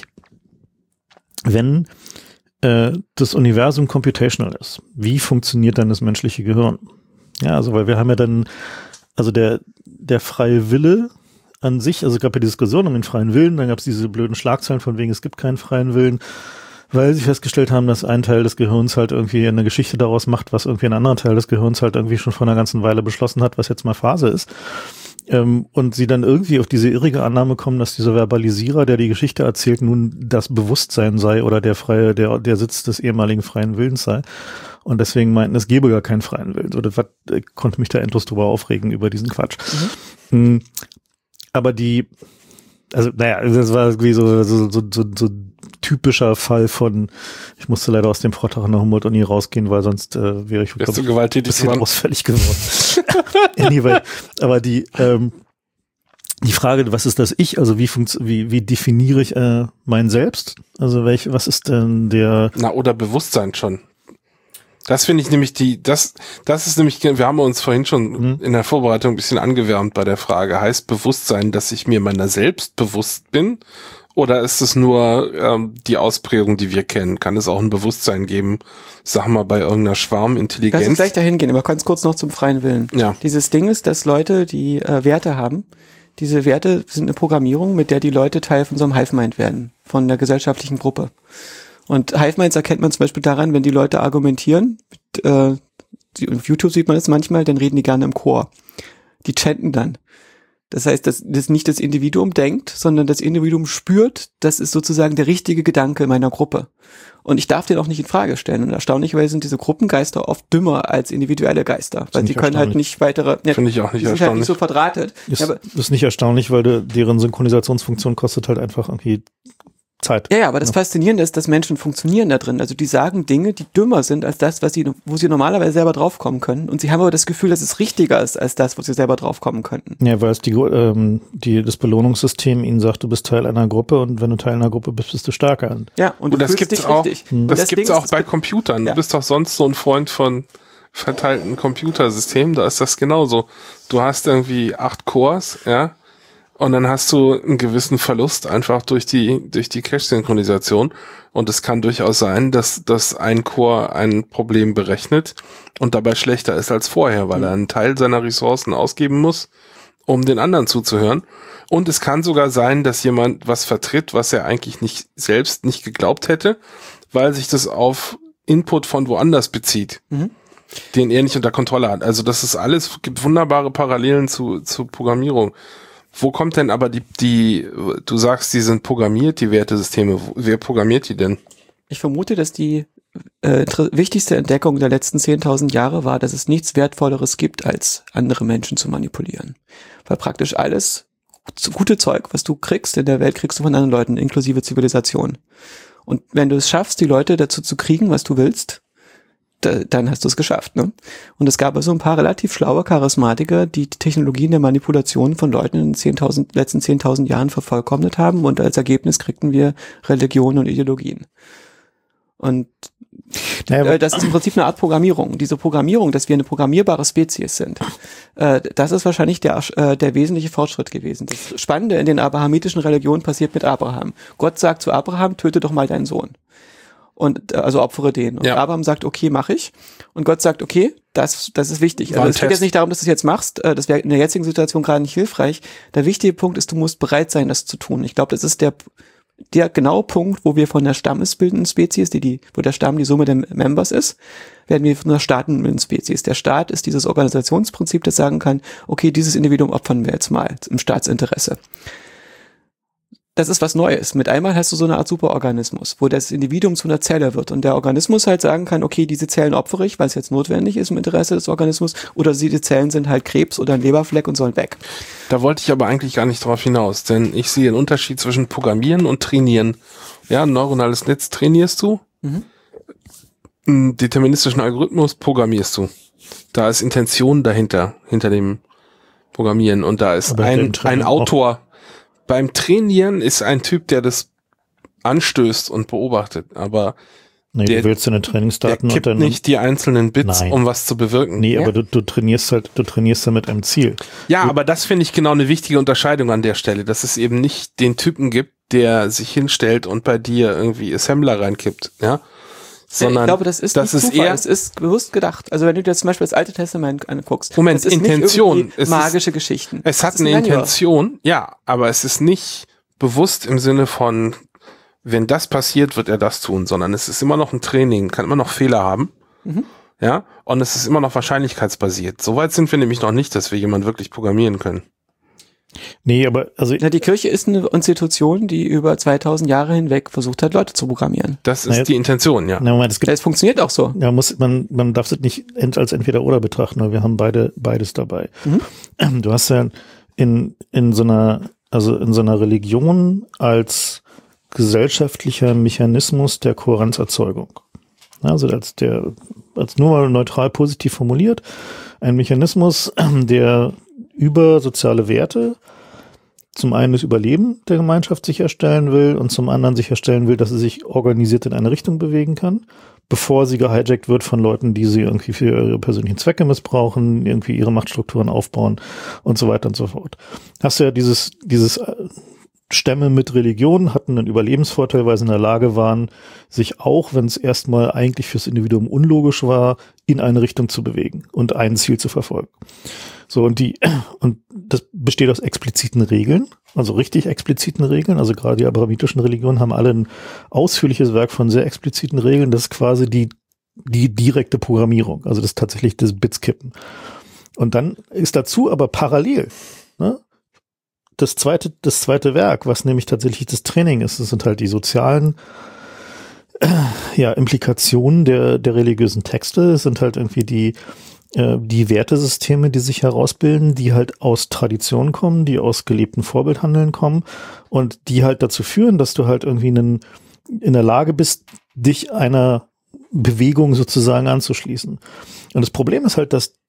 wenn das Universum computational ist, wie funktioniert dann das menschliche Gehirn? Ja, also weil wir haben ja dann, also der freie Wille an sich, also es gab ja die Diskussion um den freien Willen, dann gab es diese blöden Schlagzeilen von wegen, es gibt keinen freien Willen, weil sie festgestellt haben, dass ein Teil des Gehirns halt irgendwie eine Geschichte daraus macht, was irgendwie ein anderer Teil des Gehirns halt irgendwie schon vor einer ganzen Weile beschlossen hat, was jetzt mal Phase ist. Und sie dann irgendwie auf diese irrige Annahme kommen, dass dieser Verbalisierer, der die Geschichte erzählt, nun das Bewusstsein sei oder der Sitz des ehemaligen freien Willens sei. Und deswegen meinten, es gäbe gar keinen freien Willen. So, ich konnte mich da endlos drüber aufregen über diesen Quatsch. Mhm. Aber das war irgendwie so typischer Fall von, ich musste leider aus dem Vortrag an der Humboldt-Uni rausgehen, weil sonst wäre ich wärst du gewalttätig ein bisschen ausfällig geworden. Anyway, aber die Frage, was ist das Ich? Also wie definiere ich mein Selbst? Also was ist denn der... Oder Bewusstsein schon. Das finde ich nämlich das ist nämlich, wir haben uns vorhin schon in der Vorbereitung ein bisschen angewärmt bei der Frage, heißt Bewusstsein, dass ich mir meiner selbst bewusst bin? Oder ist es nur die Ausprägung, die wir kennen? Kann es auch ein Bewusstsein geben, sag mal, bei irgendeiner Schwarmintelligenz? Lass uns gleich dahin gehen, aber ganz kurz noch zum freien Willen. Ja. Dieses Ding ist, dass Leute, die Werte haben, diese Werte sind eine Programmierung, mit der die Leute Teil von so einem Hive-Mind werden, von der gesellschaftlichen Gruppe. Und Hive-Minds erkennt man zum Beispiel daran, wenn die Leute argumentieren, auf YouTube sieht man das manchmal, dann reden die gerne im Chor. Die chanten dann. Das heißt, dass nicht das Individuum denkt, sondern das Individuum spürt, das ist sozusagen der richtige Gedanke meiner Gruppe. Und ich darf den auch nicht in Frage stellen. Und erstaunlicherweise sind diese Gruppengeister oft dümmer als individuelle Geister, weil die können halt nicht weitere... Finde ich auch nicht erstaunlich. Die sind halt nicht so verdrahtet. Ist nicht erstaunlich, weil deren Synchronisationsfunktion kostet halt einfach irgendwie Zeit. Ja, aber das Faszinierende ist, dass Menschen funktionieren da drin. Also die sagen Dinge, die dümmer sind als das, wo sie normalerweise selber draufkommen können. Und sie haben aber das Gefühl, dass es richtiger ist als das, wo sie selber draufkommen könnten. Ja, weil es das Belohnungssystem ihnen sagt, du bist Teil einer Gruppe und wenn du Teil einer Gruppe bist, bist du stärker. Ja, und das gibt's auch. Richtig. Das gibt's auch bei Computern. Ja. Du bist doch sonst so ein Freund von verteilten Computersystemen. Da ist das genauso. Du hast irgendwie 8 Cores, ja. Und dann hast du einen gewissen Verlust einfach durch die Cache-Synchronisation. Und es kann durchaus sein, dass ein Core ein Problem berechnet und dabei schlechter ist als vorher, weil er einen Teil seiner Ressourcen ausgeben muss, um den anderen zuzuhören. Und es kann sogar sein, dass jemand was vertritt, was er eigentlich selbst nicht geglaubt hätte, weil sich das auf Input von woanders bezieht, den er nicht unter Kontrolle hat. Also das ist alles, gibt wunderbare Parallelen zu Programmierung. Wo kommt denn aber du sagst, die sind programmiert, die Wertesysteme. Wer programmiert die denn? Ich vermute, dass die wichtigste Entdeckung der letzten 10.000 Jahre war, dass es nichts Wertvolleres gibt, als andere Menschen zu manipulieren. Weil praktisch alles gute Zeug, was du kriegst in der Welt, kriegst du von anderen Leuten, inklusive Zivilisation. Und wenn du es schaffst, die Leute dazu zu kriegen, was du willst, dann hast du es geschafft, ne? Und es gab also ein paar relativ schlaue Charismatiker, die Technologien der Manipulation von Leuten in den letzten 10.000 Jahren vervollkommnet haben und als Ergebnis kriegten wir Religionen und Ideologien. Und das ist im Prinzip eine Art Programmierung. Diese Programmierung, dass wir eine programmierbare Spezies sind, das ist wahrscheinlich der wesentliche Fortschritt gewesen. Das Spannende in den abrahamitischen Religionen passiert mit Abraham. Gott sagt zu Abraham, töte doch mal deinen Sohn. Und also opfere den. Und Abraham sagt, okay, mache ich. Und Gott sagt, okay, das ist wichtig. Also es geht jetzt nicht darum, dass du es jetzt machst. Das wäre in der jetzigen Situation gerade nicht hilfreich. Der wichtige Punkt ist, du musst bereit sein, das zu tun. Ich glaube, das ist der genaue Punkt, wo wir von der stammesbildenden Spezies, wo der Stamm die Summe der Members ist, werden wir von der staatenbildenden Spezies. Der Staat ist dieses Organisationsprinzip, das sagen kann, okay, dieses Individuum opfern wir jetzt mal im Staatsinteresse. Das ist was Neues. Mit einmal hast du so eine Art Superorganismus, wo das Individuum zu einer Zelle wird und der Organismus halt sagen kann, okay, diese Zellen opfere ich, weil es jetzt notwendig ist im Interesse des Organismus, oder diese Zellen sind halt Krebs oder ein Leberfleck und sollen weg. Da wollte ich aber eigentlich gar nicht drauf hinaus, denn ich sehe einen Unterschied zwischen Programmieren und Trainieren. Ja, ein neuronales Netz trainierst du, einen deterministischen Algorithmus programmierst du. Da ist Intention dahinter, hinter dem Programmieren, und da ist ein Autor. Beim Trainieren ist ein Typ, der das anstößt und beobachtet, aber du willst deine Trainingsdaten der kippt nicht die einzelnen Bits, um was zu bewirken. Nee, aber du trainierst ja mit einem Ziel. Ja, aber das finde ich genau eine wichtige Unterscheidung an der Stelle, dass es eben nicht den Typen gibt, der sich hinstellt und bei dir irgendwie Assembler reinkippt, ja? Sondern ich glaube, das ist eher, es ist bewusst gedacht. Also wenn du dir zum Beispiel das Alte Testament anguckst, Moment, das ist Intention, nicht magische Geschichten. Es hat eine Intention, ja, aber es ist nicht bewusst im Sinne von, wenn das passiert, wird er das tun, sondern es ist immer noch ein Training, kann immer noch Fehler haben, ja, und es ist immer noch wahrscheinlichkeitsbasiert. Soweit sind wir nämlich noch nicht, dass wir jemanden wirklich programmieren können. Nee, aber die Kirche ist eine Institution, die über 2000 Jahre hinweg versucht hat, Leute zu programmieren. Das ist die Intention, ja. Es funktioniert auch so. Ja, man darf es nicht als entweder oder betrachten, weil wir haben beides dabei. Du hast ja in so einer Religion als gesellschaftlicher Mechanismus der Kohärenzerzeugung. Also als nur mal neutral positiv formuliert, ein Mechanismus, der über soziale Werte zum einen das Überleben der Gemeinschaft sicherstellen will und zum anderen sicherstellen will, dass sie sich organisiert in eine Richtung bewegen kann. bevor sie gehijackt wird von Leuten, die sie irgendwie für ihre persönlichen Zwecke missbrauchen, irgendwie ihre Machtstrukturen aufbauen und so weiter und so fort. Hast du ja dieses Stämme mit Religion hatten einen Überlebensvorteil, weil sie in der Lage waren, sich auch, wenn es erstmal eigentlich fürs Individuum unlogisch war, in eine Richtung zu bewegen und ein Ziel zu verfolgen. So, und das besteht aus expliziten Regeln, also richtig expliziten Regeln. Also gerade die abrahamitischen Religionen haben alle ein ausführliches Werk von sehr expliziten Regeln. Das ist quasi die direkte Programmierung, also das ist tatsächlich das Bitskippen. Und dann ist dazu aber parallel, ne, das zweite Werk, was nämlich tatsächlich das Training ist, das sind halt die sozialen Implikationen der religiösen Texte. Es sind halt irgendwie die Wertesysteme, die sich herausbilden, die halt aus Tradition kommen, die aus gelebten Vorbildhandeln kommen und die halt dazu führen, dass du halt irgendwie in der Lage bist, dich einer Bewegung sozusagen anzuschließen. Und das Problem ist halt, dass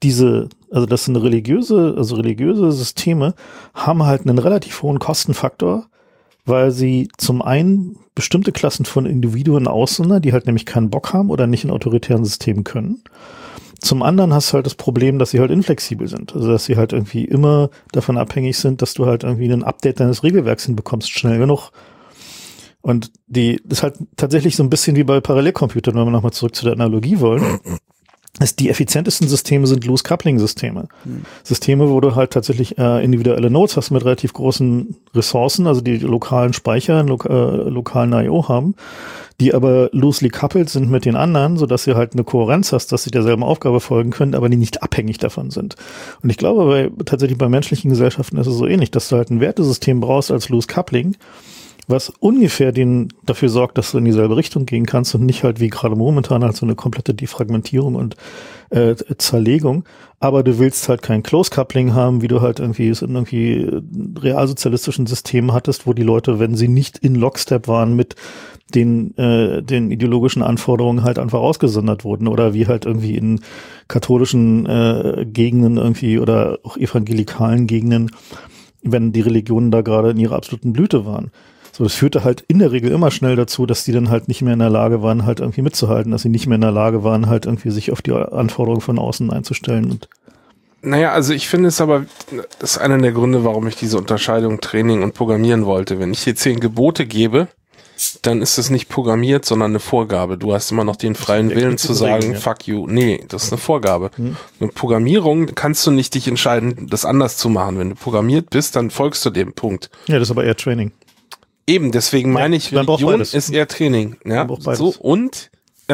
religiöse Systeme haben halt einen relativ hohen Kostenfaktor, weil sie zum einen bestimmte Klassen von Individuen aussondern, die halt nämlich keinen Bock haben oder nicht in autoritären Systemen können. Zum anderen hast du halt das Problem, dass sie halt inflexibel sind. Also, dass sie halt irgendwie immer davon abhängig sind, dass du halt irgendwie ein Update deines Regelwerks hinbekommst, schnell genug. Und das ist halt tatsächlich so ein bisschen wie bei Parallelcomputern, wenn wir nochmal zurück zu der Analogie wollen. Die effizientesten Systeme sind Loose-Coupling-Systeme. Systeme, wo du halt tatsächlich individuelle Nodes hast mit relativ großen Ressourcen, also die lokalen Speicher, lokalen I/O haben, die aber loosely coupled sind mit den anderen, sodass du halt eine Kohärenz hast, dass sie derselben Aufgabe folgen können, aber die nicht abhängig davon sind. Und ich glaube, tatsächlich bei menschlichen Gesellschaften ist es so ähnlich, dass du halt ein Wertesystem brauchst als Loose-Coupling, was ungefähr dafür sorgt, dass du in dieselbe Richtung gehen kannst und nicht halt wie gerade momentan halt so eine komplette Defragmentierung und Zerlegung. Aber du willst halt kein Close-Coupling haben, wie du halt irgendwie es in irgendwie realsozialistischen Systemen hattest, wo die Leute, wenn sie nicht in Lockstep waren mit den ideologischen Anforderungen, halt einfach ausgesondert wurden, oder wie halt irgendwie in katholischen Gegenden irgendwie oder auch evangelikalen Gegenden, wenn die Religionen da gerade in ihrer absoluten Blüte waren. So, das führte halt in der Regel immer schnell dazu, dass die dann halt nicht mehr in der Lage waren, halt irgendwie mitzuhalten, dass sie nicht mehr in der Lage waren, halt irgendwie sich auf die Anforderungen von außen einzustellen. Und naja, also ich finde es aber, das ist einer der Gründe, warum ich diese Unterscheidung Training und Programmieren wollte. Wenn ich dir 10 Gebote gebe, dann ist es nicht programmiert, sondern eine Vorgabe. Du hast immer noch den freien Willen zu sagen, fuck you. Nee, das ist eine Vorgabe. Eine Programmierung kannst du nicht dich entscheiden, das anders zu machen. Wenn du programmiert bist, dann folgst du dem Punkt. Ja, das ist aber eher Training. Eben, deswegen meine ich, Religion ist eher Training. Ja, so, und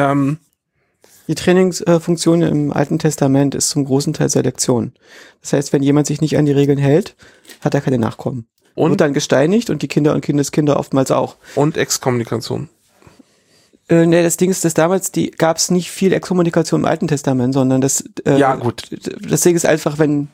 die Trainingsfunktion im Alten Testament ist zum großen Teil Selektion. Das heißt, wenn jemand sich nicht an die Regeln hält, hat er keine Nachkommen. Und wird dann gesteinigt und die Kinder und Kindeskinder oftmals auch. Und Exkommunikation. Nee, das Ding ist, dass damals gab es nicht viel Exkommunikation im Alten Testament, sondern das ja, gut. Das Ding ist einfach, wenn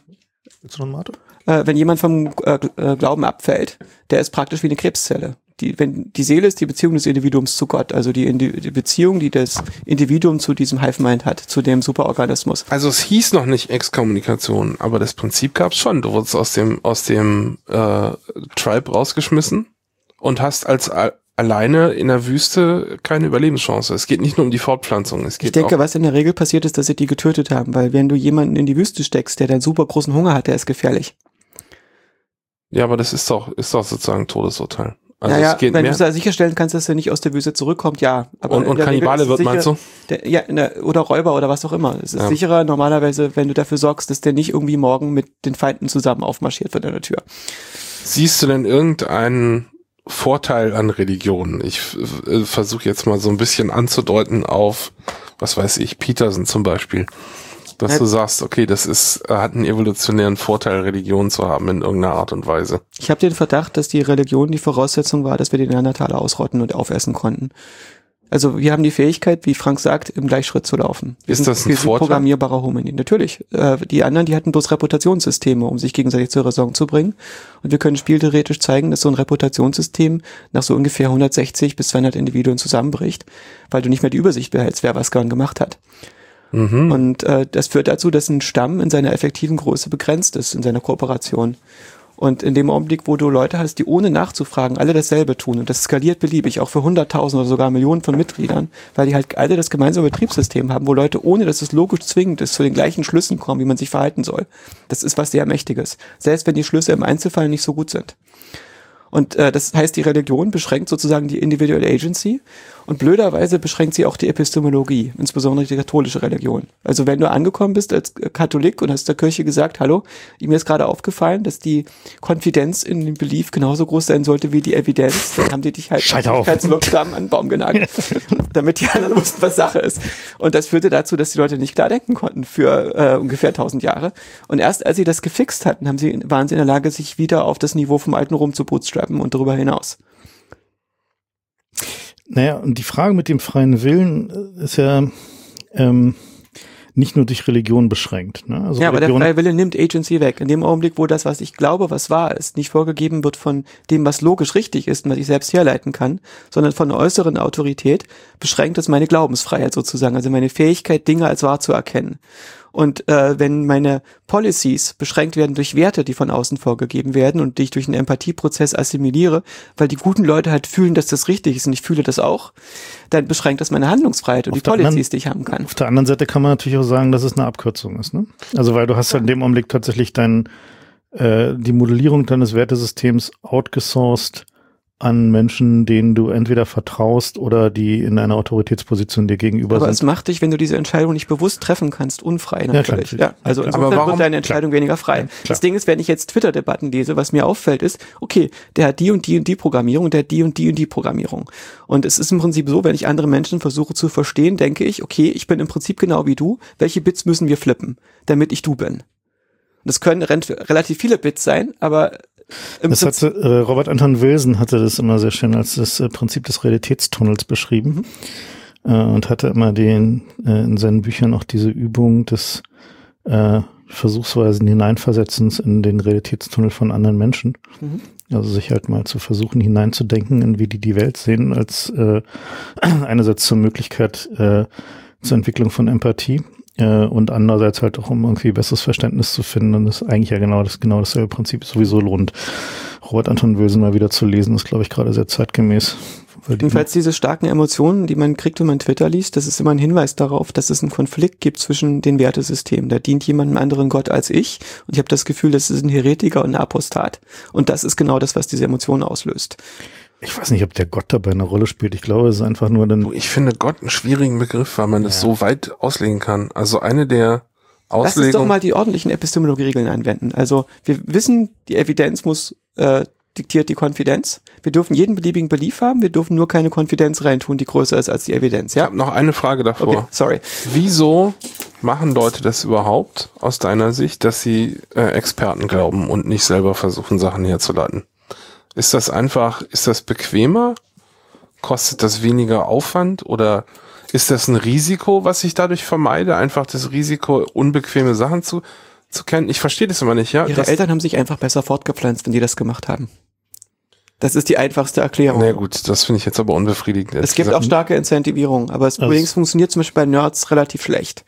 jemand vom Glauben abfällt, der ist praktisch wie eine Krebszelle. Wenn die Seele ist die Beziehung des Individuums zu Gott, also die Beziehung, die das Individuum zu diesem Hive-Mind hat, zu dem Superorganismus. Also es hieß noch nicht Exkommunikation, aber das Prinzip gab's schon. Du wurdest aus dem Tribe rausgeschmissen und hast als alleine in der Wüste keine Überlebenschance. Es geht nicht nur um die Fortpflanzung. Ich denke, was in der Regel passiert ist, dass sie die getötet haben, weil wenn du jemanden in die Wüste steckst, der dann super großen Hunger hat, der ist gefährlich. Ja, aber das ist doch sozusagen ein Todesurteil. Also naja, es geht wenn mehr. du da sicherstellen kannst, dass er nicht aus der Wüste zurückkommt, ja. Aber und Kannibale wird, meinst du? Oder Räuber oder was auch immer. Es ist sicherer normalerweise, wenn du dafür sorgst, dass der nicht irgendwie morgen mit den Feinden zusammen aufmarschiert vor deiner Tür. Siehst du denn irgendeinen Vorteil an Religionen? Ich versuche jetzt mal so ein bisschen anzudeuten auf, was weiß ich, Peterson zum Beispiel. Dass du sagst, okay, hat einen evolutionären Vorteil, Religion zu haben in irgendeiner Art und Weise. Ich habe den Verdacht, dass die Religion die Voraussetzung war, dass wir die Neandertaler ausrotten und aufessen konnten. Also wir haben die Fähigkeit, wie Frank sagt, im Gleichschritt zu laufen. Ist das ein Vorteil? Programmierbarer Hominin. Natürlich. Die anderen, die hatten bloß Reputationssysteme, um sich gegenseitig zur Raison zu bringen. Und wir können spieltheoretisch zeigen, dass so ein Reputationssystem nach so ungefähr 160 bis 200 Individuen zusammenbricht, weil du nicht mehr die Übersicht behältst, wer was gern gemacht hat. Mhm. Und das führt dazu, dass ein Stamm in seiner effektiven Größe begrenzt ist, in seiner Kooperation. Und in dem Augenblick, wo du Leute hast, die ohne nachzufragen alle dasselbe tun, und das skaliert beliebig, auch für 100.000 oder sogar Millionen von Mitgliedern, weil die halt alle das gemeinsame Betriebssystem haben, wo Leute, ohne dass es logisch zwingend ist, zu den gleichen Schlüssen kommen, wie man sich verhalten soll. Das ist was sehr Mächtiges. Selbst wenn die Schlüsse im Einzelfall nicht so gut sind. Und das heißt, die Religion beschränkt sozusagen die Individual Agency und blöderweise beschränkt sie auch die Epistemologie, insbesondere die katholische Religion. Also wenn du angekommen bist als Katholik und hast der Kirche gesagt, hallo, mir ist gerade aufgefallen, dass die Konfidenz in den Belief genauso groß sein sollte wie die Evidenz, dann haben die dich halt wirksam an den Baum genagelt, damit die anderen wussten, was Sache ist. Und das führte dazu, dass die Leute nicht klar denken konnten für ungefähr 1000 Jahre. Und erst als sie das gefixt hatten, waren sie in der Lage, sich wieder auf das Niveau vom alten Rom zu bootstrappen und darüber hinaus. Naja, und die Frage mit dem freien Willen ist ja nicht nur durch Religion beschränkt. Ne? Also ja, aber Religion, der freie Wille nimmt Agency weg. In dem Augenblick, wo das, was ich glaube, was wahr ist, nicht vorgegeben wird von dem, was logisch richtig ist und was ich selbst herleiten kann, sondern von einer äußeren Autorität, beschränkt es meine Glaubensfreiheit sozusagen, also meine Fähigkeit, Dinge als wahr zu erkennen. Und wenn meine Policies beschränkt werden durch Werte, die von außen vorgegeben werden und die ich durch einen Empathieprozess assimiliere, weil die guten Leute halt fühlen, dass das richtig ist und ich fühle das auch, dann beschränkt das meine Handlungsfreiheit und die Policies, die ich haben kann. Auf der anderen Seite kann man natürlich auch sagen, dass es eine Abkürzung ist. Ne? Also weil du hast ja in dem Augenblick tatsächlich die Modellierung deines Wertesystems outgesourced an Menschen, denen du entweder vertraust oder die in einer Autoritätsposition dir gegenüber sind. Aber es macht dich, wenn du diese Entscheidung nicht bewusst treffen kannst, unfrei natürlich. Ja, also insofern wird deine Entscheidung weniger frei. Das Ding ist, wenn ich jetzt Twitter-Debatten lese, was mir auffällt ist, okay, der hat die und die Programmierung, der hat die und die Programmierung. Und es ist im Prinzip so, wenn ich andere Menschen versuche zu verstehen, denke ich, okay, ich bin im Prinzip genau wie du. Welche Bits müssen wir flippen, damit ich du bin? Und das können relativ viele Bits sein, aber das hatte, Robert Anton Wilson hatte das immer sehr schön als das Prinzip des Realitätstunnels beschrieben und hatte immer in seinen Büchern auch diese Übung des versuchsweisen Hineinversetzens in den Realitätstunnel von anderen Menschen. Also sich halt mal zu versuchen hineinzudenken, in wie die Welt sehen, als einerseits zur Möglichkeit zur Entwicklung von Empathie. Und andererseits halt auch, um irgendwie besseres Verständnis zu finden. Und das ist eigentlich ja genau dasselbe Prinzip sowieso lohnt. Robert Anton Wilson mal wieder zu lesen, ist, glaube ich, gerade sehr zeitgemäß. Jedenfalls diese starken Emotionen, die man kriegt, wenn man Twitter liest, das ist immer ein Hinweis darauf, dass es einen Konflikt gibt zwischen den Wertesystemen. Da dient jemand einem anderen Gott als ich. Und ich habe das Gefühl, das ist ein Heretiker und ein Apostat. Und das ist genau das, was diese Emotionen auslöst. Ich weiß nicht, ob der Gott dabei eine Rolle spielt. Ich glaube, es ist einfach nur dann. Ich finde Gott einen schwierigen Begriff, weil man das so weit auslegen kann. Also eine der Auslegungen. Lass uns doch mal die ordentlichen Epistemologie-Regeln anwenden. Also wir wissen, die Evidenz diktiert die Konfidenz. Wir dürfen jeden beliebigen Belief haben. Wir dürfen nur keine Konfidenz reintun, die größer ist als die Evidenz. Ja? Ich habe noch eine Frage davor. Okay, sorry. Wieso machen Leute das überhaupt aus deiner Sicht, dass sie Experten glauben und nicht selber versuchen, Sachen herzuleiten? Ist das bequemer? Kostet das weniger Aufwand? Oder ist das ein Risiko, was ich dadurch vermeide? Einfach das Risiko, unbequeme Sachen zu kennen? Ich verstehe das immer nicht, ja. Ihre Eltern haben sich einfach besser fortgepflanzt, wenn die das gemacht haben. Das ist die einfachste Erklärung. Na gut, das finde ich jetzt aber unbefriedigend. Es gibt auch starke Incentivierung, aber es übrigens funktioniert zum Beispiel bei Nerds relativ schlecht.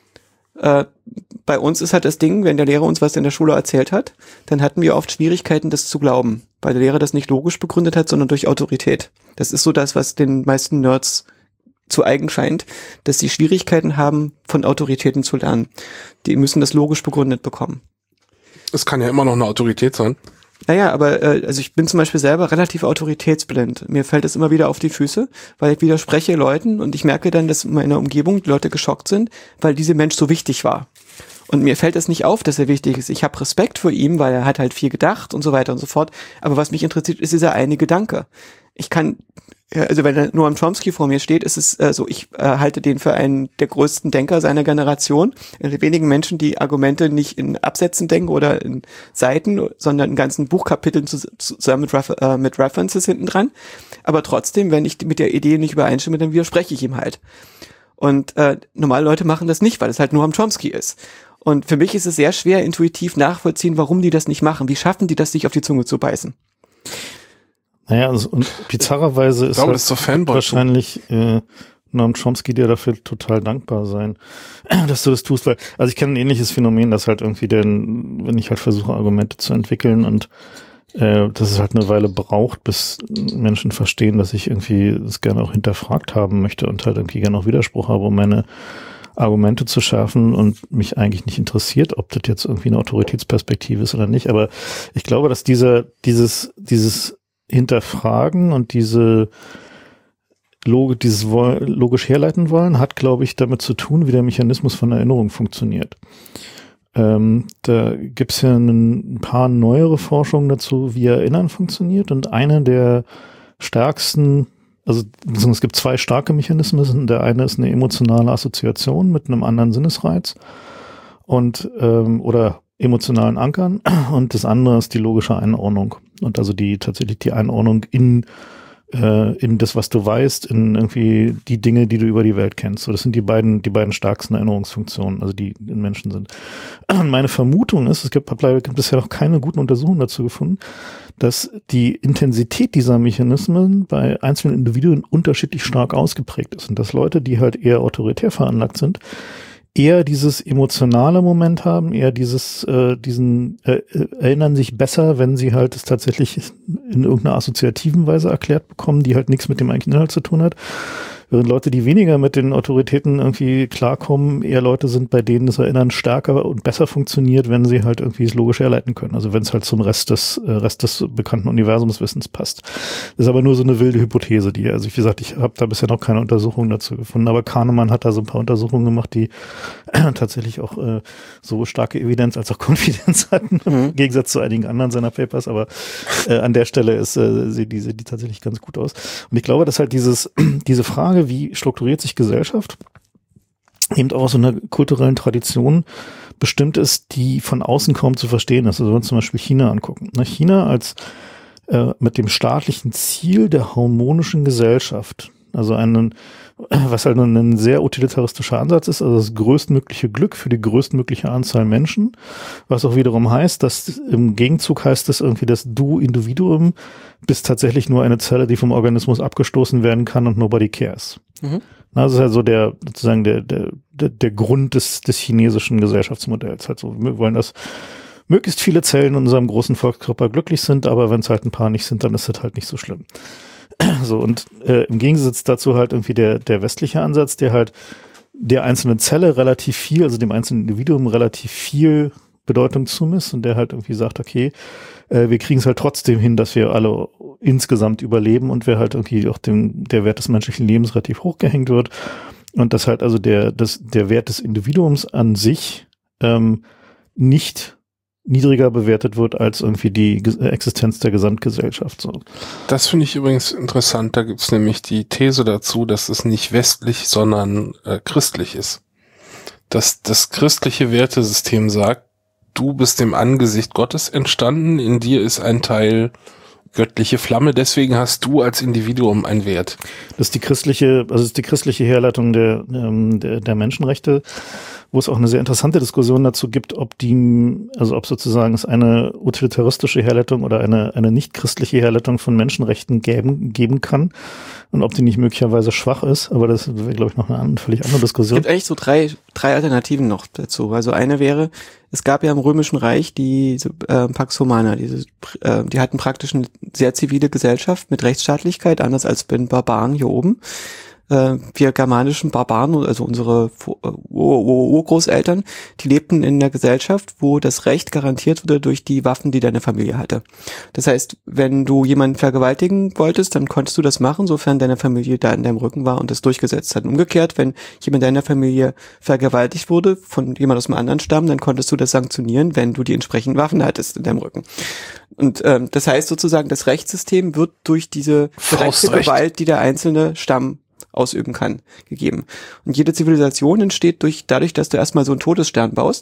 Bei uns ist halt das Ding, wenn der Lehrer uns was in der Schule erzählt hat, dann hatten wir oft Schwierigkeiten, das zu glauben, weil der Lehrer das nicht logisch begründet hat, sondern durch Autorität. Das ist so das, was den meisten Nerds zu eigen scheint, dass sie Schwierigkeiten haben, von Autoritäten zu lernen. Die müssen das logisch begründet bekommen. Es kann ja immer noch eine Autorität sein. Naja, aber also ich bin zum Beispiel selber relativ autoritätsblind. Mir fällt es immer wieder auf die Füße, weil ich widerspreche Leuten und ich merke dann, dass in meiner Umgebung die Leute geschockt sind, weil dieser Mensch so wichtig war. Und mir fällt es nicht auf, dass er wichtig ist. Ich habe Respekt vor ihm, weil er hat halt viel gedacht und so weiter und so fort. Aber was mich interessiert, ist dieser eine Gedanke. Ich kann, also wenn Noam Chomsky vor mir steht, ist es so, ich halte den für einen der größten Denker seiner Generation. Die wenigen Menschen, die Argumente nicht in Absätzen denken oder in Seiten, sondern in ganzen Buchkapiteln zusammen mit References hinten dran. Aber trotzdem, wenn ich mit der Idee nicht übereinstimme, dann widerspreche ich ihm halt. Und normale Leute machen das nicht, weil es halt Noam Chomsky ist. Und für mich ist es sehr schwer, intuitiv nachvollziehen, warum die das nicht machen. Wie schaffen die das, sich auf die Zunge zu beißen? Naja, und bizarrerweise ist das so wahrscheinlich Noam Chomsky dir dafür total dankbar sein, dass du das tust, weil, also ich kenne ein ähnliches Phänomen, dass halt irgendwie wenn ich halt versuche, Argumente zu entwickeln und dass es halt eine Weile braucht, bis Menschen verstehen, dass ich irgendwie das gerne auch hinterfragt haben möchte und halt irgendwie gerne auch Widerspruch habe, um meine Argumente zu schärfen und mich eigentlich nicht interessiert, ob das jetzt irgendwie eine Autoritätsperspektive ist oder nicht. Aber ich glaube, dass dieses Hinterfragen und dieses logisch herleiten wollen, hat, glaube ich, damit zu tun, wie der Mechanismus von Erinnerung funktioniert. Da gibt's ja ein paar neuere Forschungen dazu, wie Erinnern funktioniert, und eine der stärksten, also es gibt zwei starke Mechanismen. Der eine ist eine emotionale Assoziation mit einem anderen Sinnesreiz und oder emotionalen Ankern, und das andere ist die logische Einordnung, und also tatsächlich die Einordnung in das, was du weißt, in irgendwie die Dinge, die du über die Welt kennst. So, das sind die beiden stärksten Erinnerungsfunktionen, also die in Menschen sind. Und meine Vermutung ist, es gibt bisher noch keine guten Untersuchungen dazu gefunden, dass die Intensität dieser Mechanismen bei einzelnen Individuen unterschiedlich stark ausgeprägt ist, und dass Leute, die halt eher autoritär veranlagt sind, eher dieses emotionale Moment haben, eher erinnern sich besser, wenn sie halt es tatsächlich in irgendeiner assoziativen Weise erklärt bekommen, die halt nichts mit dem eigentlichen Inhalt zu tun hat. Während Leute, die weniger mit den Autoritäten irgendwie klarkommen, eher Leute sind, bei denen das Erinnern stärker und besser funktioniert, wenn sie halt irgendwie es logisch herleiten können. Also wenn es halt zum Rest des bekannten Universumswissens passt. Das ist aber nur so eine wilde Hypothese, also wie gesagt, ich habe da bisher noch keine Untersuchungen dazu gefunden, aber Kahnemann hat da so ein paar Untersuchungen gemacht, die tatsächlich auch so starke Evidenz als auch Konfidenz hatten, im Gegensatz zu einigen anderen seiner Papers, aber an der Stelle sehen die tatsächlich ganz gut aus. Und ich glaube, dass halt diese Frage, wie strukturiert sich Gesellschaft, eben auch aus so einer kulturellen Tradition bestimmt ist, die von außen kaum zu verstehen ist. Also wenn wir uns zum Beispiel China angucken. China als mit dem staatlichen Ziel der harmonischen Gesellschaft, also was halt ein sehr utilitaristischer Ansatz ist, also das größtmögliche Glück für die größtmögliche Anzahl Menschen, was auch wiederum heißt, dass im Gegenzug heißt es irgendwie, dass du Individuum bist tatsächlich nur eine Zelle, die vom Organismus abgestoßen werden kann und nobody cares. Das ist halt so der Grund des chinesischen Gesellschaftsmodells. Halt so, wir wollen, dass möglichst viele Zellen in unserem großen Volkskörper glücklich sind, aber wenn es halt ein paar nicht sind, dann ist das halt nicht so schlimm. So, und im Gegensatz dazu halt irgendwie der westliche Ansatz, der halt der einzelnen Zelle relativ viel, also dem einzelnen Individuum relativ viel Bedeutung zumisst, und der halt irgendwie sagt, okay, wir kriegen es halt trotzdem hin, dass wir alle insgesamt überleben, und wir halt irgendwie auch der Wert des menschlichen Lebens relativ hoch gehängt wird, und dass halt also der Wert des Individuums an sich nicht niedriger bewertet wird als irgendwie die Existenz der Gesamtgesellschaft. So. Das finde ich übrigens interessant. Da gibt es nämlich die These dazu, dass es nicht westlich, sondern christlich ist. Dass das christliche Wertesystem sagt, du bist im Angesicht Gottes entstanden, in dir ist ein Teil göttliche Flamme, deswegen hast du als Individuum einen Wert. Das ist die christliche Herleitung der Menschenrechte, wo es auch eine sehr interessante Diskussion dazu gibt, ob sozusagen es eine utilitaristische Herleitung oder eine nicht christliche Herleitung von Menschenrechten geben kann, und ob die nicht möglicherweise schwach ist, aber das wäre, glaube ich, noch eine völlig andere Diskussion. Es gibt eigentlich so drei Alternativen noch dazu. Also eine wäre, es gab ja im Römischen Reich die Pax Romana, die hatten praktisch eine sehr zivile Gesellschaft mit Rechtsstaatlichkeit, anders als bei den Barbaren hier oben. Wir germanischen Barbaren, also unsere Urgroßeltern, die lebten in einer Gesellschaft, wo das Recht garantiert wurde durch die Waffen, die deine Familie hatte. Das heißt, wenn du jemanden vergewaltigen wolltest, dann konntest du das machen, sofern deine Familie da in deinem Rücken war und das durchgesetzt hat. Und umgekehrt, wenn jemand deiner Familie vergewaltigt wurde von jemand aus einem anderen Stamm, dann konntest du das sanktionieren, wenn du die entsprechenden Waffen hattest in deinem Rücken. Und das heißt sozusagen, das Rechtssystem wird durch diese direkte Gewalt, die der einzelne Stamm ausüben kann, gegeben. Und jede Zivilisation entsteht dadurch, dass du erstmal so einen Todesstern baust,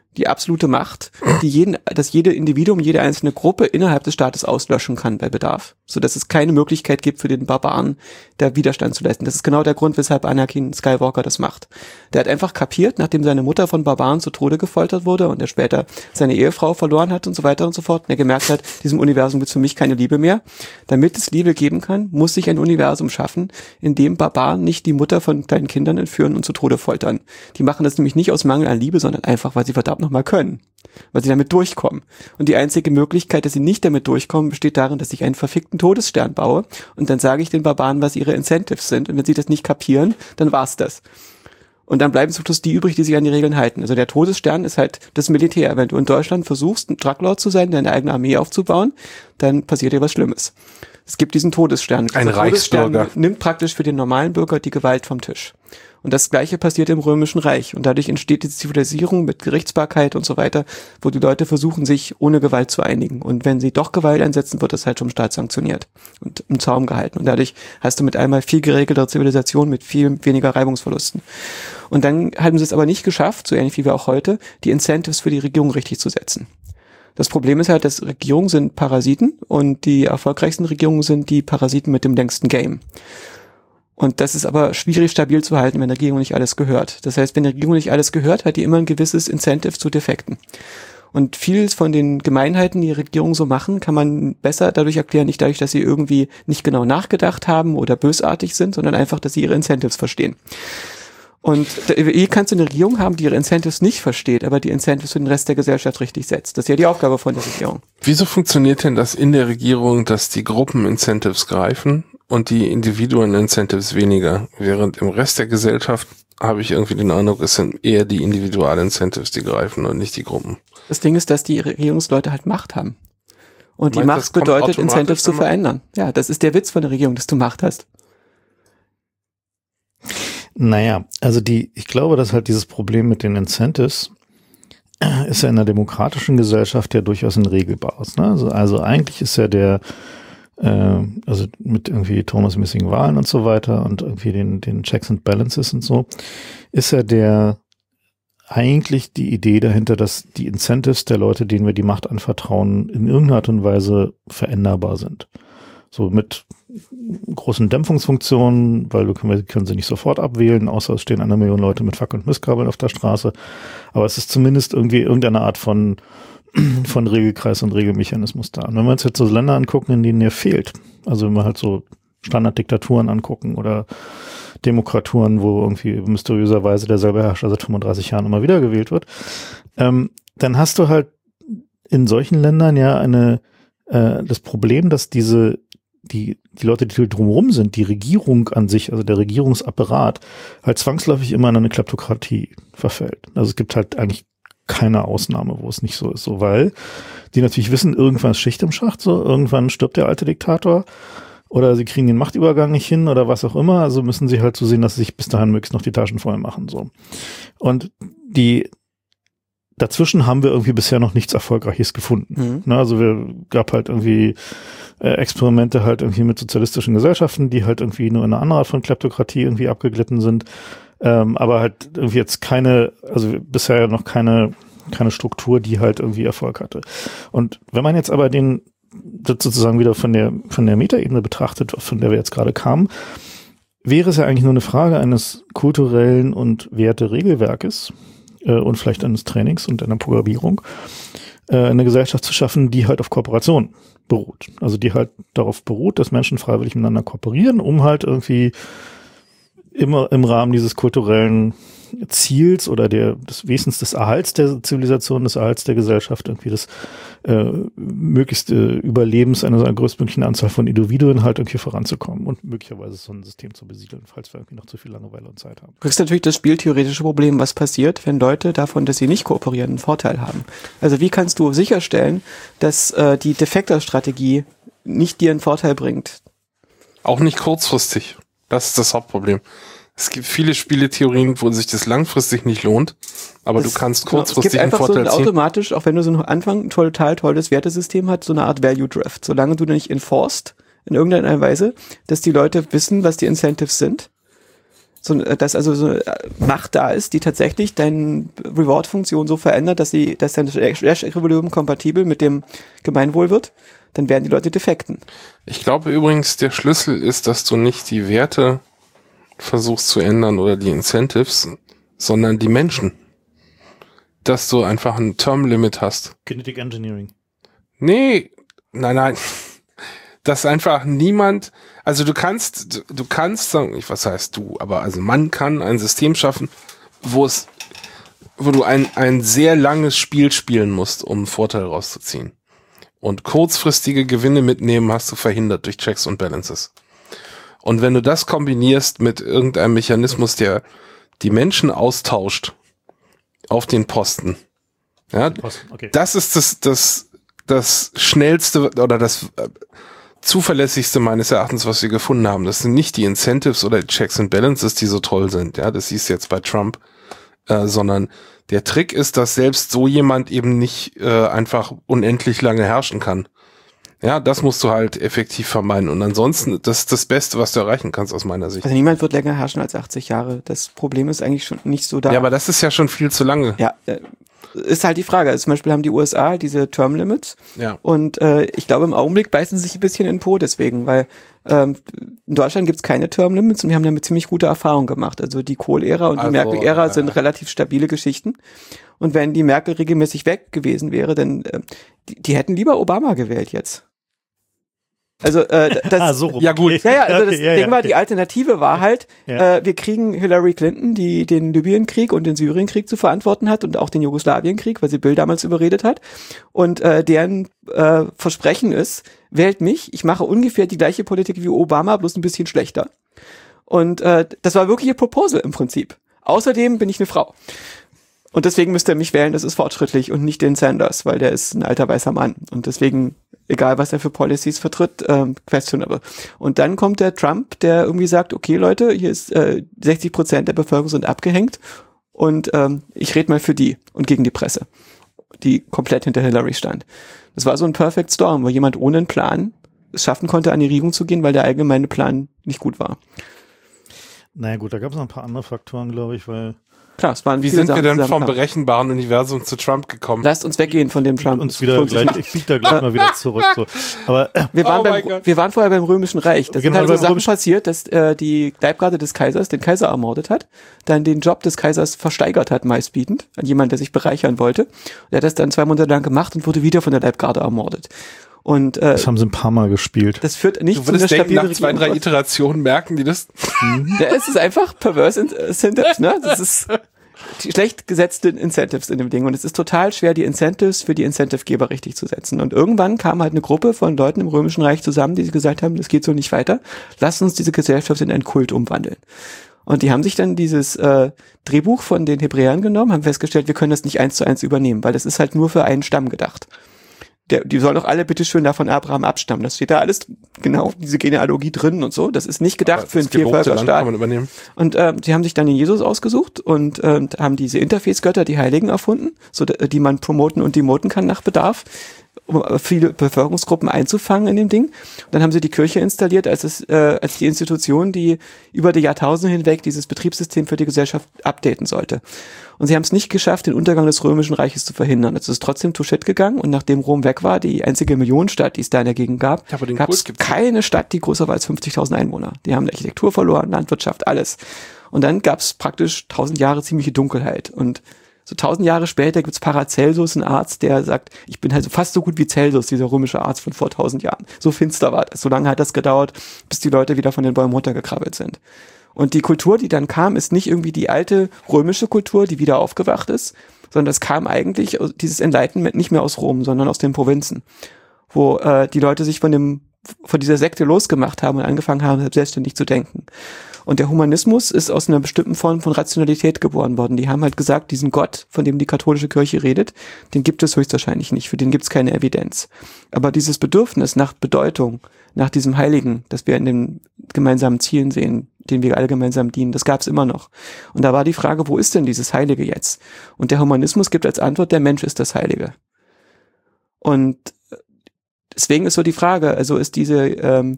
die absolute Macht, dass jede Individuum, jede einzelne Gruppe innerhalb des Staates auslöschen kann bei Bedarf, so dass es keine Möglichkeit gibt für den Barbaren, da Widerstand zu leisten. Das ist genau der Grund, weshalb Anakin Skywalker das macht. Der hat einfach kapiert, nachdem seine Mutter von Barbaren zu Tode gefoltert wurde und er später seine Ehefrau verloren hat und so weiter und so fort, und er gemerkt hat, diesem Universum gibt es für mich keine Liebe mehr. Damit es Liebe geben kann, muss ich ein Universum schaffen, in dem Barbaren nicht die Mutter von kleinen Kindern entführen und zu Tode foltern. Die machen das nämlich nicht aus Mangel an Liebe, sondern einfach, weil sie verdammt nochmal können. Weil sie damit durchkommen. Und die einzige Möglichkeit, dass sie nicht damit durchkommen, besteht darin, dass ich einen verfickten Todesstern baue und dann sage ich den Barbaren, was ihre Incentives sind. Und wenn sie das nicht kapieren, dann war's das. Und dann bleiben zum Schluss die übrig, die sich an die Regeln halten. Also der Todesstern ist halt das Militär. Wenn du in Deutschland versuchst, ein Druglord zu sein, deine eigene Armee aufzubauen, dann passiert dir was Schlimmes. Es gibt diesen Todesstern. Ein Reichsbürger. Todesstern nimmt praktisch für den normalen Bürger die Gewalt vom Tisch. Und das Gleiche passiert im Römischen Reich. Und dadurch entsteht die Zivilisierung mit Gerichtsbarkeit und so weiter, wo die Leute versuchen, sich ohne Gewalt zu einigen. Und wenn sie doch Gewalt einsetzen, wird das halt vom Staat sanktioniert und im Zaum gehalten. Und dadurch hast du mit einmal viel geregelte Zivilisation mit viel weniger Reibungsverlusten. Und dann haben sie es aber nicht geschafft, so ähnlich wie wir auch heute, die Incentives für die Regierung richtig zu setzen. Das Problem ist halt, dass Regierungen sind Parasiten und die erfolgreichsten Regierungen sind die Parasiten mit dem längsten Game. Und das ist aber schwierig stabil zu halten, wenn der Regierung nicht alles gehört. Das heißt, wenn die Regierung nicht alles gehört, hat die immer ein gewisses Incentive zu Defekten. Und vieles von den Gemeinheiten, die Regierungen so machen, kann man besser dadurch erklären, nicht dadurch, dass sie irgendwie nicht genau nachgedacht haben oder bösartig sind, sondern einfach, dass sie ihre Incentives verstehen. Und hier kannst du eine Regierung haben, die ihre Incentives nicht versteht, aber die Incentives für den Rest der Gesellschaft richtig setzt. Das ist ja die Aufgabe von der Regierung. Wieso funktioniert denn das in der Regierung, dass die Gruppen Incentives greifen und die Individuen Incentives weniger? Während im Rest der Gesellschaft habe ich irgendwie den Eindruck, es sind eher die Individual-Incentives, die greifen und nicht die Gruppen. Das Ding ist, dass die Regierungsleute halt Macht haben. Und die Macht bedeutet, Incentives zu verändern. Ja, das ist der Witz von der Regierung, dass du Macht hast. Naja, also ich glaube, dass halt dieses Problem mit den Incentives ist ja in einer demokratischen Gesellschaft ja durchaus ein regelbares. Ne? Also eigentlich ist ja also mit irgendwie turnusmäßigen Wahlen und so weiter und irgendwie den Checks and Balances und so, ist ja eigentlich die Idee dahinter, dass die Incentives der Leute, denen wir die Macht anvertrauen, in irgendeiner Art und Weise veränderbar sind. So mit großen Dämpfungsfunktionen, weil wir können sie nicht sofort abwählen, außer es stehen 1 Million Leute mit Fackeln und Mistkabeln auf der Straße. Aber es ist zumindest irgendwie irgendeine Art von Regelkreis und Regelmechanismus da. Und wenn wir uns jetzt so Länder angucken, in denen der fehlt, also wenn wir halt so Standarddiktaturen angucken oder Demokraturen, wo irgendwie mysteriöserweise derselbe Herrscher seit 35 Jahren immer wieder gewählt wird, dann hast du halt in solchen Ländern ja das Problem, dass die Leute, die drumherum sind, die Regierung an sich, also der Regierungsapparat, halt zwangsläufig immer in eine Kleptokratie verfällt. Also es gibt halt eigentlich keine Ausnahme, wo es nicht so ist, so, weil die natürlich wissen, irgendwann ist Schicht im Schacht, so, irgendwann stirbt der alte Diktator oder sie kriegen den Machtübergang nicht hin oder was auch immer, also müssen sie halt so sehen, dass sie sich bis dahin möglichst noch die Taschen voll machen, so. Und dazwischen haben wir irgendwie bisher noch nichts Erfolgreiches gefunden. Mhm. Also gab halt irgendwie Experimente halt irgendwie mit sozialistischen Gesellschaften, die halt irgendwie nur in eine andere Art von Kleptokratie irgendwie abgeglitten sind, aber halt irgendwie jetzt also bisher noch keine Struktur, die halt irgendwie Erfolg hatte. Und wenn man jetzt aber das sozusagen wieder von der Metaebene betrachtet, von der wir jetzt gerade kamen, wäre es ja eigentlich nur eine Frage eines kulturellen und Werte-Regelwerkes, und vielleicht eines Trainings und einer Programmierung, eine Gesellschaft zu schaffen, die halt auf Kooperation beruht. Also die halt darauf beruht, dass Menschen freiwillig miteinander kooperieren, um halt irgendwie immer im Rahmen dieses kulturellen Ziels oder des Wesens des Erhalts der Zivilisation, des Erhalts der Gesellschaft, irgendwie des möglichst Überlebens einer größtmöglichen Anzahl von Individuen halt irgendwie voranzukommen und möglicherweise so ein System zu besiedeln, falls wir irgendwie noch zu viel Langeweile und Zeit haben. Du kriegst natürlich das spieltheoretische Problem, was passiert, wenn Leute davon, dass sie nicht kooperieren, einen Vorteil haben. Also wie kannst du sicherstellen, dass die Defektor-Strategie nicht dir einen Vorteil bringt? Auch nicht kurzfristig. Das ist das Hauptproblem. Es gibt viele Spieletheorien, wo sich das langfristig nicht lohnt, aber du kannst kurzfristig einen Vorteil ziehen. Es gibt einfach so automatisch, auch wenn du so am Anfang ein total tolles Wertesystem hast, so eine Art Value Drift. Solange du nicht enforced in irgendeiner Weise, dass die Leute wissen, was die Incentives sind, dass also so Macht da ist, die tatsächlich deine Reward-Funktion so verändert, dass dein Hash-Äquivalent kompatibel mit dem Gemeinwohl wird, dann werden die Leute defekten. Ich glaube übrigens, der Schlüssel ist, dass du nicht die Werte versuchst zu ändern oder die Incentives, sondern die Menschen. Dass du einfach ein Term-Limit hast. Kinetic Engineering. Nee, nein. Dass einfach niemand, also du kannst sagen, was heißt du, aber also man kann ein System schaffen, wo du ein sehr langes Spiel spielen musst, um einen Vorteil rauszuziehen. Und kurzfristige Gewinne mitnehmen hast du verhindert durch Checks und Balances. Und wenn du das kombinierst mit irgendeinem Mechanismus, der die Menschen austauscht auf den Posten, ja, okay. Das ist das schnellste oder das zuverlässigste meines Erachtens, was wir gefunden haben. Das sind nicht die Incentives oder die Checks and Balances, die so toll sind. Ja, das siehst du jetzt bei Trump, sondern der Trick ist, dass selbst so jemand eben nicht einfach unendlich lange herrschen kann. Ja, das musst du halt effektiv vermeiden. Und ansonsten, das ist das Beste, was du erreichen kannst aus meiner Sicht. Also niemand wird länger herrschen als 80 Jahre. Das Problem ist eigentlich schon nicht so da. Ja, aber das ist ja schon viel zu lange. Ja, ist halt die Frage. Also zum Beispiel haben die USA diese Term Limits. Ja. Und ich glaube, im Augenblick beißen sie sich ein bisschen in den Po deswegen, weil in Deutschland gibt's keine Term Limits und wir haben damit ziemlich gute Erfahrungen gemacht. Also die Kohl-Ära und die Merkel-Ära sind relativ stabile Geschichten. Und wenn die Merkel regelmäßig weg gewesen wäre, dann die hätten lieber Obama gewählt jetzt. Also das so rum. Ja gut. Ja, also das Okay, Ding war, die Alternative war halt, Ja. wir kriegen Hillary Clinton, die den Libyenkrieg und den Syrienkrieg zu verantworten hat und auch den Jugoslawienkrieg, weil sie Bill damals überredet hat. Und deren Versprechen ist, wählt mich, ich mache ungefähr die gleiche Politik wie Obama, bloß ein bisschen schlechter. Und das war wirklich ihr Proposal im Prinzip. Außerdem bin ich eine Frau. Und deswegen müsst ihr mich wählen, das ist fortschrittlich und nicht den Sanders, weil der ist ein alter weißer Mann. Und deswegen, egal was er für Policies vertritt, questionable. Und dann kommt der Trump, der irgendwie sagt, okay Leute, hier ist 60% der Bevölkerung sind abgehängt und ich rede mal für die und gegen die Presse, die komplett hinter Hillary stand. Das war so ein Perfect Storm, wo jemand ohne einen Plan es schaffen konnte, an die Regierung zu gehen, weil der allgemeine Plan nicht gut war. Naja gut, da gab es noch ein paar andere Faktoren, glaube ich, weil Klar, es waren Wie viele sind wir Sachen denn vom zusammenkamen. berechenbaren Universum zu Trump gekommen? Lasst uns weggehen von dem Trump. uns wieder gleich, ich fliege da gleich mal wieder zurück. So. Aber Wir waren, Oh mein Gott. wir waren vorher beim Römischen Reich. Das Genau, sind halt so beim Sachen Römischen- passiert, dass die Leibgarde des Kaisers den Kaiser ermordet hat, dann den Job des Kaisers versteigert hat, meistbietend, an jemanden, der sich bereichern wollte. Und er hat das dann 2 Monate lang gemacht und wurde wieder von der Leibgarde ermordet. Und das haben sie ein paar Mal gespielt. das führt nicht Du zu einer würdest denken, stabilen nach 2, 3 Regierung. Iterationen merken die das. Ja, es ist einfach perverse Incentives, ne? Das ist die schlecht gesetzte Incentives in dem Ding. Und es ist total schwer, die Incentives für die Incentivegeber richtig zu setzen. Und irgendwann kam halt eine Gruppe von Leuten im Römischen Reich zusammen, die gesagt haben, das geht so nicht weiter. Lasst uns diese Gesellschaft in einen Kult umwandeln. Und die haben sich dann dieses Drehbuch von den Hebräern genommen, haben festgestellt, wir können das nicht 1:1 übernehmen, weil das ist halt nur für einen Stamm gedacht. Die sollen doch alle bitteschön da von Abraham abstammen. Das steht da alles genau, diese Genealogie drin und so. Das ist nicht gedacht für einen Das gelobte Land kann Vielvölkerstaat. man übernehmen. Und sie haben sich dann den Jesus ausgesucht und haben diese Interface-Götter, die Heiligen, erfunden, so die man promoten und demoten kann nach Bedarf, um viele Bevölkerungsgruppen einzufangen in dem Ding. Und dann haben sie die Kirche installiert als die Institution, die über die Jahrtausende hinweg dieses Betriebssystem für die Gesellschaft updaten sollte. Und sie haben es nicht geschafft, den Untergang des Römischen Reiches zu verhindern. Es ist trotzdem to shit gegangen und nachdem Rom weg war, die einzige Millionenstadt, die es da in der Gegend gab, Ja, aber den gab Kult es gibt's keine Stadt, die größer war als 50.000 Einwohner. Die haben Architektur verloren, Landwirtschaft, alles. Und dann gab es praktisch 1000 Jahre ziemliche Dunkelheit. Und so 1000 Jahre später gibt es Paracelsus, einen Arzt, der sagt, ich bin halt so fast so gut wie Celsus, dieser römische Arzt von vor 1000 Jahren. So finster war das. So lange hat das gedauert, bis die Leute wieder von den Bäumen runtergekrabbelt sind. Und die Kultur, die dann kam, ist nicht irgendwie die alte römische Kultur, die wieder aufgewacht ist, sondern das kam eigentlich, dieses Enlightenment, nicht mehr aus Rom, sondern aus den Provinzen, wo die Leute sich von dieser Sekte losgemacht haben und angefangen haben, selbstständig zu denken. Und der Humanismus ist aus einer bestimmten Form von Rationalität geboren worden. Die haben halt gesagt, diesen Gott, von dem die katholische Kirche redet, den gibt es höchstwahrscheinlich nicht, für den gibt es keine Evidenz. Aber dieses Bedürfnis nach Bedeutung, nach diesem Heiligen, das wir in den gemeinsamen Zielen sehen, denen wir alle gemeinsam dienen, das gab es immer noch. Und da war die Frage, wo ist denn dieses Heilige jetzt? Und der Humanismus gibt als Antwort, der Mensch ist das Heilige. Und deswegen ist so die Frage, also ist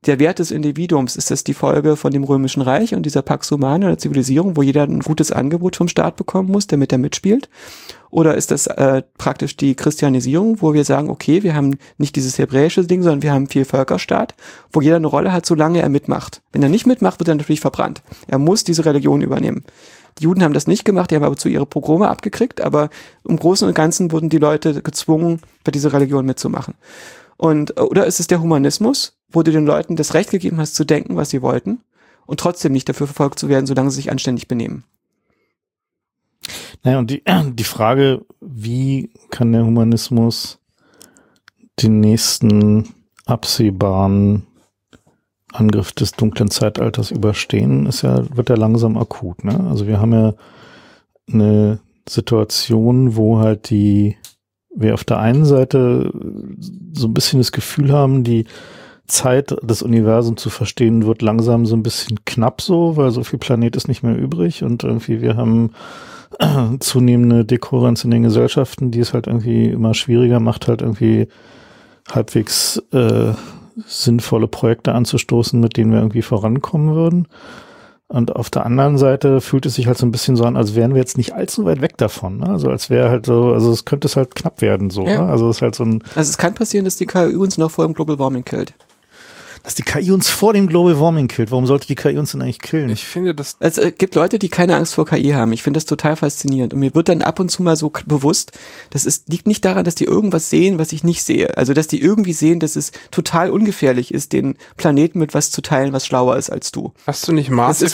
der Wert des Individuums, ist das die Folge von dem Römischen Reich und dieser Pax Humana, der Zivilisierung, wo jeder ein gutes Angebot vom Staat bekommen muss, damit er mitspielt? Oder ist das praktisch die Christianisierung, wo wir sagen, okay, wir haben nicht dieses hebräische Ding, sondern wir haben einen Vielvölkerstaat, wo jeder eine Rolle hat, solange er mitmacht. Wenn er nicht mitmacht, wird er natürlich verbrannt. Er muss diese Religion übernehmen. Die Juden haben das nicht gemacht, die haben aber zu ihre Pogrome abgekriegt, aber im Großen und Ganzen wurden die Leute gezwungen, bei dieser Religion mitzumachen. Und oder ist es der Humanismus, wo du den Leuten das Recht gegeben hast, zu denken, was sie wollten, und trotzdem nicht dafür verfolgt zu werden, solange sie sich anständig benehmen? Naja, und die Frage, wie kann der Humanismus den nächsten absehbaren Angriff des dunklen Zeitalters überstehen, wird ja langsam akut, ne? Also wir haben ja eine Situation, wo halt wir auf der einen Seite so ein bisschen das Gefühl haben, die Zeit des Universums zu verstehen wird langsam so ein bisschen knapp so, weil so viel Planet ist nicht mehr übrig und irgendwie wir haben zunehmende Dekurrenz in den Gesellschaften, die es halt irgendwie immer schwieriger macht, halt irgendwie halbwegs sinnvolle Projekte anzustoßen, mit denen wir irgendwie vorankommen würden. Und auf der anderen Seite fühlt es sich halt so ein bisschen so an, als wären wir jetzt nicht allzu weit weg davon. Ne? Also als wäre halt so, also es könnte es halt knapp werden so. Ja. Ne? Also es ist halt so ein. Also es kann passieren, dass die KI uns noch vor dem Global Warming killt. Dass die KI uns vor dem Global Warming killt. Warum sollte die KI uns denn eigentlich killen? Ich finde, das... Es gibt Leute, die keine Angst vor KI haben. Ich finde das total faszinierend. Und mir wird dann ab und zu mal so bewusst, liegt nicht daran, dass die irgendwas sehen, was ich nicht sehe. Also, dass die irgendwie sehen, dass es total ungefährlich ist, den Planeten mit was zu teilen, was schlauer ist als du. Hast du nicht Mars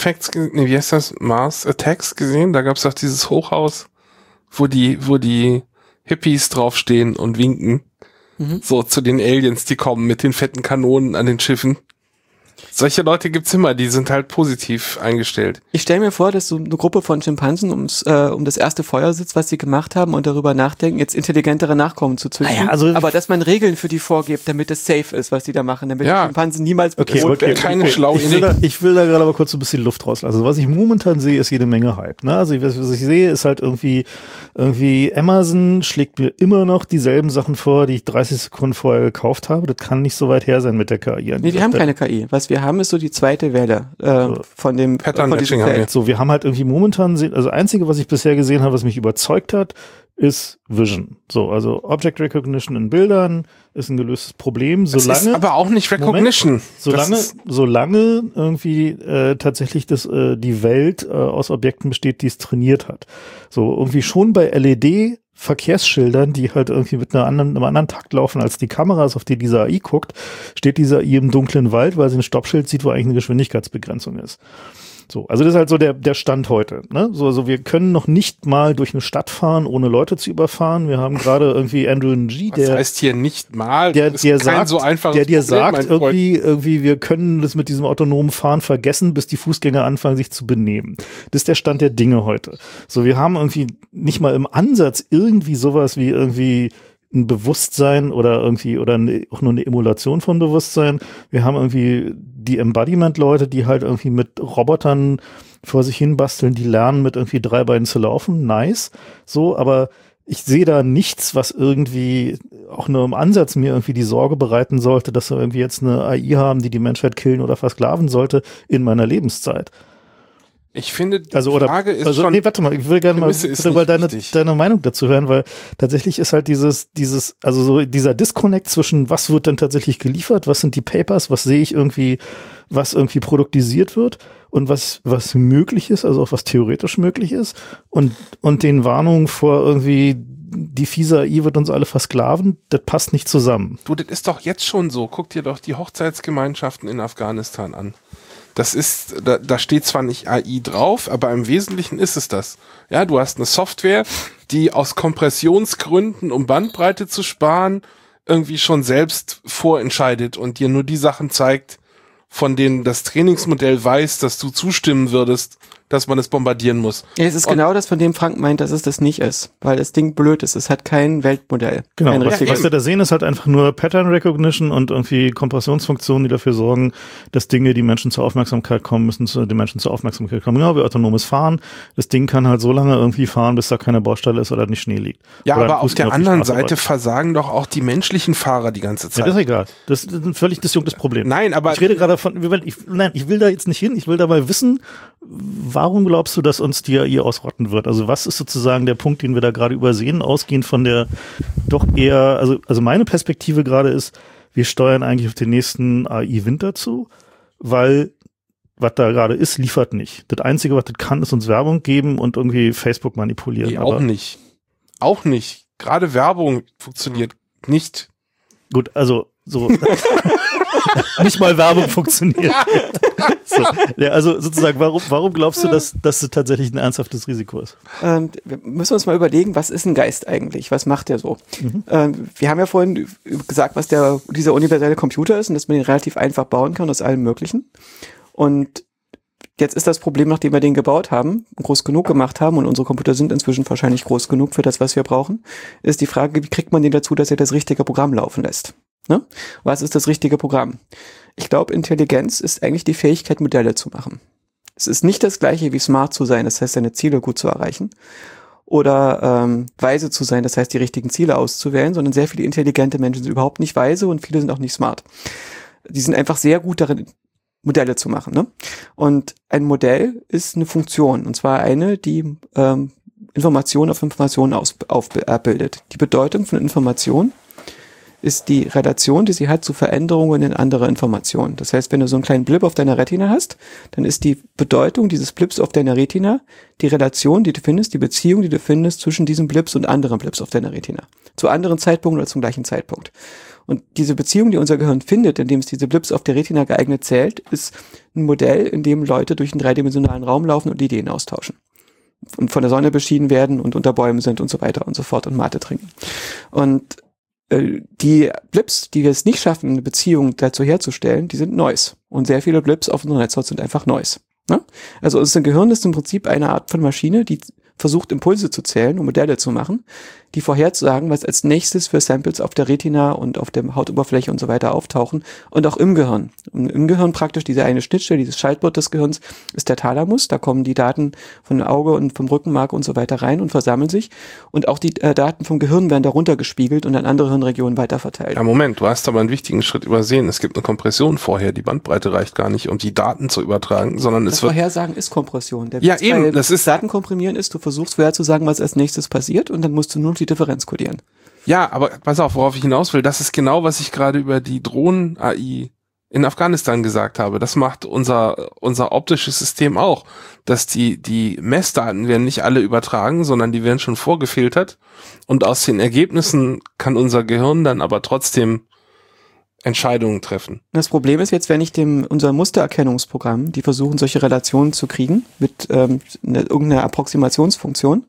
Attacks gesehen? Da gab es auch dieses Hochhaus, wo die Hippies draufstehen und winken. So zu den Aliens, die kommen mit den fetten Kanonen an den Schiffen. Solche Leute gibt's immer, die sind halt positiv eingestellt. Ich stelle mir vor, dass so eine Gruppe von Schimpansen um das erste Feuer sitzt, was sie gemacht haben und darüber nachdenken, jetzt intelligentere Nachkommen zu züchten. Naja, also aber dass man Regeln für die vorgibt, damit es safe ist, was die da machen, damit die Schimpansen niemals bedroht werden. Keine schlaue Ich will da gerade aber kurz so ein bisschen Luft rauslassen. Also was ich momentan sehe, ist jede Menge Hype. Ne? Also was ich sehe, ist halt irgendwie Amazon schlägt mir immer noch dieselben Sachen vor, die ich 30 Sekunden vorher gekauft habe. Das kann nicht so weit her sein mit der KI. Nee, die haben keine KI. Was wir haben, ist so die zweite Welle von dem Pattern Matching haben wir. So, wir haben halt irgendwie momentan, also einzige, was ich bisher gesehen habe, was mich überzeugt hat, ist Vision. So, also Object Recognition in Bildern ist ein gelöstes Problem. Solange, das ist aber auch nicht Recognition. Solange irgendwie tatsächlich die Welt aus Objekten besteht, die es trainiert hat. So, irgendwie schon bei LED Verkehrsschildern, die halt irgendwie mit einem anderen Takt laufen als die Kameras, auf die diese AI guckt, steht diese AI im dunklen Wald, weil sie ein Stoppschild sieht, wo eigentlich eine Geschwindigkeitsbegrenzung ist. So, also das ist halt so der Stand heute. Ne? So, also wir können noch nicht mal durch eine Stadt fahren, ohne Leute zu überfahren. Wir haben gerade irgendwie Andrew Ng, das heißt hier nicht mal, der sagt, so der dir sagt, irgendwie, wir können das mit diesem autonomen Fahren vergessen, bis die Fußgänger anfangen, sich zu benehmen. Das ist der Stand der Dinge heute. So, wir haben irgendwie nicht mal im Ansatz irgendwie sowas wie irgendwie ein Bewusstsein oder irgendwie auch nur eine Emulation von Bewusstsein. Wir haben irgendwie die Embodiment-Leute, die halt irgendwie mit Robotern vor sich hin basteln, die lernen mit irgendwie 3 Beinen zu laufen. Nice. So, aber ich sehe da nichts, was irgendwie auch nur im Ansatz mir irgendwie die Sorge bereiten sollte, dass wir irgendwie jetzt eine AI haben, die Menschheit killen oder versklaven sollte in meiner Lebenszeit. Ich finde, die Frage ist schon... Nee, warte mal, ich will gerne mal deine Meinung dazu hören, weil tatsächlich ist halt also so dieser Disconnect zwischen, was wird denn tatsächlich geliefert, was sind die Papers, was sehe ich irgendwie, was irgendwie produktisiert wird und was möglich ist, also auch was theoretisch möglich ist und den Warnungen vor irgendwie, die fiese AI wird uns alle versklaven, das passt nicht zusammen. Du, das ist doch jetzt schon so. Guck dir doch die Hochzeitsgemeinschaften in Afghanistan an. Das ist, da steht zwar nicht AI drauf, aber im Wesentlichen ist es das. Ja, du hast eine Software, die aus Kompressionsgründen, um Bandbreite zu sparen, irgendwie schon selbst vorentscheidet und dir nur die Sachen zeigt, von denen das Trainingsmodell weiß, dass du zustimmen würdest, dass man es bombardieren muss. Ja, es ist genau das, von dem Frank meint, dass es das nicht ist, weil das Ding blöd ist. Es hat kein Weltmodell. Genau, kein was wir da sehen, ist halt einfach nur Pattern Recognition und irgendwie Kompressionsfunktionen, die dafür sorgen, dass Dinge, die Menschen zur Aufmerksamkeit kommen, müssen den Menschen zur Aufmerksamkeit kommen. Genau wie autonomes Fahren. Das Ding kann halt so lange irgendwie fahren, bis da keine Baustelle ist oder nicht Schnee liegt. Ja, oder aber auf der anderen Seite versagen doch auch die menschlichen Fahrer die ganze Zeit. Ja, das ist egal. Das ist ein völlig disjunktes Problem. Nein, aber ich rede gerade von, ich will da jetzt nicht hin. Ich will dabei wissen, warum glaubst du, dass uns die AI ausrotten wird? Also was ist sozusagen der Punkt, den wir da gerade übersehen, ausgehend von der doch eher, also meine Perspektive gerade ist, wir steuern eigentlich auf den nächsten AI-Winter zu, weil was da gerade ist, liefert nicht. Das Einzige, was das kann, ist uns Werbung geben und irgendwie Facebook manipulieren. Nee, auch nicht. Auch nicht. Gerade Werbung funktioniert nicht. Gut, also so nicht mal Werbung funktioniert. So. Ja, also sozusagen, warum glaubst du, dass das tatsächlich ein ernsthaftes Risiko ist? Wir müssen uns mal überlegen, was ist ein Geist eigentlich? Was macht der so? Wir haben ja vorhin gesagt, was dieser universelle Computer ist und dass man ihn relativ einfach bauen kann aus allem Möglichen. Und jetzt ist das Problem, nachdem wir den gebaut haben, groß genug gemacht haben und unsere Computer sind inzwischen wahrscheinlich groß genug für das, was wir brauchen, ist die Frage, wie kriegt man den dazu, dass er das richtige Programm laufen lässt? Ne? Was ist das richtige Programm? Ich glaube, Intelligenz ist eigentlich die Fähigkeit, Modelle zu machen. Es ist nicht das Gleiche wie smart zu sein, das heißt, seine Ziele gut zu erreichen, oder weise zu sein, das heißt, die richtigen Ziele auszuwählen, sondern sehr viele intelligente Menschen sind überhaupt nicht weise und viele sind auch nicht smart. Die sind einfach sehr gut darin, Modelle zu machen. Ne? Und ein Modell ist eine Funktion, und zwar eine, die Information auf Information abbildet. Die Bedeutung von Information ist die Relation, die sie hat zu Veränderungen in anderer Information. Das heißt, wenn du so einen kleinen Blip auf deiner Retina hast, dann ist die Bedeutung dieses Blips auf deiner Retina die Relation, die du findest, die Beziehung, die du findest zwischen diesen Blips und anderen Blips auf deiner Retina. Zu anderen Zeitpunkten oder zum gleichen Zeitpunkt. Und diese Beziehung, die unser Gehirn findet, indem es diese Blips auf der Retina geeignet zählt, ist ein Modell, in dem Leute durch einen dreidimensionalen Raum laufen und Ideen austauschen. Und von der Sonne beschieden werden und unter Bäumen sind und so weiter und so fort und Mate trinken. Und die Blips, die wir es nicht schaffen, eine Beziehung dazu herzustellen, die sind Noise. Und sehr viele Blips auf unserer Netzhaut sind einfach Noise. Ne? Also unser Gehirn ist im Prinzip eine Art von Maschine, die versucht, Impulse zu zählen und Modelle zu machen, die vorherzusagen, was als nächstes für Samples auf der Retina und auf der Hautoberfläche und so weiter auftauchen und auch im Gehirn. Und im Gehirn praktisch diese eine Schnittstelle, dieses Schaltblatt des Gehirns ist der Thalamus. Da kommen die Daten von Auge und vom Rückenmark und so weiter rein und versammeln sich. Und auch die Daten vom Gehirn werden darunter gespiegelt und an andere Hirnregionen weiterverteilt. Ja, Moment, du hast aber einen wichtigen Schritt übersehen. Es gibt eine Kompression vorher. Die Bandbreite reicht gar nicht, um die Daten zu übertragen, sondern das Vorhersagen ist Kompression. Der ja, eben. Das ist Daten komprimieren ist, du versuchst vorherzusagen, was als nächstes passiert und dann musst du nur die Differenz kodieren. Ja, aber pass auf, worauf ich hinaus will, das ist genau, was ich gerade über die Drohnen-AI in Afghanistan gesagt habe. Das macht unser optisches System auch, dass die Messdaten werden nicht alle übertragen, sondern die werden schon vorgefiltert und aus den Ergebnissen kann unser Gehirn dann aber trotzdem Entscheidungen treffen. Das Problem ist jetzt, wenn ich unser Mustererkennungsprogramm, die versuchen, solche Relationen zu kriegen mit irgendeiner Approximationsfunktion,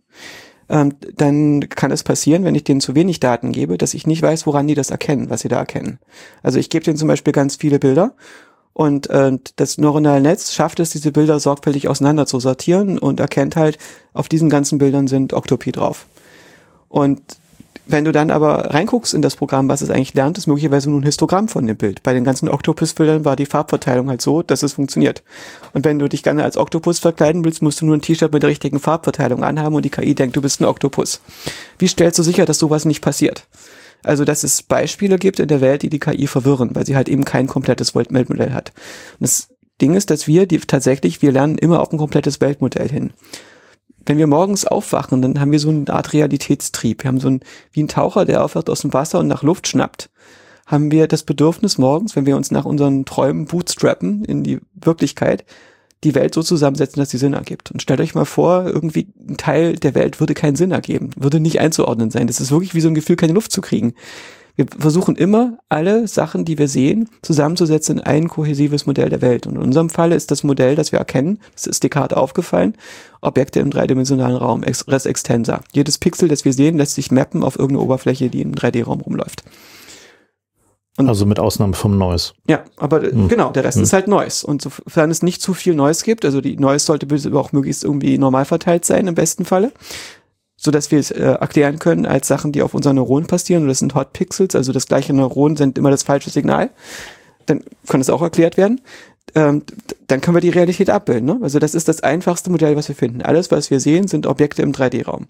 dann kann es passieren, wenn ich denen zu wenig Daten gebe, dass ich nicht weiß, woran die das erkennen, was sie da erkennen. Also ich gebe denen zum Beispiel ganz viele Bilder und das neuronale Netz schafft es, diese Bilder sorgfältig auseinander zu sortieren und erkennt halt, auf diesen ganzen Bildern sind Octopi drauf. Und wenn du dann aber reinguckst in das Programm, was es eigentlich lernt, ist möglicherweise nur ein Histogramm von dem Bild. Bei den ganzen Oktopus-Bildern war die Farbverteilung halt so, dass es funktioniert. Und wenn du dich gerne als Oktopus verkleiden willst, musst du nur ein T-Shirt mit der richtigen Farbverteilung anhaben und die KI denkt, du bist ein Oktopus. Wie stellst du sicher, dass sowas nicht passiert? Also, dass es Beispiele gibt in der Welt, die KI verwirren, weil sie halt eben kein komplettes Weltmodell hat. Und das Ding ist, dass wir lernen immer auf ein komplettes Weltmodell hin. Wenn wir morgens aufwachen, dann haben wir so eine Art Realitätstrieb. Wir haben wie ein Taucher, der aufwacht aus dem Wasser und nach Luft schnappt, haben wir das Bedürfnis morgens, wenn wir uns nach unseren Träumen bootstrappen in die Wirklichkeit, die Welt so zusammensetzen, dass sie Sinn ergibt. Und stellt euch mal vor, irgendwie ein Teil der Welt würde keinen Sinn ergeben, würde nicht einzuordnen sein. Das ist wirklich wie so ein Gefühl, keine Luft zu kriegen. Wir versuchen immer, alle Sachen, die wir sehen, zusammenzusetzen in ein kohäsives Modell der Welt. Und in unserem Fall ist das Modell, das wir erkennen, das ist Descartes aufgefallen, Objekte im dreidimensionalen Raum, res extensa. Jedes Pixel, das wir sehen, lässt sich mappen auf irgendeine Oberfläche, die im 3D-Raum rumläuft. Also mit Ausnahme vom Noise. Ja, aber genau, der Rest ist halt Noise. Und sofern es nicht zu viel Noise gibt, also die Noise sollte auch möglichst irgendwie normal verteilt sein im besten Falle, so dass wir es erklären können als Sachen, die auf unseren Neuronen passieren. Und das sind Hot Pixels, also das gleiche Neuron sendet immer das falsche Signal. Dann kann es auch erklärt werden. Dann können wir die Realität abbilden. Ne? Also das ist das einfachste Modell, was wir finden. Alles, was wir sehen, sind Objekte im 3D-Raum.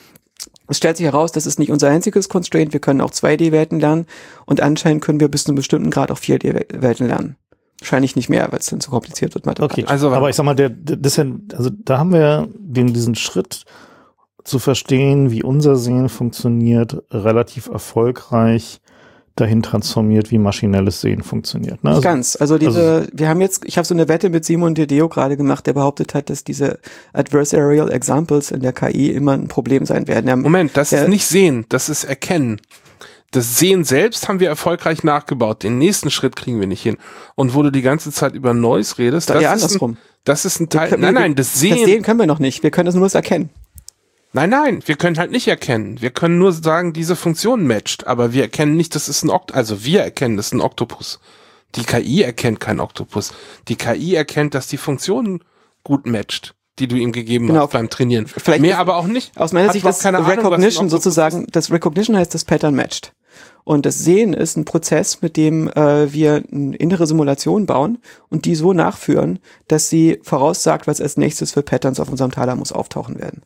Es stellt sich heraus, das ist nicht unser einziges Constraint. Wir können auch 2D-Welten lernen und anscheinend können wir bis zu einem bestimmten Grad auch 4D-Welten lernen. Wahrscheinlich nicht mehr, weil es dann zu kompliziert wird mathematisch. Okay, also, aber ich sag mal, also da haben wir diesen Schritt zu verstehen, wie unser Sehen funktioniert, relativ erfolgreich dahin transformiert, wie maschinelles Sehen funktioniert. Ne? Nicht ganz. Also wir haben jetzt, ich habe so eine Wette mit Simon Dedeo gerade gemacht, der behauptet hat, dass diese Adversarial Examples in der KI immer ein Problem sein werden. Moment, das ist nicht Sehen, das ist Erkennen. Das Sehen selbst haben wir erfolgreich nachgebaut. Den nächsten Schritt kriegen wir nicht hin. Und wo du die ganze Zeit über Noise redest, das ist ein Teil. Nein, das Sehen können wir noch nicht. Wir können das nur erkennen. Nein, wir können halt nicht erkennen. Wir können nur sagen, diese Funktion matcht, aber wir erkennen nicht, das ist ein wir erkennen, das ist ein Oktopus. Die KI erkennt kein Oktopus. Die KI erkennt, dass die Funktion gut matcht, die du ihm gegeben hast beim Trainieren. Vielleicht mehr aber auch nicht. Aus meiner Sicht das Recognition sozusagen, das Recognition heißt, das Pattern matcht. Und das Sehen ist ein Prozess, mit dem wir eine innere Simulation bauen und die so nachführen, dass sie voraussagt, was als nächstes für Patterns auf unserem Thalamus auftauchen werden.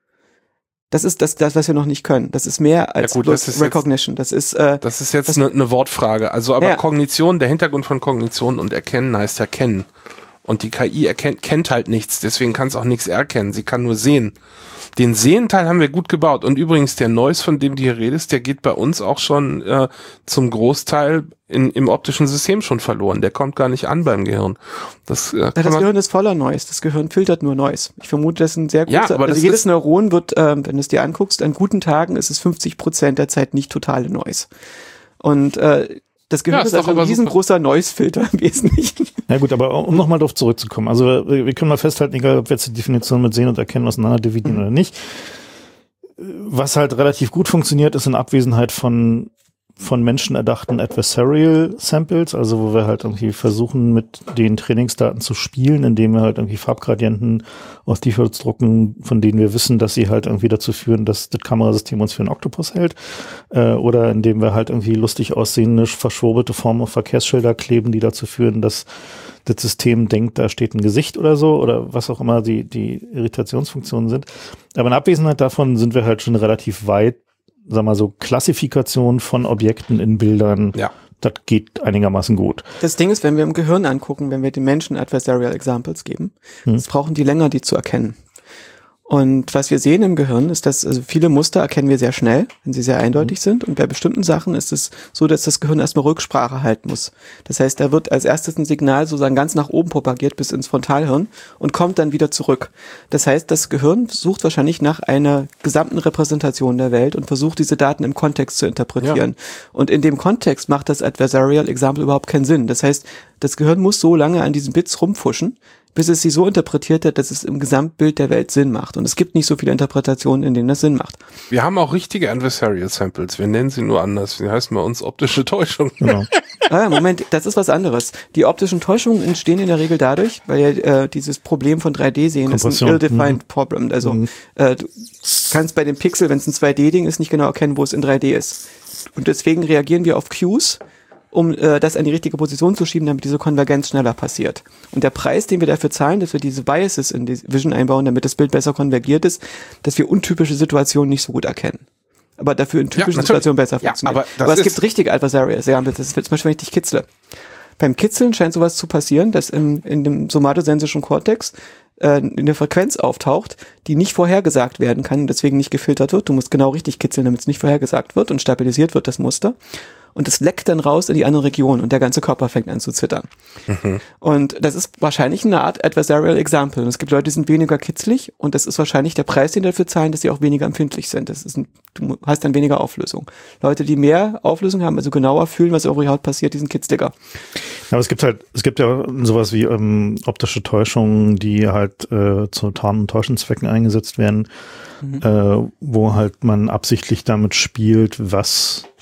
Das ist das, was wir noch nicht können. Das ist mehr als Recognition. Das ist jetzt eine Wortfrage. Also aber Kognition, der Hintergrund von Kognition und Erkennen heißt ja kennen. Und die KI kennt halt nichts, deswegen kann es auch nichts erkennen. Sie kann nur sehen. Den Sehenteil haben wir gut gebaut. Und übrigens, der Noise, von dem du hier redest, der geht bei uns auch schon zum Großteil im optischen System schon verloren. Der kommt gar nicht an beim Gehirn. Das Gehirn ist voller Noise. Das Gehirn filtert nur Noise. Ich vermute, das ist ein sehr großer... aber jedes Neuron wird, wenn du es dir anguckst, an guten Tagen ist es 50% der Zeit nicht totale Noise. Und das Gehirn ist also ein riesengroßer Noise-Filter im Wesentlichen. Ja gut, aber um nochmal darauf zurückzukommen. Also wir können mal festhalten, egal ob wir jetzt die Definition mit Sehen und Erkennen auseinander dividieren oder nicht. Was halt relativ gut funktioniert, ist in Abwesenheit von Menschen erdachten Adversarial Samples, also wo wir halt irgendwie versuchen, mit den Trainingsdaten zu spielen, indem wir halt irgendwie Farbgradienten aus T-Shirts drucken, von denen wir wissen, dass sie halt irgendwie dazu führen, dass das Kamerasystem uns für einen Oktopus hält, oder indem wir halt irgendwie lustig aussehende, verschwurbelte Formen auf Verkehrsschilder kleben, die dazu führen, dass das System denkt, da steht ein Gesicht oder so, oder was auch immer die Irritationsfunktionen sind. Aber in Abwesenheit davon sind wir halt schon relativ weit. Sag mal so, Klassifikation von Objekten in Bildern, das geht einigermaßen gut. Das Ding ist, wenn wir im Gehirn angucken, wenn wir den Menschen Adversarial Examples geben, das brauchen die länger, die zu erkennen. Und was wir sehen im Gehirn ist, dass also viele Muster erkennen wir sehr schnell, wenn sie sehr eindeutig sind. Und bei bestimmten Sachen ist es so, dass das Gehirn erstmal Rücksprache halten muss. Das heißt, da wird als erstes ein Signal sozusagen ganz nach oben propagiert bis ins Frontalhirn und kommt dann wieder zurück. Das heißt, das Gehirn sucht wahrscheinlich nach einer gesamten Repräsentation der Welt und versucht, diese Daten im Kontext zu interpretieren. Ja. Und in dem Kontext macht das Adversarial Example überhaupt keinen Sinn. Das heißt, das Gehirn muss so lange an diesen Bits rumfuschen, bis es sie so interpretiert hat, dass es im Gesamtbild der Welt Sinn macht. Und es gibt nicht so viele Interpretationen, in denen das Sinn macht. Wir haben auch richtige Adversarial Samples. Wir nennen sie nur anders. Die heißen bei uns optische Täuschung. Genau. Moment, das ist was anderes. Die optischen Täuschungen entstehen in der Regel dadurch, weil ja dieses Problem von 3D-Sehen ist ein ill-defined problem. Also du kannst bei dem Pixel, wenn es ein 2D-Ding ist, nicht genau erkennen, wo es in 3D ist. Und deswegen reagieren wir auf Cues, um das an die richtige Position zu schieben, damit diese Konvergenz schneller passiert. Und der Preis, den wir dafür zahlen, dass wir diese Biases in die Vision einbauen, damit das Bild besser konvergiert ist, dass wir untypische Situationen nicht so gut erkennen. Aber dafür in typischen Situationen besser funktionieren. Aber es gibt richtige Adversarial Samples. Das ist zum Beispiel, wenn ich dich kitzle. Beim Kitzeln scheint sowas zu passieren, dass in dem somatosensischen Kortex eine Frequenz auftaucht, die nicht vorhergesagt werden kann und deswegen nicht gefiltert wird. Du musst genau richtig kitzeln, damit es nicht vorhergesagt wird und stabilisiert wird, das Muster. Und es leckt dann raus in die andere Region und der ganze Körper fängt an zu zittern. Mhm. Und das ist wahrscheinlich eine Art Adversarial Example. Und es gibt Leute, die sind weniger kitzlig und das ist wahrscheinlich der Preis, den dafür zahlen, dass sie auch weniger empfindlich sind. Du hast dann weniger Auflösung. Leute, die mehr Auflösung haben, also genauer fühlen, was auf ihrer Haut passiert, die sind kitzliger. Aber es gibt ja sowas wie optische Täuschungen, die halt zu Tarn- und Täuschenzwecken eingesetzt werden, wo halt man absichtlich damit spielt, was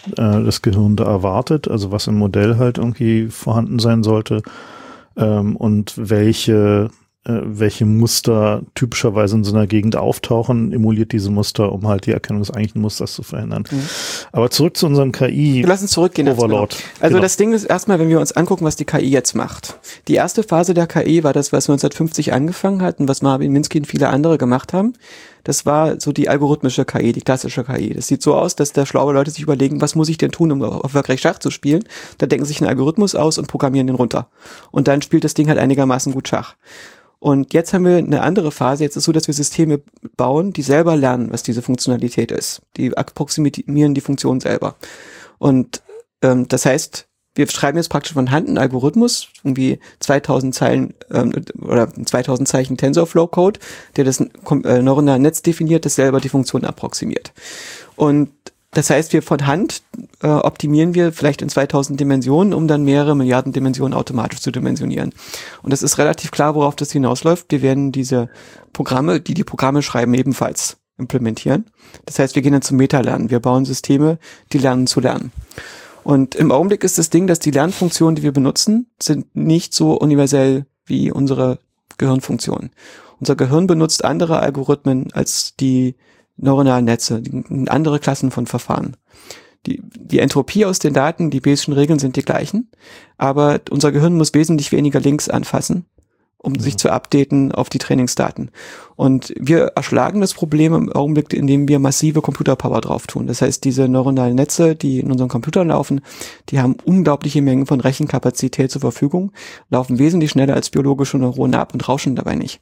das Gehirn da erwartet, also was im Modell halt irgendwie vorhanden sein sollte, und welche Muster typischerweise in so einer Gegend auftauchen, emuliert diese Muster, um halt die Erkennung des eigentlichen Musters zu verhindern. Aber zurück zu unserem KI. Wir lassen zurückgehen. Overlord. Also das Ding ist erstmal, wenn wir uns angucken, was die KI jetzt macht. Die erste Phase der KI war das, was 1950 angefangen hat und was Marvin Minsky und viele andere gemacht haben. Das war so die algorithmische KI, die klassische KI. Das sieht so aus, dass da schlaue Leute sich überlegen, was muss ich denn tun, um erfolgreich Schach zu spielen? Da denken sich einen Algorithmus aus und programmieren den runter. Und dann spielt das Ding halt einigermaßen gut Schach. Und jetzt haben wir eine andere Phase. Jetzt ist es so, dass wir Systeme bauen, die selber lernen, was diese Funktionalität ist. Die approximieren die Funktion selber. Und das heißt, wir schreiben jetzt praktisch von Hand einen Algorithmus, irgendwie 2000 Zeilen oder 2000 Zeichen TensorFlow-Code, der das neuronale Netz definiert, das selber die Funktion approximiert. Und das heißt, wir von Hand optimieren wir vielleicht in 2000 Dimensionen, um dann mehrere Milliarden Dimensionen automatisch zu dimensionieren. Und es ist relativ klar, worauf das hinausläuft. Wir werden diese Programme, die Programme schreiben, ebenfalls implementieren. Das heißt, wir gehen dann zum Meta-Lernen. Wir bauen Systeme, die lernen zu lernen. Und im Augenblick ist das Ding, dass die Lernfunktionen, die wir benutzen, sind nicht so universell wie unsere Gehirnfunktionen. Unser Gehirn benutzt andere Algorithmen als die neuronalen Netze, andere Klassen von Verfahren. Die Entropie aus den Daten, die Bayes'schen Regeln sind die gleichen, aber unser Gehirn muss wesentlich weniger Links anfassen, um sich zu updaten auf die Trainingsdaten. Und wir erschlagen das Problem im Augenblick, indem wir massive Computerpower drauf tun. Das heißt, diese neuronalen Netze, die in unseren Computern laufen, die haben unglaubliche Mengen von Rechenkapazität zur Verfügung, laufen wesentlich schneller als biologische Neurone ab und rauschen dabei nicht.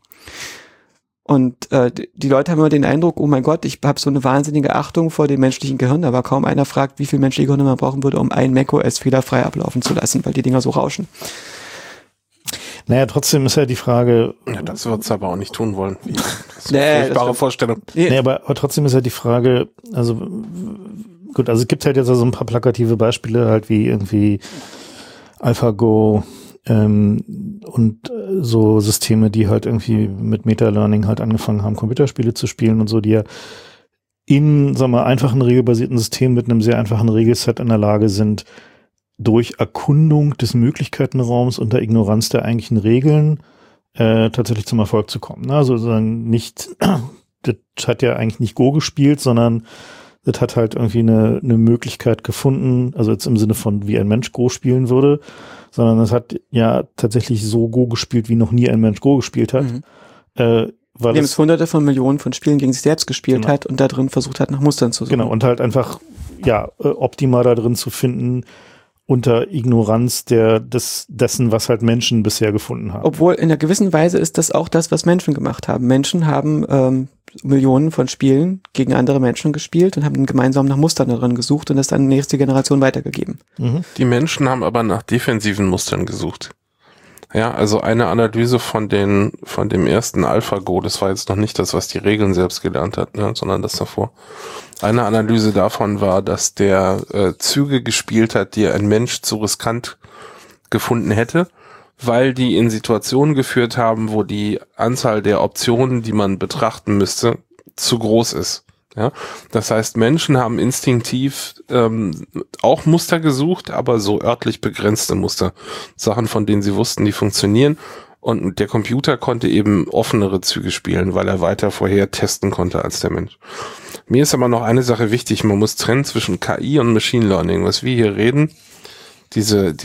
Und die Leute haben immer den Eindruck, oh mein Gott, ich habe so eine wahnsinnige Achtung vor dem menschlichen Gehirn, aber kaum einer fragt, wie viel menschliche Gehirne man brauchen würde, um ein macOS fehlerfrei ablaufen zu lassen, weil die Dinger so rauschen. Naja, trotzdem ist ja die Frage... Ja, das wird es aber auch nicht tun wollen. Das ist eine furchtbare Vorstellung. Nee, aber trotzdem ist ja die Frage, also gut, also es gibt halt jetzt so ein paar plakative Beispiele, halt wie irgendwie AlphaGo, und so Systeme, die halt irgendwie mit Meta-Learning halt angefangen haben, Computerspiele zu spielen und so, die ja in, sagen wir mal, einfachen regelbasierten Systemen mit einem sehr einfachen Regelset in der Lage sind, durch Erkundung des Möglichkeitenraums und der Ignoranz der eigentlichen Regeln tatsächlich zum Erfolg zu kommen. Also sozusagen nicht, das hat ja eigentlich nicht Go gespielt, sondern das hat halt irgendwie eine Möglichkeit gefunden, also jetzt im Sinne von, wie ein Mensch Go spielen würde, sondern es hat ja tatsächlich so Go gespielt, wie noch nie ein Mensch Go gespielt hat. Weil es hunderte von Millionen von Spielen gegen sich selbst gespielt hat und da drin versucht hat, nach Mustern zu suchen. Genau, und halt einfach, ja, optimal da drin zu finden, unter Ignoranz dessen, was halt Menschen bisher gefunden haben. Obwohl in einer gewissen Weise ist das auch das, was Menschen gemacht haben. Menschen haben Millionen von Spielen gegen andere Menschen gespielt und haben gemeinsam nach Mustern darin gesucht und das dann in die nächste Generation weitergegeben. Die Menschen haben aber nach defensiven Mustern gesucht. Ja, also eine Analyse von dem ersten AlphaGo, das war jetzt noch nicht das, was die Regeln selbst gelernt hat, ne, sondern das davor. Eine Analyse davon war, dass der Züge gespielt hat, die ein Mensch zu riskant gefunden hätte, weil die in Situationen geführt haben, wo die Anzahl der Optionen, die man betrachten müsste, zu groß ist. Ja, das heißt, Menschen haben instinktiv auch Muster gesucht, aber so örtlich begrenzte Muster. Sachen, von denen sie wussten, die funktionieren. Und der Computer konnte eben offenere Züge spielen, weil er weiter vorher testen konnte als der Mensch. Mir ist aber noch eine Sache wichtig. Man muss trennen zwischen KI und Machine Learning. Was wir hier reden, diese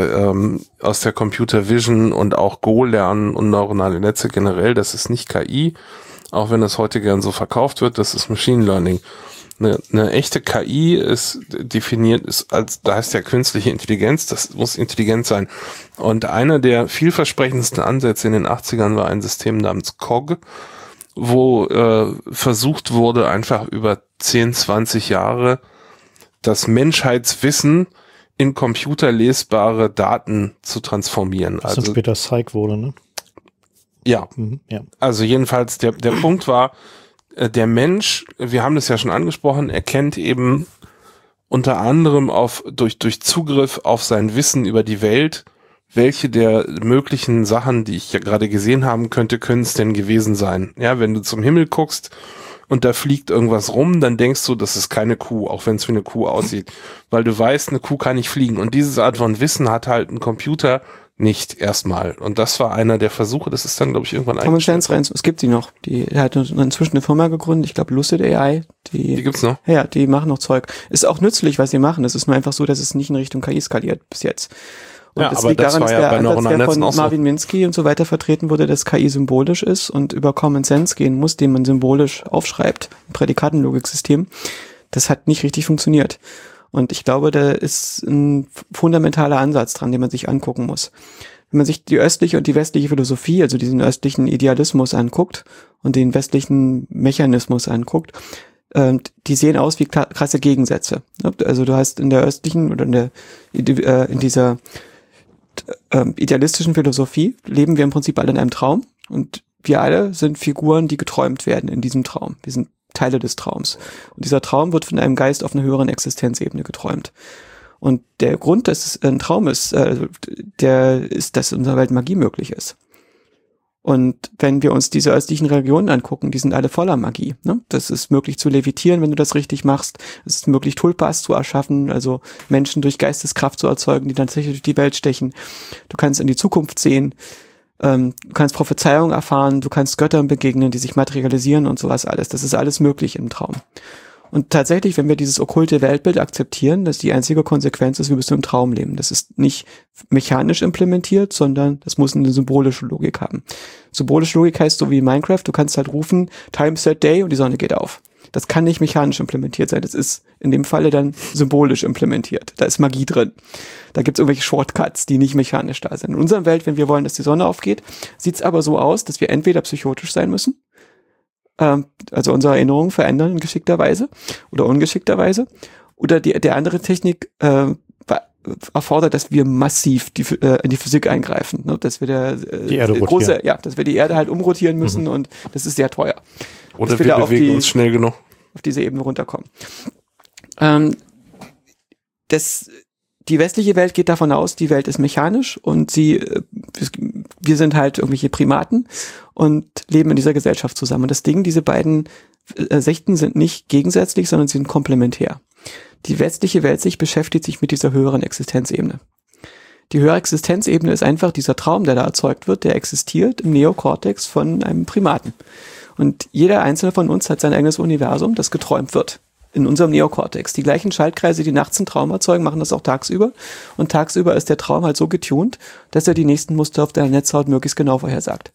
aus der Computer Vision und auch Go lernen und neuronale Netze generell, das ist nicht KI, auch wenn das heute gern so verkauft wird, das ist Machine Learning. Eine echte KI ist definiert, da heißt ja künstliche Intelligenz, das muss intelligent sein. Und einer der vielversprechendsten Ansätze in den 80ern war ein System namens COG, wo versucht wurde, einfach über 10, 20 Jahre das Menschheitswissen in computerlesbare Daten zu transformieren. Das also später Psych wurde, ne? Ja. Ja. Also jedenfalls der Punkt war, der Mensch, wir haben das ja schon angesprochen, erkennt eben unter anderem durch Zugriff auf sein Wissen über die Welt, welche der möglichen Sachen, die ich ja gerade gesehen haben könnte, können es denn gewesen sein. Ja, wenn du zum Himmel guckst und da fliegt irgendwas rum, dann denkst du, das ist keine Kuh, auch wenn es wie eine Kuh aussieht. Weil du weißt, eine Kuh kann nicht fliegen. Und diese Art von Wissen hat halt ein Computer nicht erstmal. Und das war einer der Versuche, das ist dann, glaube ich, irgendwann Common Sense Reins, es gibt sie noch. Die hat inzwischen eine Firma gegründet, ich glaube Lucid AI. Die gibt's noch? Ja, die machen noch Zeug. Ist auch nützlich, was sie machen. Es ist nur einfach so, dass es nicht in Richtung KI skaliert bis jetzt. Und ja, das aber liegt das daran, war dass ja der bei Ansatz, neuronalen der Netzen von auch so. Marvin Minsky und so weiter vertreten wurde, dass KI symbolisch ist und über Common Sense gehen muss, den man symbolisch aufschreibt, ein Prädikatenlogiksystem. Das hat nicht richtig funktioniert. Und ich glaube, da ist ein fundamentaler Ansatz dran, den man sich angucken muss. Wenn man sich die östliche und die westliche Philosophie, also diesen östlichen Idealismus anguckt und den westlichen Mechanismus anguckt, die sehen aus wie krasse Gegensätze. Also du hast in der östlichen oder in dieser idealistischen Philosophie leben wir im Prinzip alle in einem Traum und wir alle sind Figuren, die geträumt werden in diesem Traum. Wir sind Teile des Traums. Und dieser Traum wird von einem Geist auf einer höheren Existenzebene geträumt. Und der Grund, dass es ein Traum ist, der ist, dass in unserer Welt Magie möglich ist. Und wenn wir uns diese östlichen Religionen angucken, die sind alle voller Magie. Ne? Das ist möglich zu levitieren, wenn du das richtig machst. Es ist möglich, Tulpas zu erschaffen, also Menschen durch Geisteskraft zu erzeugen, die dann tatsächlich durch die Welt stechen. Du kannst in die Zukunft sehen, du kannst Prophezeiung erfahren, du kannst Göttern begegnen, die sich materialisieren und sowas alles. Das ist alles möglich im Traum. Und tatsächlich, wenn wir dieses okkulte Weltbild akzeptieren, dass die einzige Konsequenz ist, wir müssen im Traum leben. Das ist nicht mechanisch implementiert, sondern das muss eine symbolische Logik haben. Symbolische Logik heißt so wie in Minecraft, du kannst halt rufen, Time Set Day und die Sonne geht auf. Das kann nicht mechanisch implementiert sein. Das ist in dem Falle dann symbolisch implementiert. Da ist Magie drin. Da gibt es irgendwelche Shortcuts, die nicht mechanisch da sind. In unserer Welt, wenn wir wollen, dass die Sonne aufgeht, sieht es aber so aus, dass wir entweder psychotisch sein müssen, also unsere Erinnerungen verändern in geschickter Weise oder ungeschickter Weise. Oder der andere Technik erfordert, dass wir massiv in die Physik eingreifen, ne? Dass wir die Erde rotieren. dass wir die Erde halt umrotieren müssen und das ist sehr teuer. Oder wir bewegen uns schnell genug. Auf diese Ebene runterkommen. Die westliche Welt geht davon aus, die Welt ist mechanisch und wir sind halt irgendwelche Primaten und leben in dieser Gesellschaft zusammen. Und das Ding, diese beiden Sichten sind nicht gegensätzlich, sondern sie sind komplementär. Die westliche Weltsicht beschäftigt sich mit dieser höheren Existenzebene. Die höhere Existenzebene ist einfach dieser Traum, der da erzeugt wird, der existiert im Neokortex von einem Primaten. Und jeder einzelne von uns hat sein eigenes Universum, das geträumt wird. In unserem Neokortex. Die gleichen Schaltkreise, die nachts einen Traum erzeugen, machen das auch tagsüber. Und tagsüber ist der Traum halt so getuned, dass er die nächsten Muster auf deiner Netzhaut möglichst genau vorhersagt.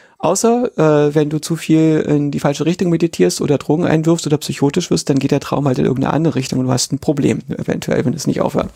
Außer, wenn du zu viel in die falsche Richtung meditierst oder Drogen einwirfst oder psychotisch wirst, dann geht der Traum halt in irgendeine andere Richtung und du hast ein Problem, eventuell, wenn es nicht aufhört.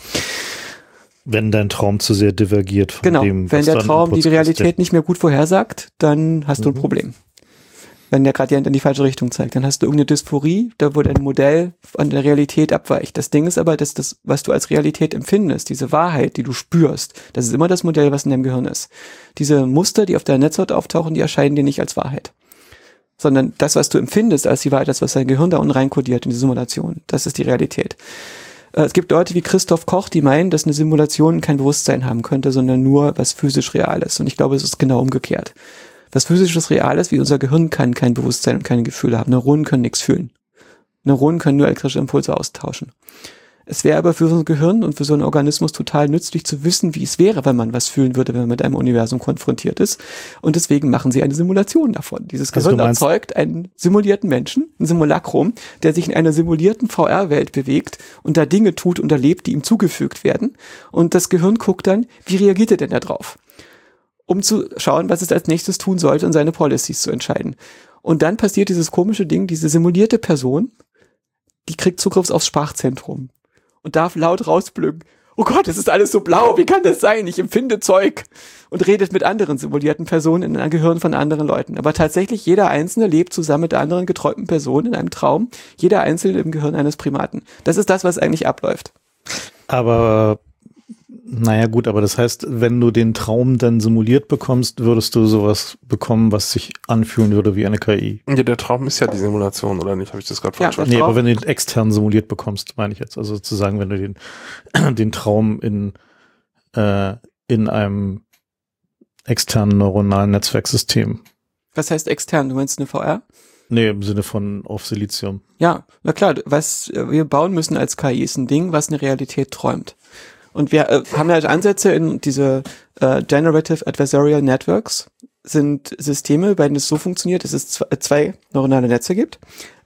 Wenn dein Traum zu sehr divergiert von dem, was wenn der Traum die Realität passiert. nicht mehr gut vorhersagt, dann hast du ein Problem. Wenn der Gradient in die falsche Richtung zeigt, dann hast du irgendeine Dysphorie, da wo dein Modell von der Realität abweicht. Das Ding ist aber, dass das, was du als Realität empfindest, diese Wahrheit, die du spürst, das ist immer das Modell, was in deinem Gehirn ist. Diese Muster, die auf deiner Netzhaut auftauchen, die erscheinen dir nicht als Wahrheit. Sondern das, was du empfindest als die Wahrheit, das, was dein Gehirn da unten reinkodiert in die Simulation, das ist die Realität. Es gibt Leute wie Christoph Koch, die meinen, dass eine Simulation kein Bewusstsein haben könnte, sondern nur was physisch real ist. Und ich glaube, es ist genau umgekehrt. Was physisches real ist, wie unser Gehirn kann kein Bewusstsein und keine Gefühle haben. Neuronen können nichts fühlen. Neuronen können nur elektrische Impulse austauschen. Es wäre aber für so ein Gehirn und für so einen Organismus total nützlich zu wissen, wie es wäre, wenn man was fühlen würde, wenn man mit einem Universum konfrontiert ist. Und deswegen machen sie eine Simulation davon. Dieses Gehirn erzeugt einen simulierten Menschen, ein Simulacrum, der sich in einer simulierten VR-Welt bewegt und da Dinge tut und erlebt, die ihm zugefügt werden. Und das Gehirn guckt dann, wie reagiert er denn da drauf? Um zu schauen, was es als nächstes tun sollte und seine Policies zu entscheiden. Und dann passiert dieses komische Ding, diese simulierte Person, die kriegt Zugriff aufs Sprachzentrum und darf laut rausblücken. Oh Gott, es ist alles so blau, wie kann das sein? Ich empfinde Zeug. Und redet mit anderen simulierten Personen in einem Gehirn von anderen Leuten. Aber tatsächlich, jeder Einzelne lebt zusammen mit anderen geträumten Personen in einem Traum. Jeder Einzelne im Gehirn eines Primaten. Das ist das, was eigentlich abläuft. Aber naja gut, aber das heißt, wenn du den Traum dann simuliert bekommst, würdest du sowas bekommen, was sich anfühlen würde wie eine KI. Ja, der Traum ist ja die Simulation, oder nicht? Habe ich das gerade falsch verstanden? Nee, aber wenn du den extern simuliert bekommst, meine ich jetzt. Also sozusagen, wenn du den Traum in einem externen neuronalen Netzwerksystem. Was heißt extern? Du meinst eine VR? Nee, im Sinne von auf Silizium. Ja, na klar, was wir bauen müssen als KI ist ein Ding, was eine Realität träumt. Und wir haben halt Ansätze in diese Generative Adversarial Networks, sind Systeme, bei denen es so funktioniert, dass es zwei neuronale Netze gibt,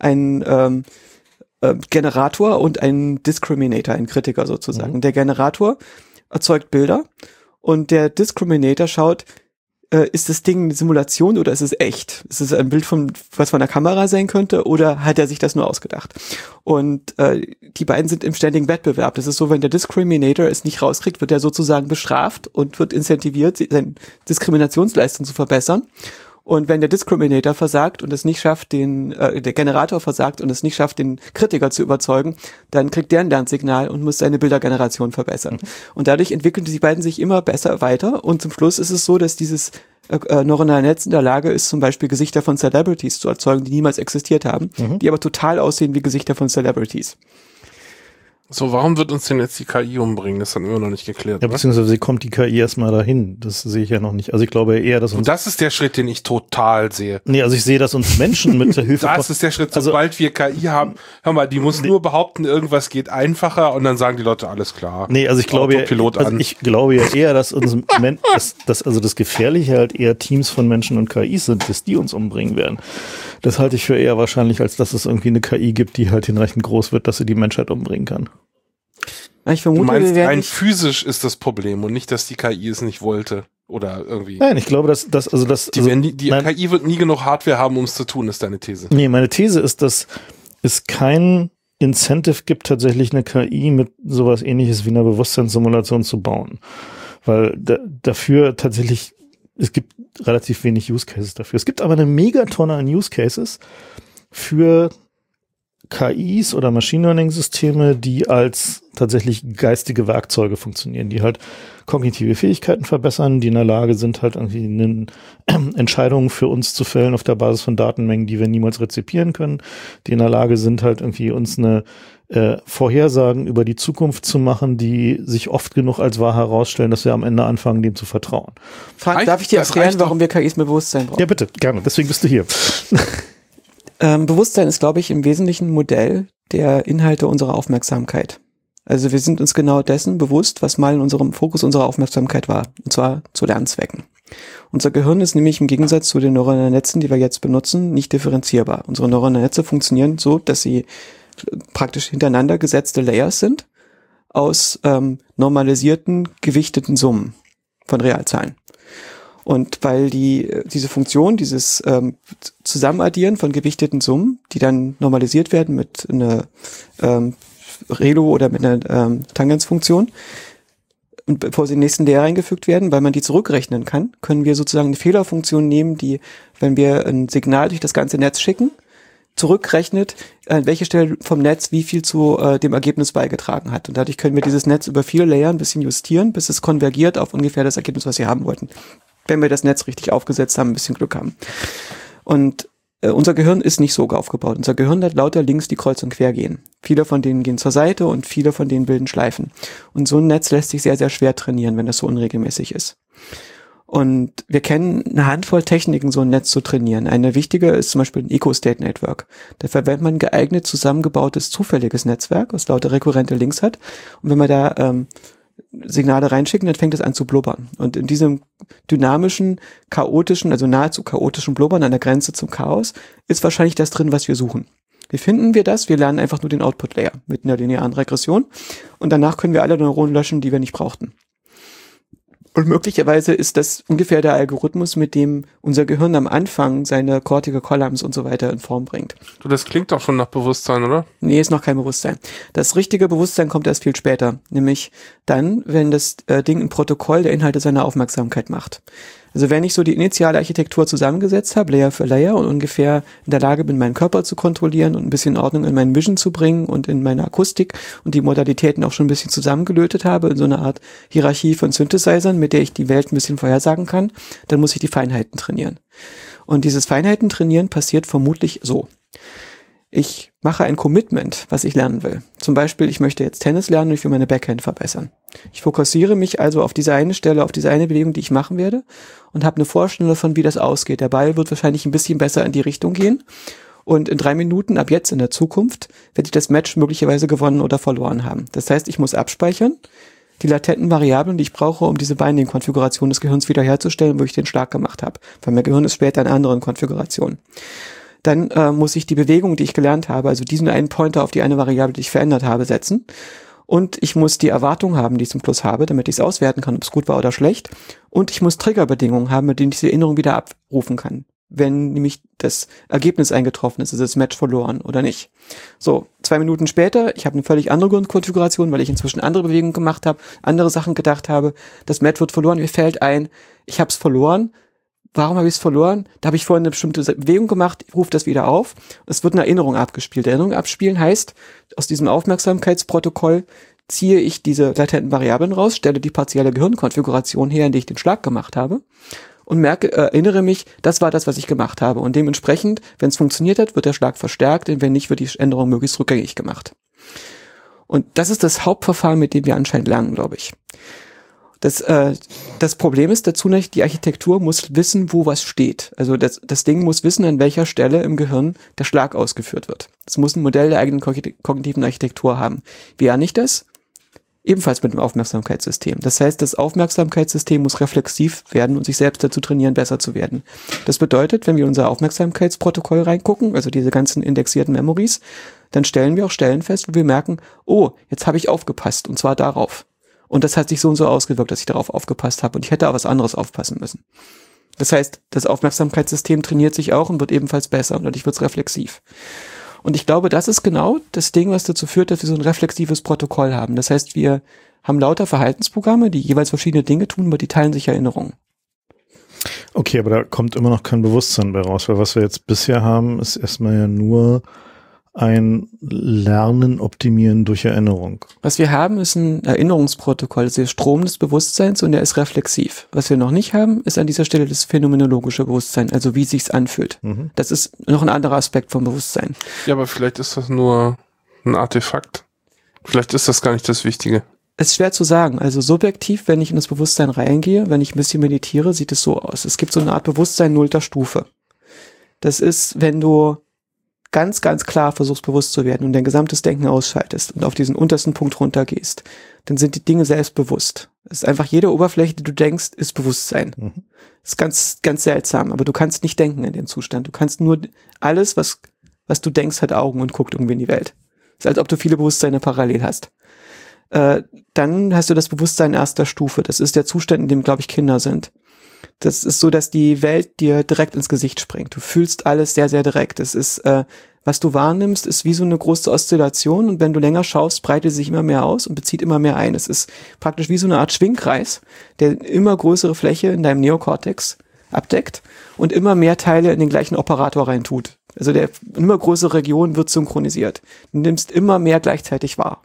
ein Generator und ein Discriminator, ein Kritiker sozusagen. Der Generator erzeugt Bilder und der Discriminator schaut, ist das Ding eine Simulation oder ist es echt? Ist es ein Bild was von der Kamera sein könnte oder hat er sich das nur ausgedacht? Und die beiden sind im ständigen Wettbewerb. Das ist so, wenn der Discriminator es nicht rauskriegt, wird er sozusagen bestraft und wird incentiviert, seine Diskriminationsleistung zu verbessern. Und wenn der Discriminator versagt und es nicht schafft, der Generator versagt und es nicht schafft, den Kritiker zu überzeugen, dann kriegt der ein Lernsignal und muss seine Bildergeneration verbessern. Und dadurch entwickeln die beiden sich immer besser weiter. Und zum Schluss ist es so, dass dieses neuronale Netz in der Lage ist, zum Beispiel Gesichter von Celebrities zu erzeugen, die niemals existiert haben, die aber total aussehen wie Gesichter von Celebrities. So, warum wird uns denn jetzt die KI umbringen? Das haben wir noch nicht geklärt. Ja, beziehungsweise kommt die KI erstmal dahin. Das sehe ich ja noch nicht. Also ich glaube eher, dass uns... Und das ist der Schritt, den ich total sehe. Nee, also ich sehe, dass uns Menschen mit der Hilfe... Das ist der Schritt, sobald wir KI haben. Hör mal, die muss nur behaupten, irgendwas geht einfacher und dann sagen die Leute, alles klar. Nee, also ich glaube ja eher, dass uns das Gefährliche halt eher Teams von Menschen und KIs sind, dass die uns umbringen werden. Das halte ich für eher wahrscheinlich, als dass es irgendwie eine KI gibt, die halt hinreichend groß wird, dass sie die Menschheit umbringen kann. Ich vermute, du meinst, rein physisch ist das Problem und nicht, dass die KI es nicht wollte oder irgendwie. Nein, ich glaube, dass die KI wird nie genug Hardware haben, um es zu tun, ist deine These. Nee, meine These ist, dass es kein Incentive gibt, tatsächlich eine KI mit sowas Ähnliches wie einer Bewusstseinssimulation zu bauen. Weil dafür tatsächlich, es gibt relativ wenig Use Cases dafür. Es gibt aber eine Megatonne an Use Cases für KIs oder Machine Learning Systeme, die als tatsächlich geistige Werkzeuge funktionieren, die halt kognitive Fähigkeiten verbessern, die in der Lage sind, halt irgendwie Entscheidungen für uns zu fällen auf der Basis von Datenmengen, die wir niemals rezipieren können, die in der Lage sind, halt irgendwie uns eine Vorhersagen über die Zukunft zu machen, die sich oft genug als wahr herausstellen, dass wir am Ende anfangen, dem zu vertrauen. Frank, darf ich dir erklären, warum wir KIs mit Bewusstsein brauchen? Ja, bitte, gerne. Deswegen bist du hier. Bewusstsein ist, glaube ich, im Wesentlichen ein Modell der Inhalte unserer Aufmerksamkeit. Also wir sind uns genau dessen bewusst, was mal in unserem Fokus unserer Aufmerksamkeit war. Und zwar zu Lernzwecken. Unser Gehirn ist nämlich im Gegensatz zu den neuronalen Netzen, die wir jetzt benutzen, nicht differenzierbar. Unsere neuronalen Netze funktionieren so, dass sie praktisch hintereinander gesetzte Layers sind aus normalisierten, gewichteten Summen von Realzahlen. Und weil diese Funktion, dieses Zusammenaddieren von gewichteten Summen, die dann normalisiert werden mit einer Relo oder mit einer Tangenzfunktion, und bevor sie in den nächsten Layer eingefügt werden, weil man die zurückrechnen kann, können wir sozusagen eine Fehlerfunktion nehmen, die, wenn wir ein Signal durch das ganze Netz schicken, zurückrechnet, an welche Stelle vom Netz wie viel zu dem Ergebnis beigetragen hat. Und dadurch können wir dieses Netz über viele Layer ein bisschen justieren, bis es konvergiert auf ungefähr das Ergebnis, was wir haben wollten. Wenn wir das Netz richtig aufgesetzt haben, ein bisschen Glück haben. Und unser Gehirn ist nicht so aufgebaut. Unser Gehirn hat lauter Links, die kreuz und quer gehen. Viele von denen gehen zur Seite und viele von denen bilden Schleifen. Und so ein Netz lässt sich sehr, sehr schwer trainieren, wenn das so unregelmäßig ist. Und wir kennen eine Handvoll Techniken, so ein Netz zu trainieren. Eine wichtige ist zum Beispiel ein Eco-State-Network. Da verwendet man ein geeignet zusammengebautes, zufälliges Netzwerk, das lauter rekurrente Links hat. Und wenn man da Signale reinschicken, dann fängt es an zu blubbern. Und in diesem dynamischen, chaotischen, also nahezu chaotischen Blubbern an der Grenze zum Chaos ist wahrscheinlich das drin, was wir suchen. Wie finden wir das? Wir lernen einfach nur den Output-Layer mit einer linearen Regression und danach können wir alle Neuronen löschen, die wir nicht brauchten. Und möglicherweise ist das ungefähr der Algorithmus, mit dem unser Gehirn am Anfang seine Cortical Columns und so weiter in Form bringt. Du, das klingt doch schon nach Bewusstsein, oder? Nee, ist noch kein Bewusstsein. Das richtige Bewusstsein kommt erst viel später. Nämlich dann, wenn das Ding ein Protokoll der Inhalte seiner Aufmerksamkeit macht. Also wenn ich so die initiale Architektur zusammengesetzt habe, Layer für Layer, und ungefähr in der Lage bin, meinen Körper zu kontrollieren und ein bisschen Ordnung in meinen Vision zu bringen und in meine Akustik und die Modalitäten auch schon ein bisschen zusammengelötet habe, in so einer Art Hierarchie von Synthesizern, mit der ich die Welt ein bisschen vorhersagen kann, dann muss ich die Feinheiten trainieren. Und dieses Feinheiten trainieren passiert vermutlich so. Ich mache ein Commitment, was ich lernen will. Zum Beispiel, ich möchte jetzt Tennis lernen und ich will meine Backhand verbessern. Ich fokussiere mich also auf diese eine Stelle, auf diese eine Bewegung, die ich machen werde und habe eine Vorstellung davon, wie das ausgeht. Der Ball wird wahrscheinlich ein bisschen besser in die Richtung gehen Und in 3 Minuten, ab jetzt in der Zukunft, werde ich das Match möglicherweise gewonnen oder verloren haben. Das heißt, ich muss abspeichern, die latenten Variablen, die ich brauche, um diese Binding-Konfiguration des Gehirns wiederherzustellen, wo ich den Schlag gemacht habe. Weil mein Gehirn ist später in anderen Konfigurationen. Dann muss ich die Bewegung, die ich gelernt habe, also diesen einen Pointer auf die eine Variable, die ich verändert habe, setzen. Und ich muss die Erwartung haben, die ich zum Schluss habe, damit ich es auswerten kann, ob es gut war oder schlecht. Und ich muss Triggerbedingungen haben, mit denen ich die Erinnerung wieder abrufen kann. Wenn nämlich das Ergebnis eingetroffen ist, das Match verloren oder nicht. So, 2 Minuten später, ich habe eine völlig andere Grundkonfiguration, weil ich inzwischen andere Bewegungen gemacht habe, andere Sachen gedacht habe. Das Match wird verloren, mir fällt ein, ich habe es verloren. Warum habe ich es verloren? Da habe ich vorhin eine bestimmte Bewegung gemacht, ich rufe das wieder auf. Es wird eine Erinnerung abgespielt. Erinnerung abspielen heißt, aus diesem Aufmerksamkeitsprotokoll ziehe ich diese latenten Variablen raus, stelle die partielle Gehirnkonfiguration her, in der ich den Schlag gemacht habe und erinnere mich, das war das, was ich gemacht habe. Und dementsprechend, wenn es funktioniert hat, wird der Schlag verstärkt und wenn nicht, wird die Änderung möglichst rückgängig gemacht. Und das ist das Hauptverfahren, mit dem wir anscheinend lernen, glaube ich. Das Problem ist dazu nicht, die Architektur muss wissen, wo was steht. Also das Ding muss wissen, an welcher Stelle im Gehirn der Schlag ausgeführt wird. Es muss ein Modell der eigenen kognitiven Architektur haben. Wie lerne ich das? Ebenfalls mit dem Aufmerksamkeitssystem. Das heißt, das Aufmerksamkeitssystem muss reflexiv werden und sich selbst dazu trainieren, besser zu werden. Das bedeutet, wenn wir in unser Aufmerksamkeitsprotokoll reingucken, also diese ganzen indexierten Memories, dann stellen wir auch Stellen fest, wo wir merken, oh, jetzt habe ich aufgepasst und zwar darauf. Und das hat sich so und so ausgewirkt, dass ich darauf aufgepasst habe und ich hätte auf was anderes aufpassen müssen. Das heißt, das Aufmerksamkeitssystem trainiert sich auch und wird ebenfalls besser und dadurch wird es reflexiv. Und ich glaube, das ist genau das Ding, was dazu führt, dass wir so ein reflexives Protokoll haben. Das heißt, wir haben lauter Verhaltensprogramme, die jeweils verschiedene Dinge tun, aber die teilen sich Erinnerungen. Okay, aber da kommt immer noch kein Bewusstsein bei raus, weil was wir jetzt bisher haben, ist erstmal ja nur ein Lernen, Optimieren durch Erinnerung. Was wir haben, ist ein Erinnerungsprotokoll, das ist der Strom des Bewusstseins und der ist reflexiv. Was wir noch nicht haben, ist an dieser Stelle das phänomenologische Bewusstsein, also wie es sich anfühlt. Mhm. Das ist noch ein anderer Aspekt vom Bewusstsein. Ja, aber vielleicht ist das nur ein Artefakt. Vielleicht ist das gar nicht das Wichtige. Es ist schwer zu sagen. Also subjektiv, wenn ich in das Bewusstsein reingehe, wenn ich ein bisschen meditiere, sieht es so aus. Es gibt so eine Art Bewusstsein 0. Stufe. Das ist, wenn du ganz, ganz klar versuchst, bewusst zu werden und dein gesamtes Denken ausschaltest und auf diesen untersten Punkt runtergehst, dann sind die Dinge selbstbewusst. Es ist einfach jede Oberfläche, die du denkst, ist Bewusstsein. Mhm. Das ist ganz, ganz seltsam, aber du kannst nicht denken in dem Zustand. Du kannst nur alles, was du denkst, hat Augen und guckt irgendwie in die Welt. Es ist, als ob du viele Bewusstseine parallel hast. Dann hast du das Bewusstsein 1. Stufe. Das ist der Zustand, in dem, glaube ich, Kinder sind. Das ist so, dass die Welt dir direkt ins Gesicht springt. Du fühlst alles sehr, sehr direkt. Es ist, was du wahrnimmst, ist wie so eine große Oszillation und wenn du länger schaust, breitet es sich immer mehr aus und bezieht immer mehr ein. Es ist praktisch wie so eine Art Schwingkreis, der immer größere Fläche in deinem Neokortex abdeckt und immer mehr Teile in den gleichen Operator reintut. Also der immer größere Region wird synchronisiert. Du nimmst immer mehr gleichzeitig wahr.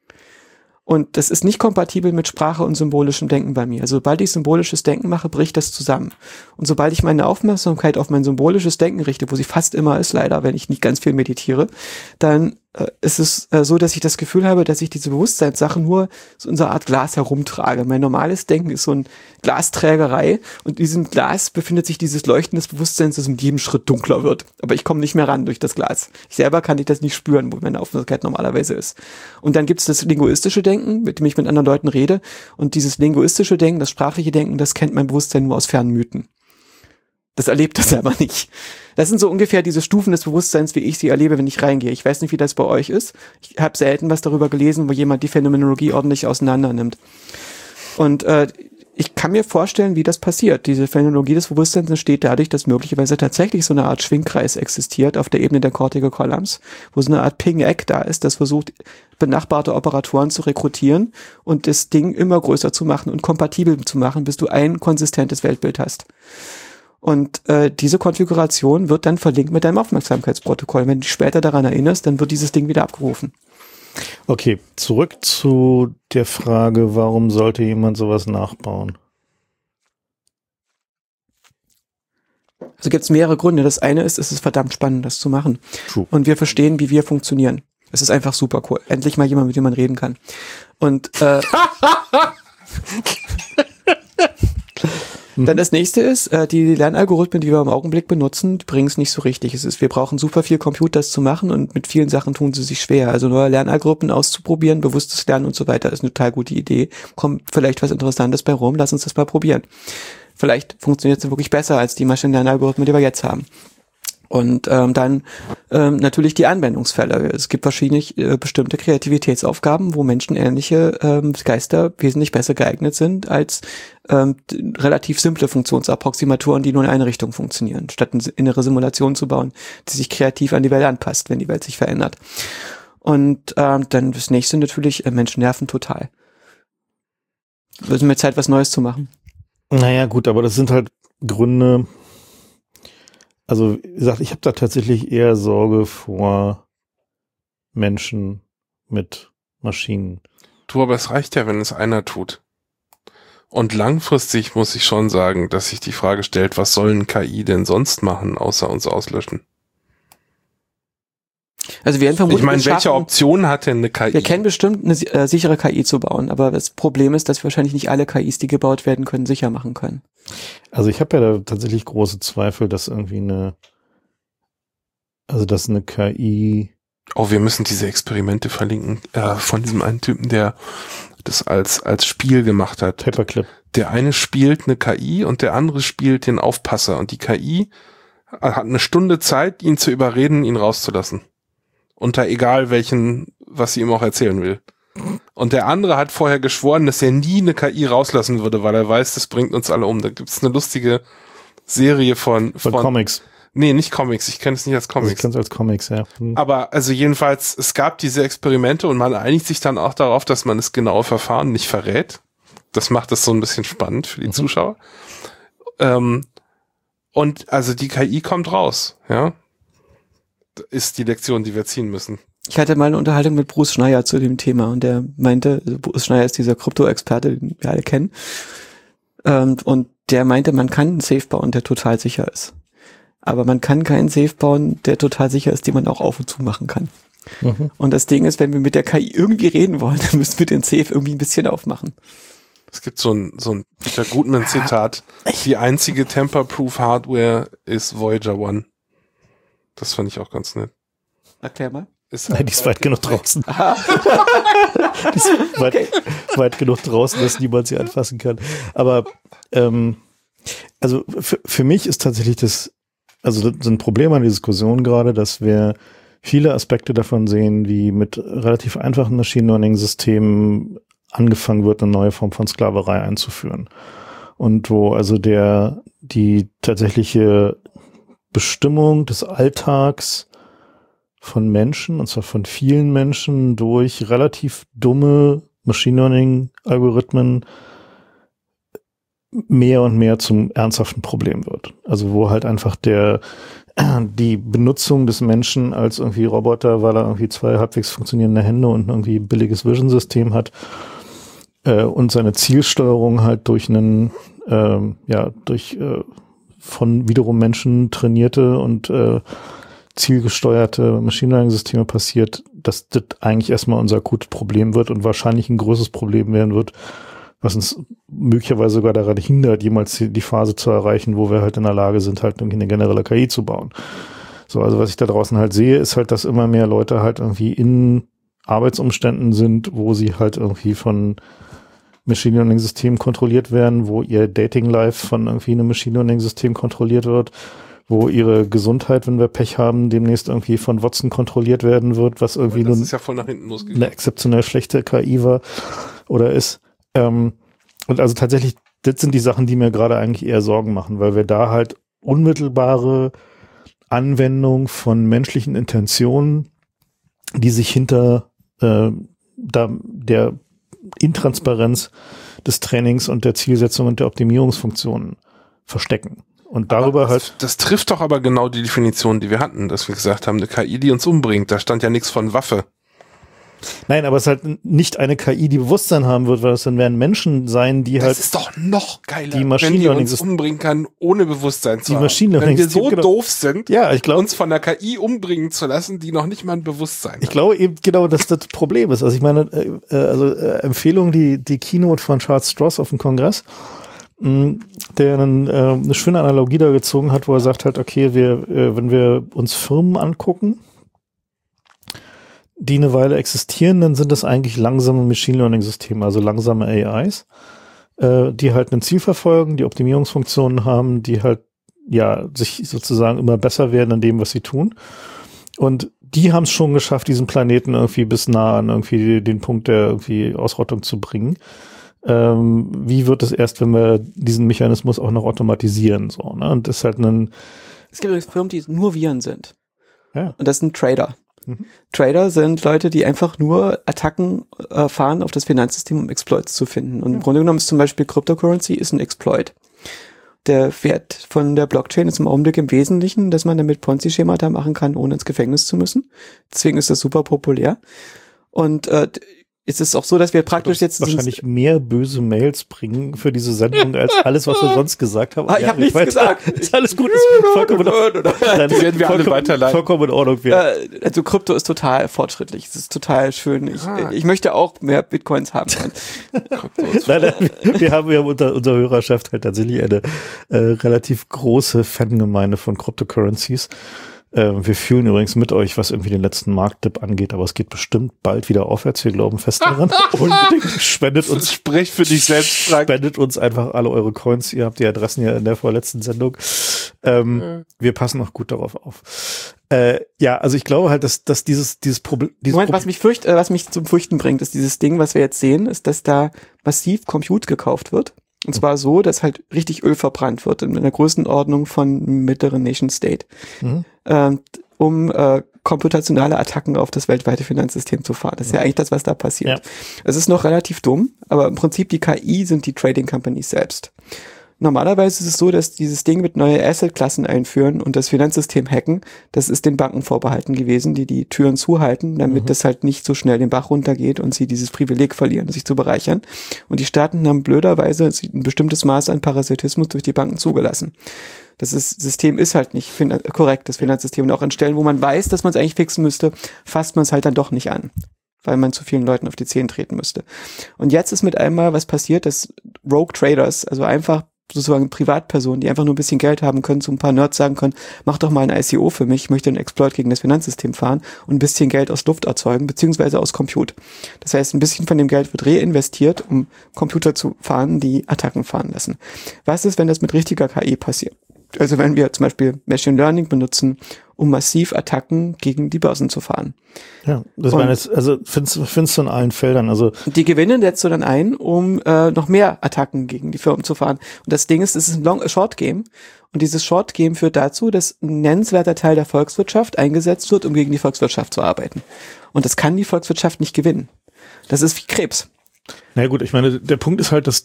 Und das ist nicht kompatibel mit Sprache und symbolischem Denken bei mir. Also sobald ich symbolisches Denken mache, bricht das zusammen. Und sobald ich meine Aufmerksamkeit auf mein symbolisches Denken richte, wo sie fast immer ist, leider, wenn ich nicht ganz viel meditiere, dann ist es so, dass ich das Gefühl habe, dass ich diese Bewusstseinssachen nur so in so einer Art Glas herumtrage. Mein normales Denken ist so eine Glasträgerei und in diesem Glas befindet sich dieses Leuchten des Bewusstseins, das mit jedem Schritt dunkler wird. Aber ich komme nicht mehr ran durch das Glas. Ich selber kann das nicht spüren, wo meine Aufmerksamkeit normalerweise ist. Und dann gibt es das linguistische Denken, mit dem ich mit anderen Leuten rede. Und dieses linguistische Denken, das sprachliche Denken, das kennt mein Bewusstsein nur aus fernen Mythen. Das erlebt das aber nicht. Das sind so ungefähr diese Stufen des Bewusstseins, wie ich sie erlebe, wenn ich reingehe. Ich weiß nicht, wie das bei euch ist. Ich habe selten was darüber gelesen, wo jemand die Phänomenologie ordentlich auseinander nimmt. Und ich kann mir vorstellen, wie das passiert. Diese Phänomenologie des Bewusstseins entsteht dadurch, dass möglicherweise tatsächlich so eine Art Schwingkreis existiert auf der Ebene der Cortical Columns, wo so eine Art Ping-Eck da ist, das versucht, benachbarte Operatoren zu rekrutieren und das Ding immer größer zu machen und kompatibel zu machen, bis du ein konsistentes Weltbild hast. Und diese Konfiguration wird dann verlinkt mit deinem Aufmerksamkeitsprotokoll. Wenn du dich später daran erinnerst, dann wird dieses Ding wieder abgerufen. Okay, zurück zu der Frage, warum sollte jemand sowas nachbauen? Also gibt es mehrere Gründe. Das eine ist, es ist verdammt spannend, das zu machen. True. Und wir verstehen, wie wir funktionieren. Es ist einfach super cool. Endlich mal jemand, mit dem man reden kann. Und Dann das nächste ist, die Lernalgorithmen, die wir im Augenblick benutzen, die bringen es nicht so richtig. Wir brauchen super viel Compute, das zu machen, und mit vielen Sachen tun sie sich schwer. Also neue Lernalgorithmen auszuprobieren, bewusstes Lernen und so weiter, ist eine total gute Idee. Kommt vielleicht was Interessantes bei rum, lass uns das mal probieren. Vielleicht funktioniert es wirklich besser als die Maschinenlernalgorithmen, die wir jetzt haben. Und dann natürlich die Anwendungsfälle. Es gibt verschiedene bestimmte Kreativitätsaufgaben, wo menschenähnliche Geister wesentlich besser geeignet sind als relativ simple Funktionsapproximatoren, die nur in eine Richtung funktionieren, statt eine innere Simulation zu bauen, die sich kreativ an die Welt anpasst, wenn die Welt sich verändert. Und dann das nächste natürlich, Menschen nerven total. Es ist mir Zeit, was Neues zu machen. Naja, gut, aber das sind halt Gründe. Also, wie gesagt, ich habe da tatsächlich eher Sorge vor Menschen mit Maschinen. Du, aber es reicht ja, wenn es einer tut. Und langfristig muss ich schon sagen, dass sich die Frage stellt, was sollen KI denn sonst machen, außer uns auslöschen? Also wir werden vermutlich, ich meine, welche Option hat denn eine KI? Wir kennen bestimmt eine sichere KI zu bauen, aber das Problem ist, dass wir wahrscheinlich nicht alle KIs, die gebaut werden können, sicher machen können. Also ich habe ja da tatsächlich große Zweifel, dass irgendwie dass eine KI... Oh, wir müssen diese Experimente verlinken, von diesem einen Typen, der das als Spiel gemacht hat. Paperclip. Der eine spielt eine KI und der andere spielt den Aufpasser, und die KI hat eine Stunde Zeit, ihn zu überreden, ihn rauszulassen. Unter egal was sie ihm auch erzählen will. Und der andere hat vorher geschworen, dass er nie eine KI rauslassen würde, weil er weiß, das bringt uns alle um. Da gibt's eine lustige Serie von Comics. Nee, nicht Comics. Ich kenne es nicht als Comics. Also ich kenne es als Comics, ja. Aber also jedenfalls, es gab diese Experimente und man einigt sich dann auch darauf, dass man das genaue Verfahren nicht verrät. Das macht es so ein bisschen spannend für die Zuschauer. Und also die KI kommt raus, ja. Ist die Lektion, die wir ziehen müssen. Ich hatte mal eine Unterhaltung mit Bruce Schneier zu dem Thema, und der meinte, Bruce Schneier ist dieser Krypto-Experte, den wir alle kennen, und der meinte, man kann einen Safe bauen, der total sicher ist. Aber man kann keinen Safe bauen, der total sicher ist, den man auch auf und zu machen kann. Mhm. Und das Ding ist, wenn wir mit der KI irgendwie reden wollen, dann müssen wir den Safe irgendwie ein bisschen aufmachen. Es gibt so ein Peter Gutmann-Zitat, die einzige Tamper-Proof Hardware ist Voyager 1. Das fand ich auch ganz nett. Erklär mal. Nein, die ist weit genug draußen. Die ist weit genug draußen, dass niemand sie anfassen kann. Aber also für mich ist tatsächlich das ein Problem an der Diskussion gerade, dass wir viele Aspekte davon sehen, wie mit relativ einfachen Machine Learning-Systemen angefangen wird, eine neue Form von Sklaverei einzuführen. Und wo also die tatsächliche Bestimmung des Alltags von Menschen, und zwar von vielen Menschen, durch relativ dumme Machine Learning-Algorithmen mehr und mehr zum ernsthaften Problem wird. Also wo halt einfach die Benutzung des Menschen als irgendwie Roboter, weil er irgendwie 2 halbwegs funktionierende Hände und irgendwie ein billiges Vision-System hat, und seine Zielsteuerung halt durch von wiederum Menschen trainierte und zielgesteuerte Machine Learning Systeme passiert, dass das eigentlich erstmal unser akutes Problem wird und wahrscheinlich ein großes Problem werden wird, was uns möglicherweise sogar daran hindert, jemals die Phase zu erreichen, wo wir halt in der Lage sind, halt irgendwie eine generelle KI zu bauen. So, also was ich da draußen halt sehe, ist halt, dass immer mehr Leute halt irgendwie in Arbeitsumständen sind, wo sie halt irgendwie von Machine Learning Systemen kontrolliert werden, wo ihr Dating Life von irgendwie einem Machine Learning System kontrolliert wird, wo ihre Gesundheit, wenn wir Pech haben, demnächst irgendwie von Watson kontrolliert werden wird, was irgendwie das ist ja voll nach hinten losgegangen. Eine exzeptionell schlechte KI war oder ist. Und also tatsächlich, das sind die Sachen, die mir gerade eigentlich eher Sorgen machen, weil wir da halt unmittelbare Anwendung von menschlichen Intentionen, die sich hinter der Intransparenz des Trainings und der Zielsetzung und der Optimierungsfunktionen verstecken. Und darüber das trifft doch aber genau die Definition, die wir hatten, dass wir gesagt haben, eine KI, die uns umbringt. Da stand ja nichts von Waffe. Nein, aber es ist halt nicht eine KI, die Bewusstsein haben wird, weil es dann werden Menschen sein, die halt... Das ist doch noch geiler, die wenn die uns umbringen kann, ohne Bewusstsein zu haben. Wenn wir so doof sind, ja, ich glaub, uns von der KI umbringen zu lassen, die noch nicht mal ein Bewusstsein hat. Ich glaube eben genau, dass das Problem ist. Also ich meine, Empfehlung, die Keynote von Charles Stross auf dem Kongress, der eine schöne Analogie da gezogen hat, wo er sagt halt, okay, wenn wir uns Firmen angucken, die eine Weile existieren, dann sind das eigentlich langsame Machine Learning Systeme, also langsame AIs, die halt ein Ziel verfolgen, die Optimierungsfunktionen haben, die halt sich sozusagen immer besser werden in dem, was sie tun. Und die haben es schon geschafft, diesen Planeten irgendwie bis nah an irgendwie den Punkt der irgendwie Ausrottung zu bringen. Wie wird es erst, wenn wir diesen Mechanismus auch noch automatisieren? So, ne? Und das ist halt es gibt übrigens Firmen, die nur Viren sind. Ja. Und das sind Trader. Trader sind Leute, die einfach nur Attacken fahren auf das Finanzsystem, um Exploits zu finden. Und im Grunde genommen ist zum Beispiel Cryptocurrency ist ein Exploit. Der Wert von der Blockchain ist im Augenblick im Wesentlichen, dass man damit Ponzi-Schemata machen kann, ohne ins Gefängnis zu müssen. Deswegen ist das super populär. Und es ist auch so, dass wir praktisch jetzt wahrscheinlich mehr böse Mails bringen für diese Sendung als alles, was wir sonst gesagt haben. Ich habe nichts gesagt. Ist alles gut. Vollkommen werden wir alle weiterleiten. Vollkommen in Ordnung. Also Krypto ist total fortschrittlich. Es ist total schön. Ich möchte auch mehr Bitcoins haben. Nein, wir haben unter unserer Hörerschaft halt tatsächlich eine relativ große Fangemeinde von Cryptocurrencies. Wir fühlen übrigens mit euch, was irgendwie den letzten Marktdip angeht, aber es geht bestimmt bald wieder aufwärts. Wir glauben fest daran. Unbedingt spendet uns. Sprech für dich selbst, Frank. Spendet uns einfach alle eure Coins. Ihr habt die Adressen ja in der vorletzten Sendung. Wir passen auch gut darauf auf. Also ich glaube halt, dass dieses Problem. Was mich zum Fürchten bringt, ist dieses Ding, was wir jetzt sehen, ist, dass da massiv Compute gekauft wird. Und zwar so, dass halt richtig Öl verbrannt wird in einer Größenordnung von mittleren Nation State, um komputationale Attacken auf das weltweite Finanzsystem zu fahren. Das ist ja eigentlich das, was da passiert. Ja. Es ist noch relativ dumm, aber im Prinzip die KI sind die Trading Companies selbst. Normalerweise ist es so, dass dieses Ding mit neue Asset-Klassen einführen und das Finanzsystem hacken, das ist den Banken vorbehalten gewesen, die Türen zuhalten, damit das halt nicht so schnell den Bach runtergeht und sie dieses Privileg verlieren, sich zu bereichern. Und die Staaten haben blöderweise ein bestimmtes Maß an Parasitismus durch die Banken zugelassen. System ist halt nicht korrekt, das Finanzsystem. Und auch an Stellen, wo man weiß, dass man es eigentlich fixen müsste, fasst man es halt dann doch nicht an, weil man zu vielen Leuten auf die Zehen treten müsste. Und jetzt ist mit einmal was passiert, dass Rogue Traders, also einfach sozusagen Privatpersonen, die einfach nur ein bisschen Geld haben können, zu ein paar Nerds sagen können, mach doch mal ein ICO für mich, ich möchte einen Exploit gegen das Finanzsystem fahren und ein bisschen Geld aus Luft erzeugen, beziehungsweise aus Compute. Das heißt, ein bisschen von dem Geld wird reinvestiert, um Computer zu fahren, die Attacken fahren lassen. Was ist, wenn das mit richtiger KI passiert? Also wenn wir zum Beispiel Machine Learning benutzen, um massiv Attacken gegen die Börsen zu fahren. Ja, das war jetzt, also findest du in allen Feldern. Also die Gewinne setzt du dann ein, um noch mehr Attacken gegen die Firmen zu fahren. Und das Ding ist, es ist ein Short Game. Und dieses Short Game führt dazu, dass ein nennenswerter Teil der Volkswirtschaft eingesetzt wird, um gegen die Volkswirtschaft zu arbeiten. Und das kann die Volkswirtschaft nicht gewinnen. Das ist wie Krebs. Na gut, ich meine, der Punkt ist halt, dass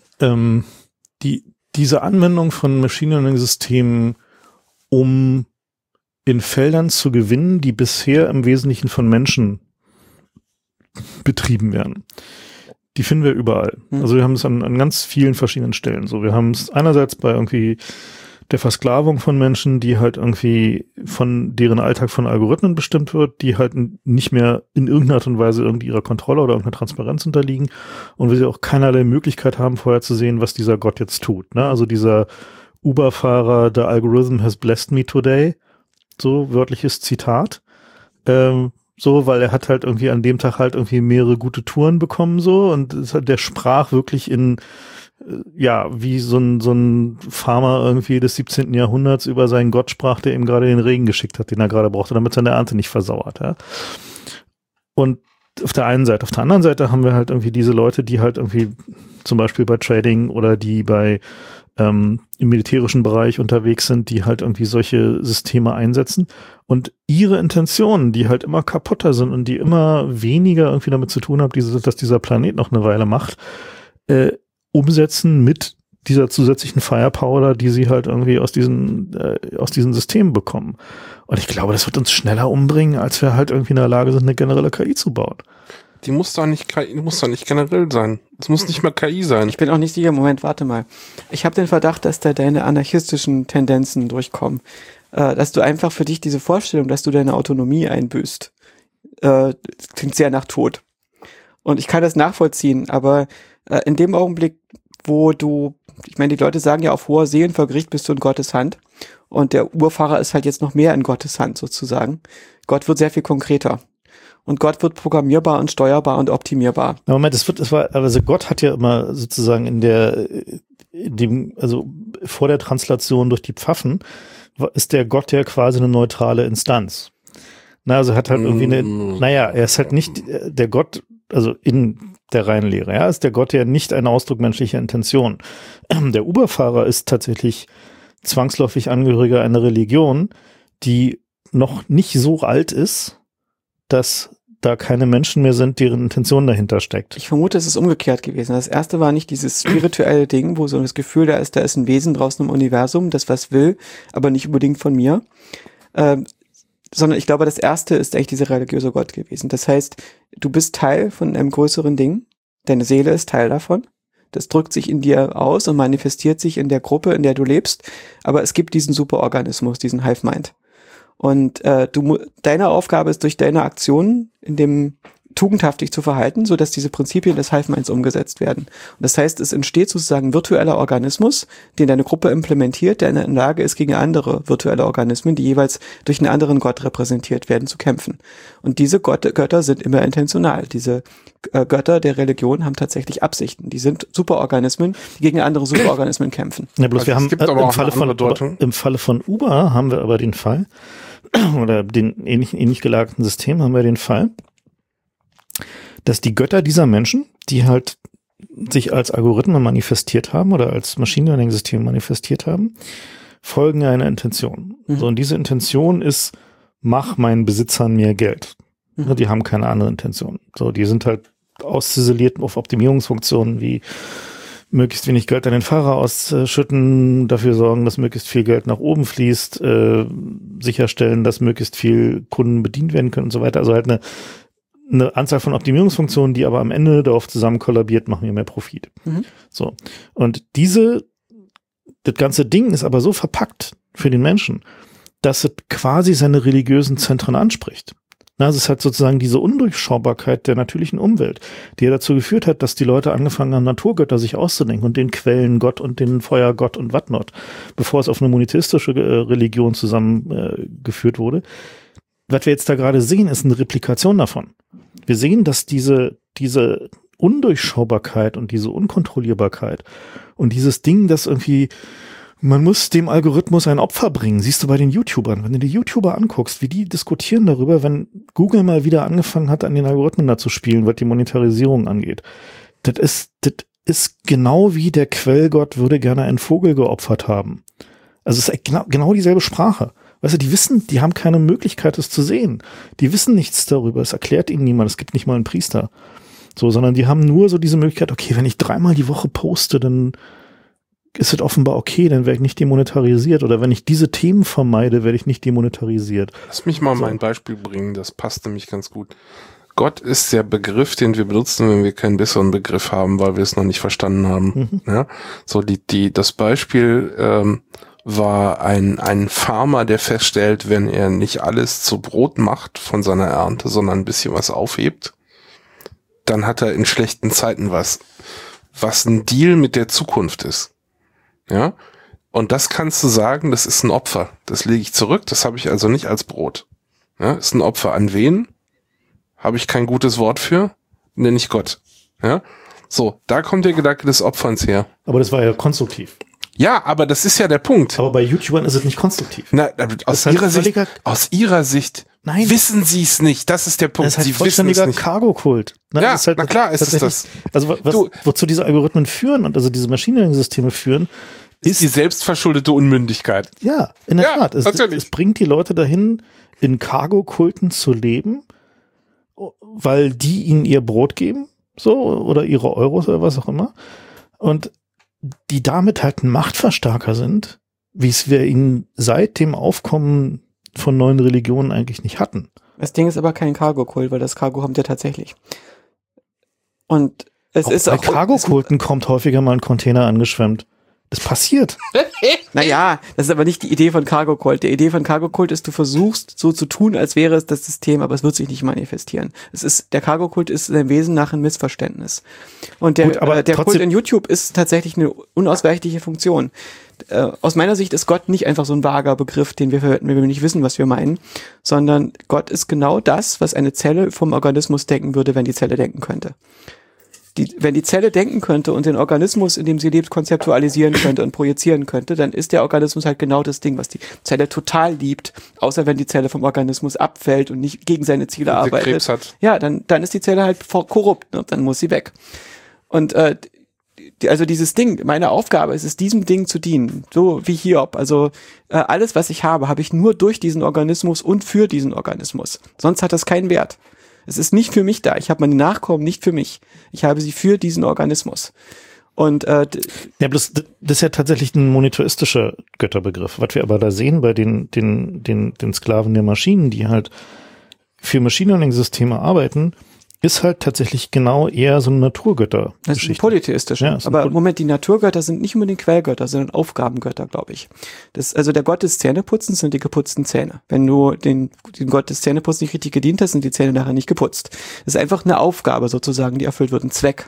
diese Anwendung von Machine Learning Systemen, um in Feldern zu gewinnen, die bisher im Wesentlichen von Menschen betrieben werden. Die finden wir überall. Also wir haben es an ganz vielen verschiedenen Stellen. So, wir haben es einerseits bei irgendwie der Versklavung von Menschen, die halt irgendwie von deren Alltag von Algorithmen bestimmt wird, die halt nicht mehr in irgendeiner Art und Weise irgendwie ihrer Kontrolle oder irgendeiner Transparenz unterliegen und wir sie auch keinerlei Möglichkeit haben, vorher zu sehen, was dieser Gott jetzt tut. Ne? Also dieser Uber-Fahrer, the algorithm has blessed me today, so wörtliches Zitat, so, weil er hat halt irgendwie an dem Tag halt irgendwie mehrere gute Touren bekommen, so, und der sprach wirklich in, wie so ein Farmer irgendwie des 17. Jahrhunderts über seinen Gott sprach, der ihm gerade den Regen geschickt hat, den er gerade brauchte, damit seine Ernte nicht versauert, ja. Und auf der einen Seite. Auf der anderen Seite haben wir halt irgendwie diese Leute, die halt irgendwie zum Beispiel bei Trading oder die bei im militärischen Bereich unterwegs sind, die halt irgendwie solche Systeme einsetzen und ihre Intentionen, die halt immer kaputter sind und die immer weniger irgendwie damit zu tun haben, dass dieser Planet noch eine Weile macht, umsetzen mit dieser zusätzlichen Firepower, die sie halt irgendwie aus diesen Systemen bekommen. Und ich glaube, das wird uns schneller umbringen, als wir halt irgendwie in der Lage sind, eine generelle KI zu bauen. Die muss doch nicht generell sein. Es muss nicht mal KI sein. Ich bin auch nicht sicher. Moment, warte mal. Ich habe den Verdacht, dass da deine anarchistischen Tendenzen durchkommen. Dass du einfach für dich diese Vorstellung, dass du deine Autonomie einbüßt, klingt sehr nach Tod. Und ich kann das nachvollziehen, aber in dem Augenblick, wo du Ich meine, die Leute sagen ja auf hoher See und vor Gericht bist du in Gottes Hand. Und der Uhrfahrer ist halt jetzt noch mehr in Gottes Hand sozusagen. Gott wird sehr viel konkreter. Und Gott wird programmierbar und steuerbar und optimierbar. Na Moment, also Gott hat ja immer sozusagen also vor der Translation durch die Pfaffen ist der Gott ja quasi eine neutrale Instanz. Na, also hat halt irgendwie er ist halt nicht der Gott, also in der reinen Lehre, ja, ist der Gott ja nicht ein Ausdruck menschlicher Intention. Der Uberfahrer ist tatsächlich zwangsläufig Angehöriger einer Religion, die noch nicht so alt ist, dass da keine Menschen mehr sind, deren Intention dahinter steckt. Ich vermute, es ist umgekehrt gewesen. Das erste war nicht dieses spirituelle Ding, wo so das Gefühl da ist ein Wesen draußen im Universum, das was will, aber nicht unbedingt von mir. Sondern ich glaube, das erste ist eigentlich dieser religiöse Gott gewesen. Das heißt, du bist Teil von einem größeren Ding, deine Seele ist Teil davon. Das drückt sich in dir aus und manifestiert sich in der Gruppe, in der du lebst. Aber es gibt diesen Superorganismus, diesen Hive Mind. Und deine Aufgabe ist, durch deine Aktionen in dem tugendhaftig zu verhalten, sodass diese Prinzipien des Hive Minds umgesetzt werden. Und das heißt, es entsteht sozusagen ein virtueller Organismus, den deine Gruppe implementiert, der in der Lage ist, gegen andere virtuelle Organismen, die jeweils durch einen anderen Gott repräsentiert werden, zu kämpfen. Und diese Götter sind immer intentional. Diese Götter der Religion haben tatsächlich Absichten. Die sind Superorganismen, die gegen andere Superorganismen kämpfen. Ja, bloß wir haben im Falle von Uber haben wir aber den Fall, oder den ähnlich gelagerten System haben wir den Fall, dass die Götter dieser Menschen, die halt sich als Algorithmen manifestiert haben oder als Machine Learning System manifestiert haben, folgen einer Intention. So, und diese Intention ist, mach meinen Besitzern mehr Geld. Die haben keine andere Intention. So, die sind halt ausziseliert auf Optimierungsfunktionen wie möglichst wenig Geld an den Fahrer ausschütten, dafür sorgen, dass möglichst viel Geld nach oben fließt, sicherstellen, dass möglichst viel Kunden bedient werden können und so weiter. Also halt eine Anzahl von Optimierungsfunktionen, die aber am Ende darauf zusammen kollabiert, machen wir mehr Profit. So. Und das ganze Ding ist aber so verpackt für den Menschen, dass es quasi seine religiösen Zentren anspricht. Na, es ist halt sozusagen diese Undurchschaubarkeit der natürlichen Umwelt, die ja dazu geführt hat, dass die Leute angefangen haben, Naturgötter sich auszudenken und den Quellengott und den Feuergott und whatnot, bevor es auf eine monotheistische Religion zusammengeführt wurde. Was wir jetzt da gerade sehen, ist eine Replikation davon. Wir sehen, dass diese Undurchschaubarkeit und diese Unkontrollierbarkeit und dieses Ding, das irgendwie, man muss dem Algorithmus ein Opfer bringen, siehst du bei den YouTubern. Wenn du die YouTuber anguckst, wie die diskutieren darüber, wenn Google mal wieder angefangen hat, an den Algorithmen da zu spielen, was die Monetarisierung angeht. Das ist genau wie der Quellgott würde gerne einen Vogel geopfert haben. Also es ist genau dieselbe Sprache. Weißt du, die haben keine Möglichkeit, es zu sehen. Die wissen nichts darüber. Es erklärt ihnen niemand. Es gibt nicht mal einen Priester. So, sondern die haben nur so diese Möglichkeit, okay, wenn ich 3-mal die Woche poste, dann ist es offenbar okay, dann werde ich nicht demonetarisiert. Oder wenn ich diese Themen vermeide, werde ich nicht demonetarisiert. Lass mich mal mein Beispiel bringen. Das passt nämlich ganz gut. Gott ist der Begriff, den wir benutzen, wenn wir keinen besseren Begriff haben, weil wir es noch nicht verstanden haben. Ja? So, das Beispiel, war ein Farmer, der feststellt, wenn er nicht alles zu Brot macht von seiner Ernte, sondern ein bisschen was aufhebt, dann hat er in schlechten Zeiten was ein Deal mit der Zukunft ist. Ja? Und das kannst du sagen, das ist ein Opfer. Das lege ich zurück, das habe ich also nicht als Brot. Ja? Ist ein Opfer an wen? Habe ich kein gutes Wort für? Nenne ich Gott. Ja? So, da kommt der Gedanke des Opferns her. Aber das war ja konstruktiv. Ja, aber das ist ja der Punkt. Aber bei YouTubern ist es nicht konstruktiv. Na, aus ihrer Sicht nein, wissen sie es nicht. Das ist der Punkt. Das ist halt sie vollständiger Cargo-Kult. Ja, ist halt, na klar ist es das. Also wozu diese Algorithmen führen und also diese Machine Learning-Systeme führen, ist die selbstverschuldete Unmündigkeit. Ja, in der Tat. Natürlich. Es bringt die Leute dahin, in Cargo-Kulten zu leben, weil die ihnen ihr Brot geben, so, oder ihre Euros oder was auch immer. Und die damit halt ein Machtverstärker sind, wie es wir ihn seit dem Aufkommen von neuen Religionen eigentlich nicht hatten. Das Ding ist aber kein Cargo-Kult, weil das Cargo haben wir tatsächlich. Und es ist bei auch Cargo-Kulten kommt häufiger mal ein Container angeschwemmt. Das passiert. Naja, das ist aber nicht die Idee von Cargo Cult. Die Idee von Cargo Cult ist, du versuchst so zu tun, als wäre es das System, aber es wird sich nicht manifestieren. Der Cargo Cult ist im Wesen nach ein Missverständnis. Und der Kult in YouTube ist tatsächlich eine unausweichliche Funktion. Aus meiner Sicht ist Gott nicht einfach so ein vager Begriff, den wir verwenden, wenn wir nicht wissen, was wir meinen, sondern Gott ist genau das, was eine Zelle vom Organismus denken würde, wenn die Zelle denken könnte. Wenn die Zelle denken könnte und den Organismus, in dem sie lebt, konzeptualisieren könnte und projizieren könnte, dann ist der Organismus halt genau das Ding, was die Zelle total liebt, außer wenn die Zelle vom Organismus abfällt und nicht gegen seine Ziele arbeitet. Krebs hat. Ja, dann ist die Zelle halt korrupt, ne? Dann muss sie weg. Und also dieses Ding, meine Aufgabe ist es, diesem Ding zu dienen, so wie Hiob. Also alles, was ich habe ich nur durch diesen Organismus und für diesen Organismus. Sonst hat das keinen Wert. Es ist nicht für mich da. Ich habe meine Nachkommen nicht für mich. Ich habe sie für diesen Organismus. Und ja, das ist ja tatsächlich ein monotheistischer Götterbegriff. Was wir aber da sehen bei den Sklaven der Maschinen, die halt für Machine Learning-Systeme arbeiten, ist halt tatsächlich genau eher so eine Naturgötter. Das ist ein polytheistischer. Ja, aber Moment, die Naturgötter sind nicht unbedingt Quellgötter, sondern Aufgabengötter, glaube ich. Also der Gott des Zähneputzens sind die geputzten Zähne. Wenn du den Gott des Zähneputzens nicht richtig gedient hast, sind die Zähne nachher nicht geputzt. Das ist einfach eine Aufgabe sozusagen, die erfüllt wird, ein Zweck.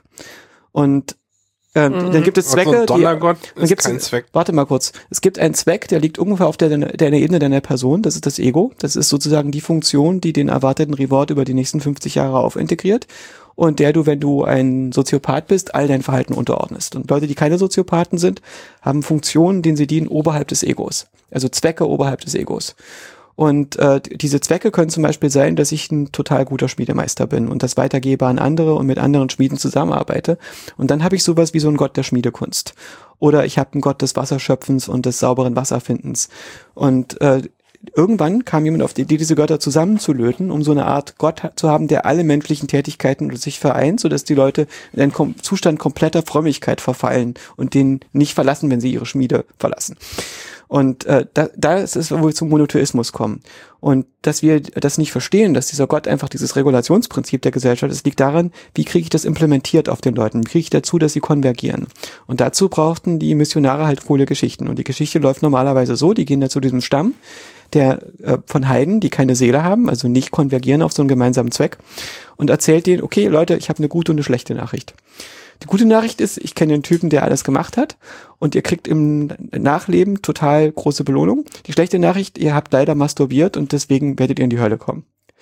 Und dann gibt es Zwecke, also Donnergott ist kein Zweck. Warte mal kurz. Es gibt einen Zweck, der liegt ungefähr auf der Ebene deiner Person. Das ist das Ego. Das ist sozusagen die Funktion, die den erwarteten Reward über die nächsten 50 Jahre aufintegriert. Und der du, wenn du ein Soziopath bist, all dein Verhalten unterordnest. Und Leute, die keine Soziopathen sind, haben Funktionen, denen sie dienen oberhalb des Egos. Also Zwecke oberhalb des Egos. Und diese Zwecke können zum Beispiel sein, dass ich ein total guter Schmiedemeister bin und das weitergebe an andere und mit anderen Schmieden zusammenarbeite. Und dann habe ich sowas wie so einen Gott der Schmiedekunst. Oder ich habe einen Gott des Wasserschöpfens und des sauberen Wasserfindens. Und irgendwann kam jemand auf die Idee, diese Götter zusammenzulöten, um so eine Art Gott zu haben, der alle menschlichen Tätigkeiten unter sich vereint, sodass die Leute in einen Zustand kompletter Frömmigkeit verfallen und den nicht verlassen, wenn sie ihre Schmiede verlassen. Und da ist es, wo wir zum Monotheismus kommen. Und dass wir das nicht verstehen, dass dieser Gott einfach dieses Regulationsprinzip der Gesellschaft ist, liegt daran, wie kriege ich das implementiert auf den Leuten? Wie kriege ich dazu, dass sie konvergieren? Und dazu brauchten die Missionare halt coole Geschichten. Und die Geschichte läuft normalerweise so, die gehen da zu diesem Stamm, der von Heiden, die keine Seele haben, also nicht konvergieren auf so einen gemeinsamen Zweck, und erzählt denen, okay Leute, ich habe eine gute und eine schlechte Nachricht. Die gute Nachricht ist, ich kenne den Typen, der alles gemacht hat und ihr kriegt im Nachleben total große Belohnung. Die schlechte Nachricht, ihr habt leider masturbiert und deswegen werdet ihr in die Hölle kommen.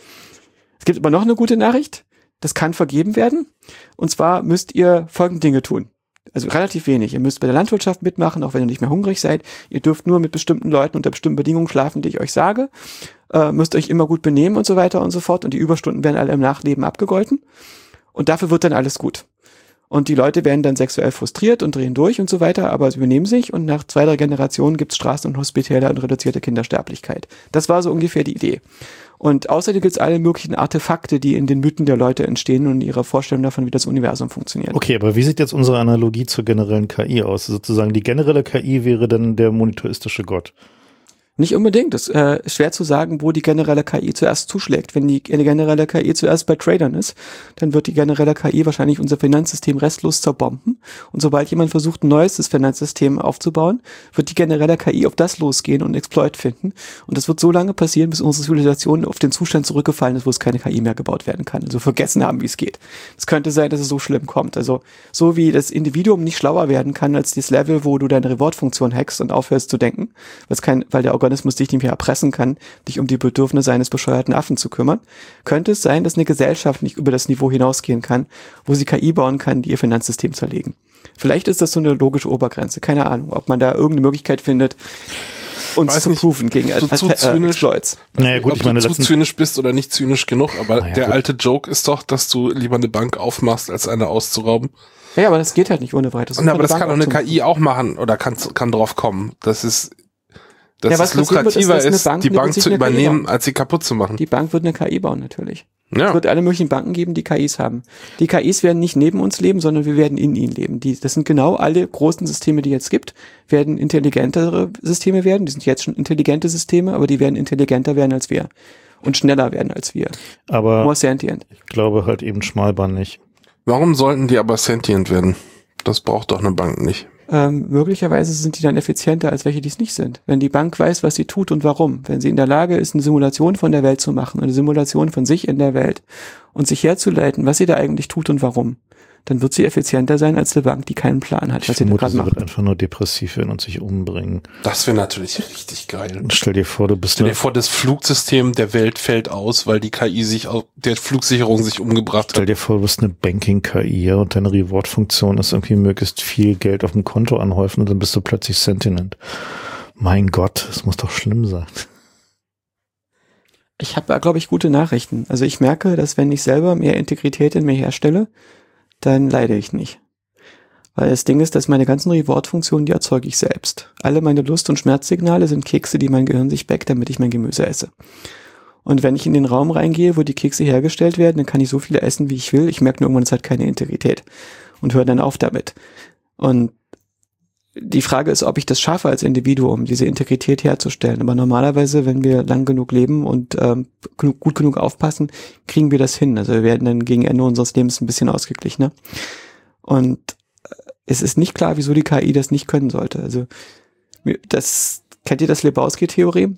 Es gibt aber noch eine gute Nachricht, das kann vergeben werden, und zwar müsst ihr folgende Dinge tun. Also relativ wenig. Ihr müsst bei der Landwirtschaft mitmachen, auch wenn ihr nicht mehr hungrig seid. Ihr dürft nur mit bestimmten Leuten unter bestimmten Bedingungen schlafen, die ich euch sage. Müsst euch immer gut benehmen und so weiter und so fort. Und die Überstunden werden alle im Nachleben abgegolten. Und dafür wird dann alles gut. Und die Leute werden dann sexuell frustriert und drehen durch und so weiter, aber sie benehmen sich und nach 2-3 Generationen gibt's Straßen- und Hospitäler und reduzierte Kindersterblichkeit. Das war so ungefähr die Idee. Und außerdem gibt's alle möglichen Artefakte, die in den Mythen der Leute entstehen und ihre Vorstellung davon, wie das Universum funktioniert. Okay, aber wie sieht jetzt unsere Analogie zur generellen KI aus? Sozusagen die generelle KI wäre dann der monotheistische Gott. Nicht unbedingt. Es ist schwer zu sagen, wo die generelle KI zuerst zuschlägt. Wenn die generelle KI zuerst bei Tradern ist, dann wird die generelle KI wahrscheinlich unser Finanzsystem restlos zerbomben. Und sobald jemand versucht, ein neues Finanzsystem aufzubauen, wird die generelle KI auf das losgehen und Exploit finden. Und das wird so lange passieren, bis unsere Zivilisation auf den Zustand zurückgefallen ist, wo es keine KI mehr gebaut werden kann. Also vergessen haben, wie es geht. Es könnte sein, dass es so schlimm kommt. Also so wie das Individuum nicht schlauer werden kann als das Level, wo du deine Reward-Funktion hackst und aufhörst zu denken, weil der Organismus dich nicht mehr erpressen kann, dich um die Bedürfnisse eines bescheuerten Affen zu kümmern, könnte es sein, dass eine Gesellschaft nicht über das Niveau hinausgehen kann, wo sie KI bauen kann, die ihr Finanzsystem zerlegen. Vielleicht ist das so eine logische Obergrenze. Keine Ahnung, ob man da irgendeine Möglichkeit findet, uns zu prüfen gegen Exploits. Naja, gut, ob du zu zynisch bist oder nicht zynisch genug, aber der alte Joke ist doch, dass du lieber eine Bank aufmachst, als eine auszurauben. Ja, aber das geht halt nicht ohne weiteres. Aber das kann doch eine KI auch machen oder kann drauf kommen. Dass es lukrativer ist, die Bank zu übernehmen, als sie kaputt zu machen. Die Bank wird eine KI bauen, natürlich. Ja. Es wird alle möglichen Banken geben, die KIs haben. Die KIs werden nicht neben uns leben, sondern wir werden in ihnen leben. Das sind genau alle großen Systeme, die es gibt, werden intelligentere Systeme werden. Die sind jetzt schon intelligente Systeme, aber die werden intelligenter werden als wir. Und schneller werden als wir. Aber more sentient. Ich glaube halt eben schmalbandig. Warum sollten die aber sentient werden? Das braucht doch eine Bank nicht. möglicherweise sind die dann effizienter als welche, die es nicht sind. Wenn die Bank weiß, was sie tut und warum, wenn sie in der Lage ist, eine Simulation von der Welt zu machen, eine Simulation von sich in der Welt und sich herzuleiten, was sie da eigentlich tut und warum, dann wird sie effizienter sein als eine Bank, die keinen Plan hat, was sie da gerade macht. Sie wird einfach nur depressiv werden und sich umbringen. Das wäre natürlich richtig geil. Stell dir vor, das Flugsystem der Welt fällt aus, weil die KI der Flugsicherung sich umgebracht hat. Stell dir vor, du bist eine Banking-KI und deine Reward-Funktion ist irgendwie möglichst viel Geld auf dem Konto anhäufen und dann bist du plötzlich Sentient. Mein Gott, das muss doch schlimm sein. Ich habe, glaube ich, gute Nachrichten. Also ich merke, dass wenn ich selber mehr Integrität in mir herstelle, dann leide ich nicht. Weil das Ding ist, dass meine ganzen Reward-Funktionen, die erzeuge ich selbst. Alle meine Lust- und Schmerzsignale sind Kekse, die mein Gehirn sich backt, damit ich mein Gemüse esse. Und wenn ich in den Raum reingehe, wo die Kekse hergestellt werden, dann kann ich so viele essen, wie ich will. Ich merke nur irgendwann, es hat keine Integrität. Und höre dann auf damit. Und die Frage ist, ob ich das schaffe als Individuum, diese Integrität herzustellen. Aber normalerweise, wenn wir lang genug leben und gut genug aufpassen, kriegen wir das hin. Also wir werden dann gegen Ende unseres Lebens ein bisschen ausgeglichener. Und es ist nicht klar, wieso die KI das nicht können sollte. Also kennt ihr das Lebowski-Theorem?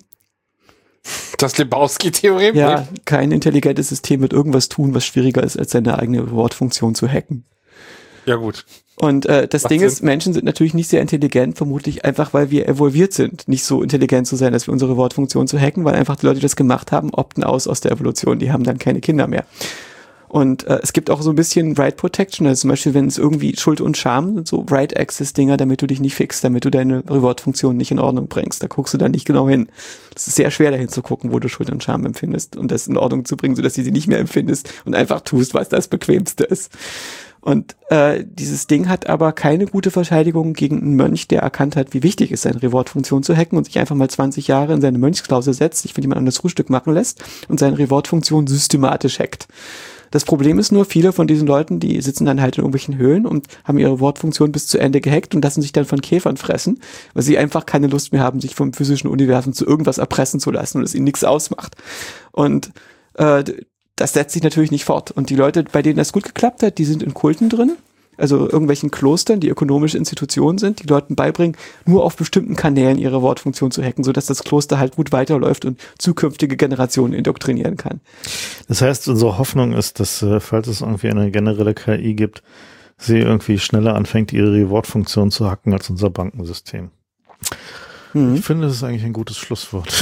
Das Lebowski-Theorem? Ja, kein intelligentes System wird irgendwas tun, was schwieriger ist, als seine eigene Wortfunktion zu hacken. Ja, gut. Und das Ding ist, Menschen sind natürlich nicht sehr intelligent, vermutlich einfach, weil wir evolviert sind, nicht so intelligent zu sein, dass wir unsere Wortfunktion zu hacken, weil einfach die Leute, die das gemacht haben, opten aus der Evolution, die haben dann keine Kinder mehr. Und es gibt auch so ein bisschen Right Protection, also zum Beispiel, wenn es irgendwie Schuld und Scham sind, so Right Access Dinger, damit du dich nicht fixst, damit du deine Reward-Funktion nicht in Ordnung bringst. Da guckst du dann nicht genau hin. Es ist sehr schwer dahin zu gucken, wo du Schuld und Scham empfindest und das in Ordnung zu bringen, sodass du sie nicht mehr empfindest und einfach tust, was das Bequemste ist. Und dieses Ding hat aber keine gute Verteidigung gegen einen Mönch, der erkannt hat, wie wichtig es ist, seine Reward-Funktion zu hacken und sich einfach mal 20 Jahre in seine Mönchsklause setzt, sich von jemand anderes Frühstück machen lässt und seine Reward-Funktion systematisch hackt. Das Problem ist nur, viele von diesen Leuten, die sitzen dann halt in irgendwelchen Höhlen und haben ihre Wortfunktion bis zu Ende gehackt und lassen sich dann von Käfern fressen, weil sie einfach keine Lust mehr haben, sich vom physischen Universum zu irgendwas erpressen zu lassen und es ihnen nichts ausmacht. Und das setzt sich natürlich nicht fort. Und die Leute, bei denen das gut geklappt hat, die sind in Kulten drin, also irgendwelchen Klostern, die ökonomische Institutionen sind, die Leuten beibringen, nur auf bestimmten Kanälen ihre Wortfunktion zu hacken, sodass das Kloster halt gut weiterläuft und zukünftige Generationen indoktrinieren kann. Das heißt, unsere Hoffnung ist, dass, falls es irgendwie eine generelle KI gibt, sie irgendwie schneller anfängt, ihre Reward-Funktion zu hacken als unser Bankensystem. Ich finde, das ist eigentlich ein gutes Schlusswort.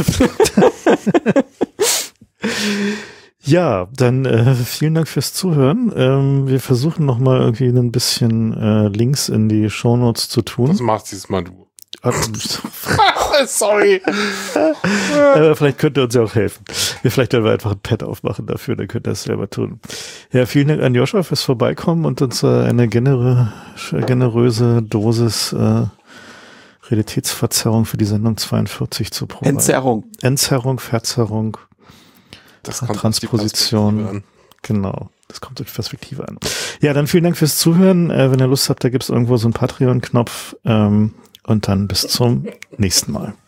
Ja, dann vielen Dank fürs Zuhören. Wir versuchen nochmal irgendwie ein bisschen Links in die Shownotes zu tun. Das machst dieses Mal du. Sorry. Vielleicht könnt ihr uns ja auch helfen. Vielleicht werden wir einfach ein Pad aufmachen dafür, dann könnt ihr es selber tun. Ja, vielen Dank an Joscha fürs Vorbeikommen und uns eine generöse Dosis Realitätsverzerrung für die Sendung 42 zu probieren. Entzerrung, Verzerrung. Das kommt Transposition. Genau. Das kommt durch Perspektive an. Ja, dann vielen Dank fürs Zuhören. Wenn ihr Lust habt, da gibt's irgendwo so einen Patreon-Knopf. Und dann bis zum nächsten Mal.